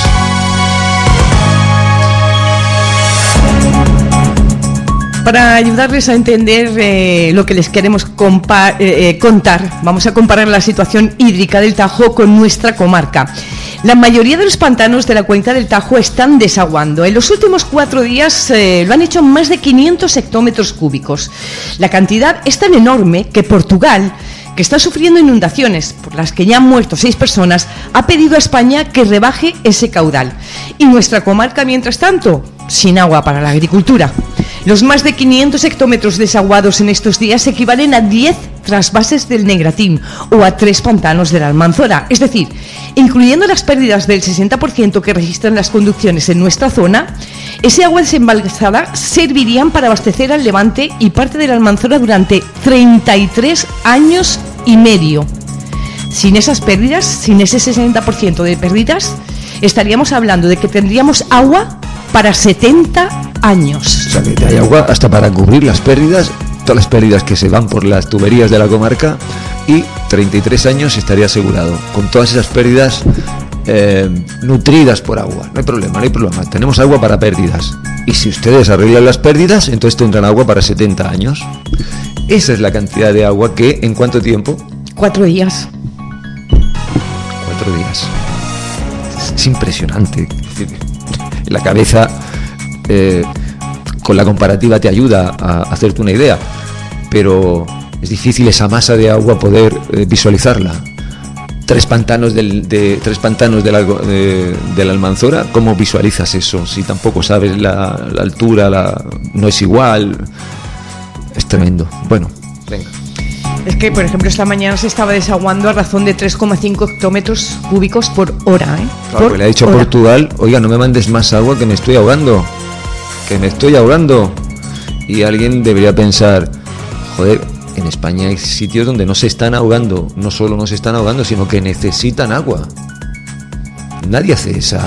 Para ayudarles a entender eh, lo que les queremos compa- eh, contar, vamos a comparar la situación hídrica del Tajo con nuestra comarca. La mayoría de los pantanos de la cuenca del Tajo están desaguando. En los últimos cuatro días eh, lo han hecho más de quinientos hectómetros cúbicos. La cantidad es tan enorme que Portugal, que está sufriendo inundaciones por las que ya han muerto seis personas, ha pedido a España que rebaje ese caudal. Y nuestra comarca, mientras tanto, sin agua para la agricultura. Los más de quinientos hectómetros desaguados en estos días equivalen a diez trasvases del Negratín o a tres pantanos de la Almanzora. Es decir, incluyendo las pérdidas del sesenta por ciento que registran las conducciones en nuestra zona, ese agua desembalsada servirían para abastecer al Levante y parte de la Almanzora durante treinta y tres años y medio. Sin esas pérdidas, sin ese sesenta por ciento de pérdidas, estaríamos hablando de que tendríamos agua para setenta años. O sea, que hay agua hasta para cubrir las pérdidas, todas las pérdidas que se van por las tuberías de la comarca, y treinta y tres años estaría asegurado, con todas esas pérdidas eh, nutridas por agua. No hay problema, no hay problema. Tenemos agua para pérdidas. Y si ustedes arreglan las pérdidas, entonces tendrán agua para setenta años. Esa es la cantidad de agua que, ¿en cuánto tiempo? Cuatro días. Cuatro días. Es, es impresionante. La cabeza, eh, con la comparativa te ayuda a hacerte una idea, pero es difícil esa masa de agua poder eh, visualizarla. Tres pantanos del, de tres pantanos de la, de, de la Almanzora, ¿cómo visualizas eso? Si tampoco sabes la, la altura, la, no es igual. Es tremendo. Bueno, venga. Es que, por ejemplo, esta mañana se estaba desaguando a razón de tres coma cinco hectómetros cúbicos por hora, ¿eh? Claro, por le ha dicho a hora. Portugal, oiga, no me mandes más agua que me estoy ahogando, que me estoy ahogando. Y alguien debería pensar, joder, en España hay sitios donde no se están ahogando, no solo no se están ahogando, sino que necesitan agua. Nadie hace esa...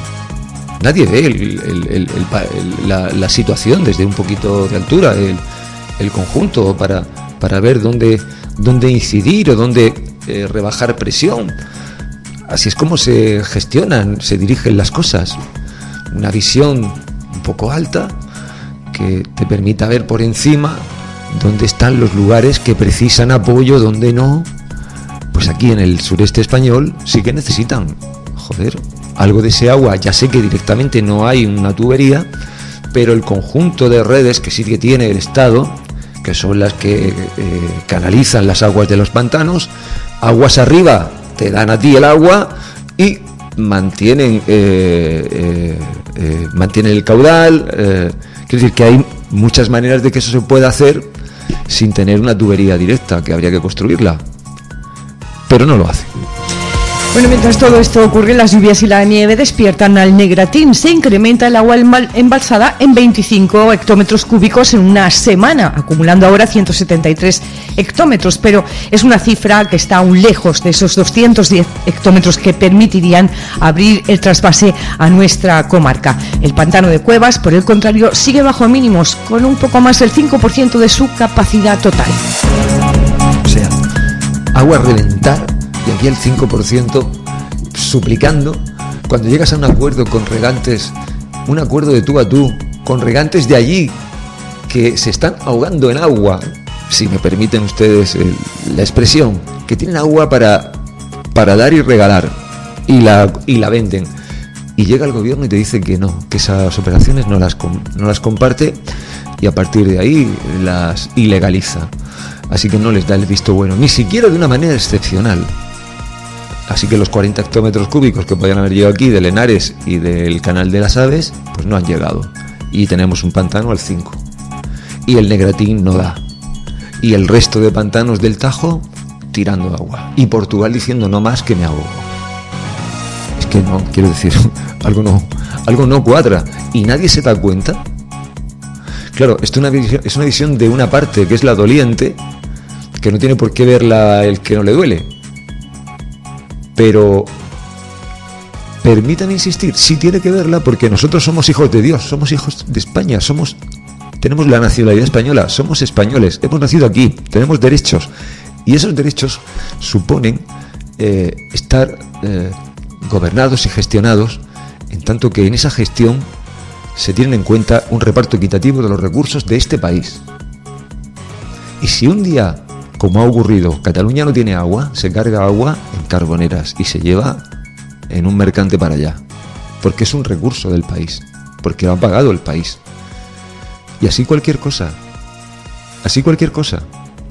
Nadie ve el, el, el, el, el, la, la situación desde un poquito de altura, el, el conjunto, para... para ver dónde, dónde incidir o dónde eh, rebajar presión. Así es como se gestionan, se dirigen las cosas. Una visión un poco alta que te permita ver por encima dónde están los lugares que precisan apoyo, dónde no. Pues aquí en el sureste español sí que necesitan, joder, algo de ese agua. Ya sé que directamente no hay una tubería, pero el conjunto de redes que sí que tiene el Estado, que son las que eh, canalizan las aguas de los pantanos, aguas arriba te dan a ti el agua y mantienen eh, eh, eh, mantienen el caudal. Eh, quiero decir que hay muchas maneras de que eso se pueda hacer sin tener una tubería directa, que habría que construirla, pero no lo hace. Bueno, mientras todo esto ocurre, las lluvias y la nieve despiertan al Negratín. Se incrementa el agua embalsada en veinticinco hectómetros cúbicos en una semana, acumulando ahora ciento setenta y tres hectómetros, pero es una cifra que está aún lejos de esos doscientos diez hectómetros que permitirían abrir el trasvase a nuestra comarca. El pantano de Cuevas, por el contrario, sigue bajo mínimos, con un poco más del cinco por ciento de su capacidad total. O sea, agua a reventar, y aquí el cinco por ciento suplicando. Cuando llegas a un acuerdo con regantes, un acuerdo de tú a tú, con regantes de allí que se están ahogando en agua, si me permiten ustedes el, la expresión, que tienen agua para, para dar y regalar, y la, y la venden, y llega el gobierno y te dice que no, que esas operaciones no las, no las comparte, y a partir de ahí las ilegaliza. Así que no les da el visto bueno, ni siquiera de una manera excepcional. Así que los cuarenta hectómetros cúbicos que podían haber llegado aquí del Henares y del Canal de las Aves, pues no han llegado. Y tenemos un pantano al cinco. Y el Negratín no da. Y el resto de pantanos del Tajo tirando agua. Y Portugal diciendo no más que me ahogo. Es que no, quiero decir, algo no, algo no cuadra. Y nadie se da cuenta. Claro, esto es una visión, es una visión de una parte que es la doliente, que no tiene por qué verla el que no le duele. Pero permítanme insistir, sí tiene que verla, porque nosotros somos hijos de Dios, somos hijos de España, somos, tenemos la nacionalidad española, somos españoles, hemos nacido aquí, tenemos derechos, y esos derechos suponen eh, estar eh, gobernados y gestionados, en tanto que en esa gestión se tiene en cuenta un reparto equitativo de los recursos de este país. Y si un día, como ha ocurrido, Cataluña no tiene agua, se carga agua en Carboneras y se lleva en un mercante para allá, porque es un recurso del país, porque lo ha pagado el país. Y así cualquier cosa, así cualquier cosa.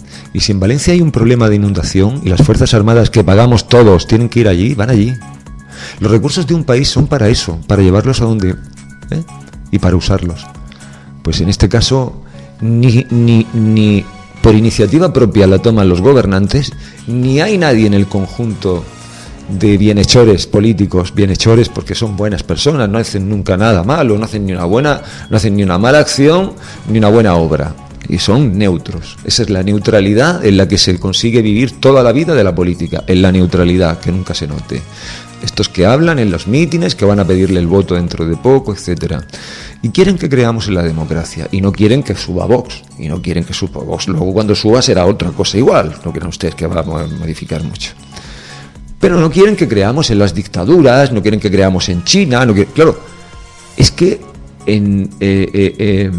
Y si en Valencia hay un problema de inundación y las Fuerzas Armadas que pagamos todos tienen que ir allí, van allí. Los recursos de un país son para eso, para llevarlos a donde... ¿eh? Y para usarlos. Pues en este caso, ni, ni, ni por iniciativa propia la toman los gobernantes, ni hay nadie en el conjunto de bienhechores políticos, bienhechores porque son buenas personas, no hacen nunca nada malo, no hacen ni una buena, no hacen ni una mala acción, ni una buena obra. Y son neutros. Esa es la neutralidad en la que se consigue vivir toda la vida de la política, en la neutralidad, que nunca se note. Estos que hablan en los mítines, que van a pedirle el voto dentro de poco, etcétera. Y quieren que creamos en la democracia, y no quieren que suba Vox, y no quieren que suba Vox. Luego cuando suba será otra cosa igual, no crean ustedes que va a modificar mucho. Pero no quieren que creamos en las dictaduras, no quieren que creamos en China, no quieren... Claro, es que en eh, eh, eh,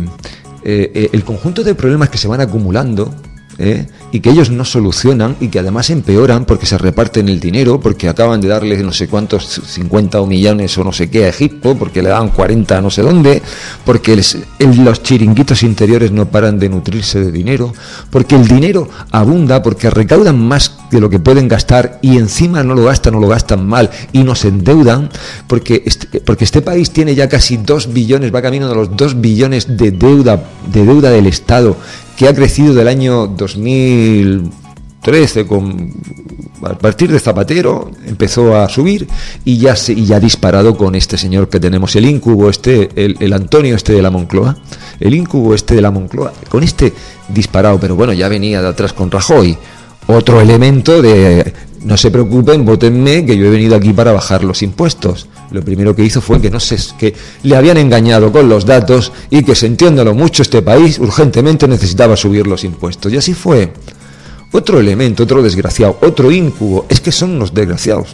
eh, el conjunto de problemas que se van acumulando... ¿Eh? y que ellos no solucionan y que además empeoran porque se reparten el dinero, porque acaban de darle no sé cuántos, cincuenta o millones o no sé qué a Egipto, porque le dan cuarenta a no sé dónde, porque les, el, los chiringuitos interiores no paran de nutrirse de dinero, porque el dinero abunda, porque recaudan más de lo que pueden gastar y encima no lo gastan o lo gastan mal y nos endeudan, porque este, porque este país tiene ya casi dos billones, va camino de los dos billones de deuda, de deuda del Estado, que ha crecido del año dos mil trece, con, a partir de Zapatero empezó a subir y ya se, y ya ha disparado con este señor que tenemos, el íncubo este, el, el Antonio este de la Moncloa, el íncubo este de la Moncloa, con este disparado, pero bueno, ya venía de atrás con Rajoy, otro elemento de no se preocupen, vótenme, que yo he venido aquí para bajar los impuestos. Lo primero que hizo fue que no sé, que le habían engañado con los datos y que, se entiéndalo mucho, este país urgentemente necesitaba subir los impuestos. Y así fue. Otro elemento, otro desgraciado, otro íncubo. Es que son los desgraciados.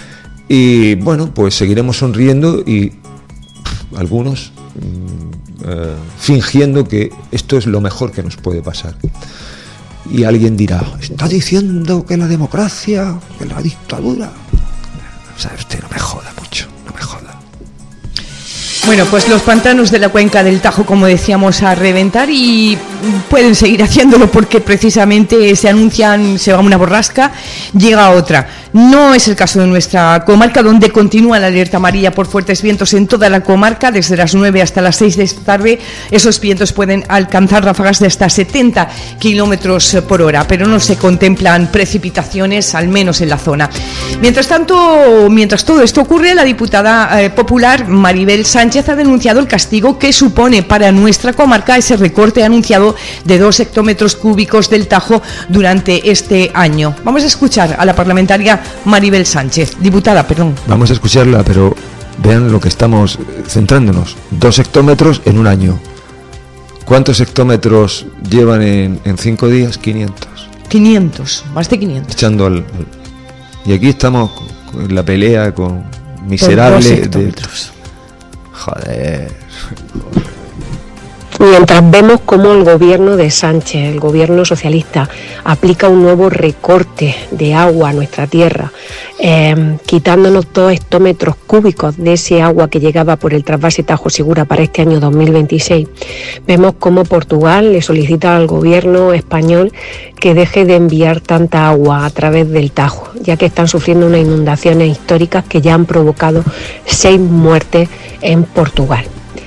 Y bueno, pues seguiremos sonriendo y pff, algunos mmm, eh, fingiendo que esto es lo mejor que nos puede pasar. Y alguien dirá, está diciendo que la democracia, que la dictadura... O sea, usted no me joda mucho, no me joda. Bueno, pues los pantanos de la cuenca del Tajo, como decíamos, a reventar, y pueden seguir haciéndolo porque precisamente se anuncian, se va una borrasca, llega otra. No es el caso de nuestra comarca, donde continúa la alerta amarilla por fuertes vientos en toda la comarca. Desde las nueve hasta las seis de esta tarde esos vientos pueden alcanzar ráfagas de hasta setenta kilómetros por hora, pero no se contemplan precipitaciones, al menos en la zona. Mientras tanto, mientras todo esto ocurre, la diputada eh, popular Maribel Sánchez ha denunciado el castigo que supone para nuestra comarca ese recorte anunciado de dos hectómetros cúbicos del Tajo durante este año. Vamos a escuchar a la parlamentaria Maribel Sánchez, diputada, perdón. Vamos a escucharla, pero vean lo que estamos centrándonos. Dos hectómetros en un año. ¿Cuántos hectómetros llevan en, en cinco días? quinientos. quinientos, más de quinientos. Echando al, al... Y aquí estamos en la pelea con miserable de... Joder, joder. Mientras vemos cómo el gobierno de Sánchez, el gobierno socialista, aplica un nuevo recorte de agua a nuestra tierra, eh, quitándonos dos hectómetros cúbicos de ese agua que llegaba por el trasvase Tajo Segura para este año dos mil veintiséis, vemos cómo Portugal le solicita al gobierno español que deje de enviar tanta agua a través del Tajo, ya que están sufriendo unas inundaciones históricas que ya han provocado seis muertes en Portugal.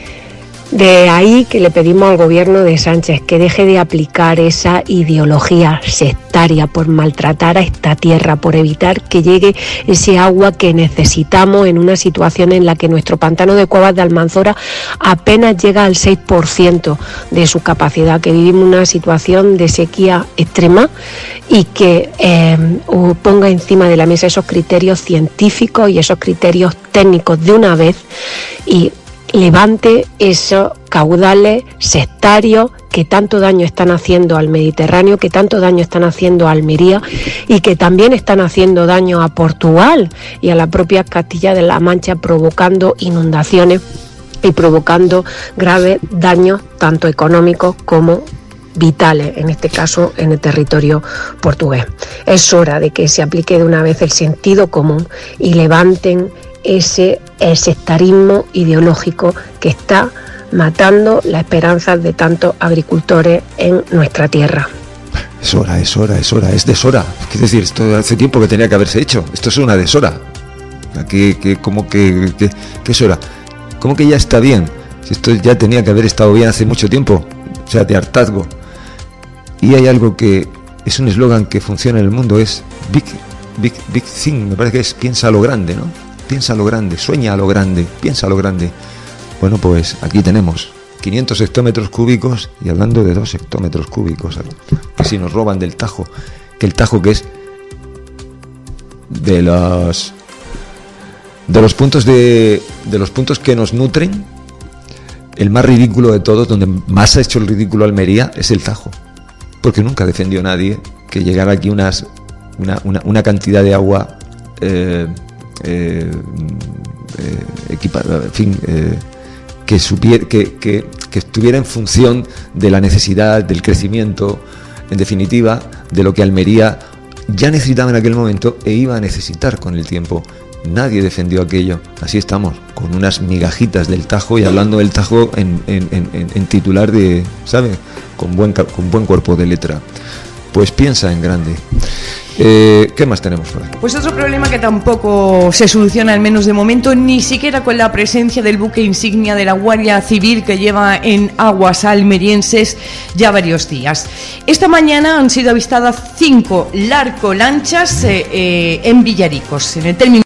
De ahí que le pedimos al gobierno de Sánchez que deje de aplicar esa ideología sectaria por maltratar a esta tierra, por evitar que llegue ese agua que necesitamos en una situación en la que nuestro pantano de Cuevas de Almanzora apenas llega al seis por ciento de su capacidad, que vivimos una situación de sequía extrema, y que eh, ponga encima de la mesa esos criterios científicos y esos criterios técnicos de una vez y levante esos caudales sectarios que tanto daño están haciendo al Mediterráneo, que tanto daño están haciendo a Almería y que también están haciendo daño a Portugal y a la propia Castilla de la Mancha, provocando inundaciones y provocando graves daños tanto económicos como vitales, en este caso en el territorio portugués. Es hora de que se aplique de una vez el sentido común y levanten ese sectarismo ideológico que está matando las esperanzas de tantos agricultores en nuestra tierra. Es hora, es hora, es hora, es deshora. Es decir, esto hace tiempo que tenía que haberse hecho. Esto es una deshora. Que, que, como que, que, que es hora. ¿Cómo que ya está bien? Si esto ya tenía que haber estado bien hace mucho tiempo. O sea, de hartazgo. Y hay algo que es un eslogan que funciona en el mundo, es Big, Big, Big Thing. Me parece que es piensa a lo grande, ¿no? Piensa a lo grande, sueña a lo grande, piensa a lo grande. Bueno, pues aquí tenemos quinientos hectómetros cúbicos, y hablando de dos hectómetros cúbicos, que si nos roban del Tajo, que el Tajo, que es de los de los puntos de de los puntos que nos nutren, el más ridículo de todos, donde más ha hecho el ridículo Almería, es el Tajo, porque nunca defendió nadie que llegara aquí unas una, una, una cantidad de agua eh, Eh, eh, equipa, en fin, eh, que, supiera, que, que, que estuviera en función de la necesidad, del crecimiento, en definitiva, de lo que Almería ya necesitaba en aquel momento e iba a necesitar con el tiempo. Nadie defendió aquello. Así estamos, con unas migajitas del Tajo, y hablando del Tajo en, en, en, en titular de, ¿sabe? Con buen, con buen cuerpo de letra. Pues piensa en grande. Eh, ¿Qué más tenemos por aquí? Pues otro problema que tampoco se soluciona, al menos de momento, ni siquiera con la presencia del buque insignia de la Guardia Civil que lleva en aguas almerienses ya varios días. Esta mañana han sido avistadas cinco larcolanchas eh, eh, en Villaricos, en el término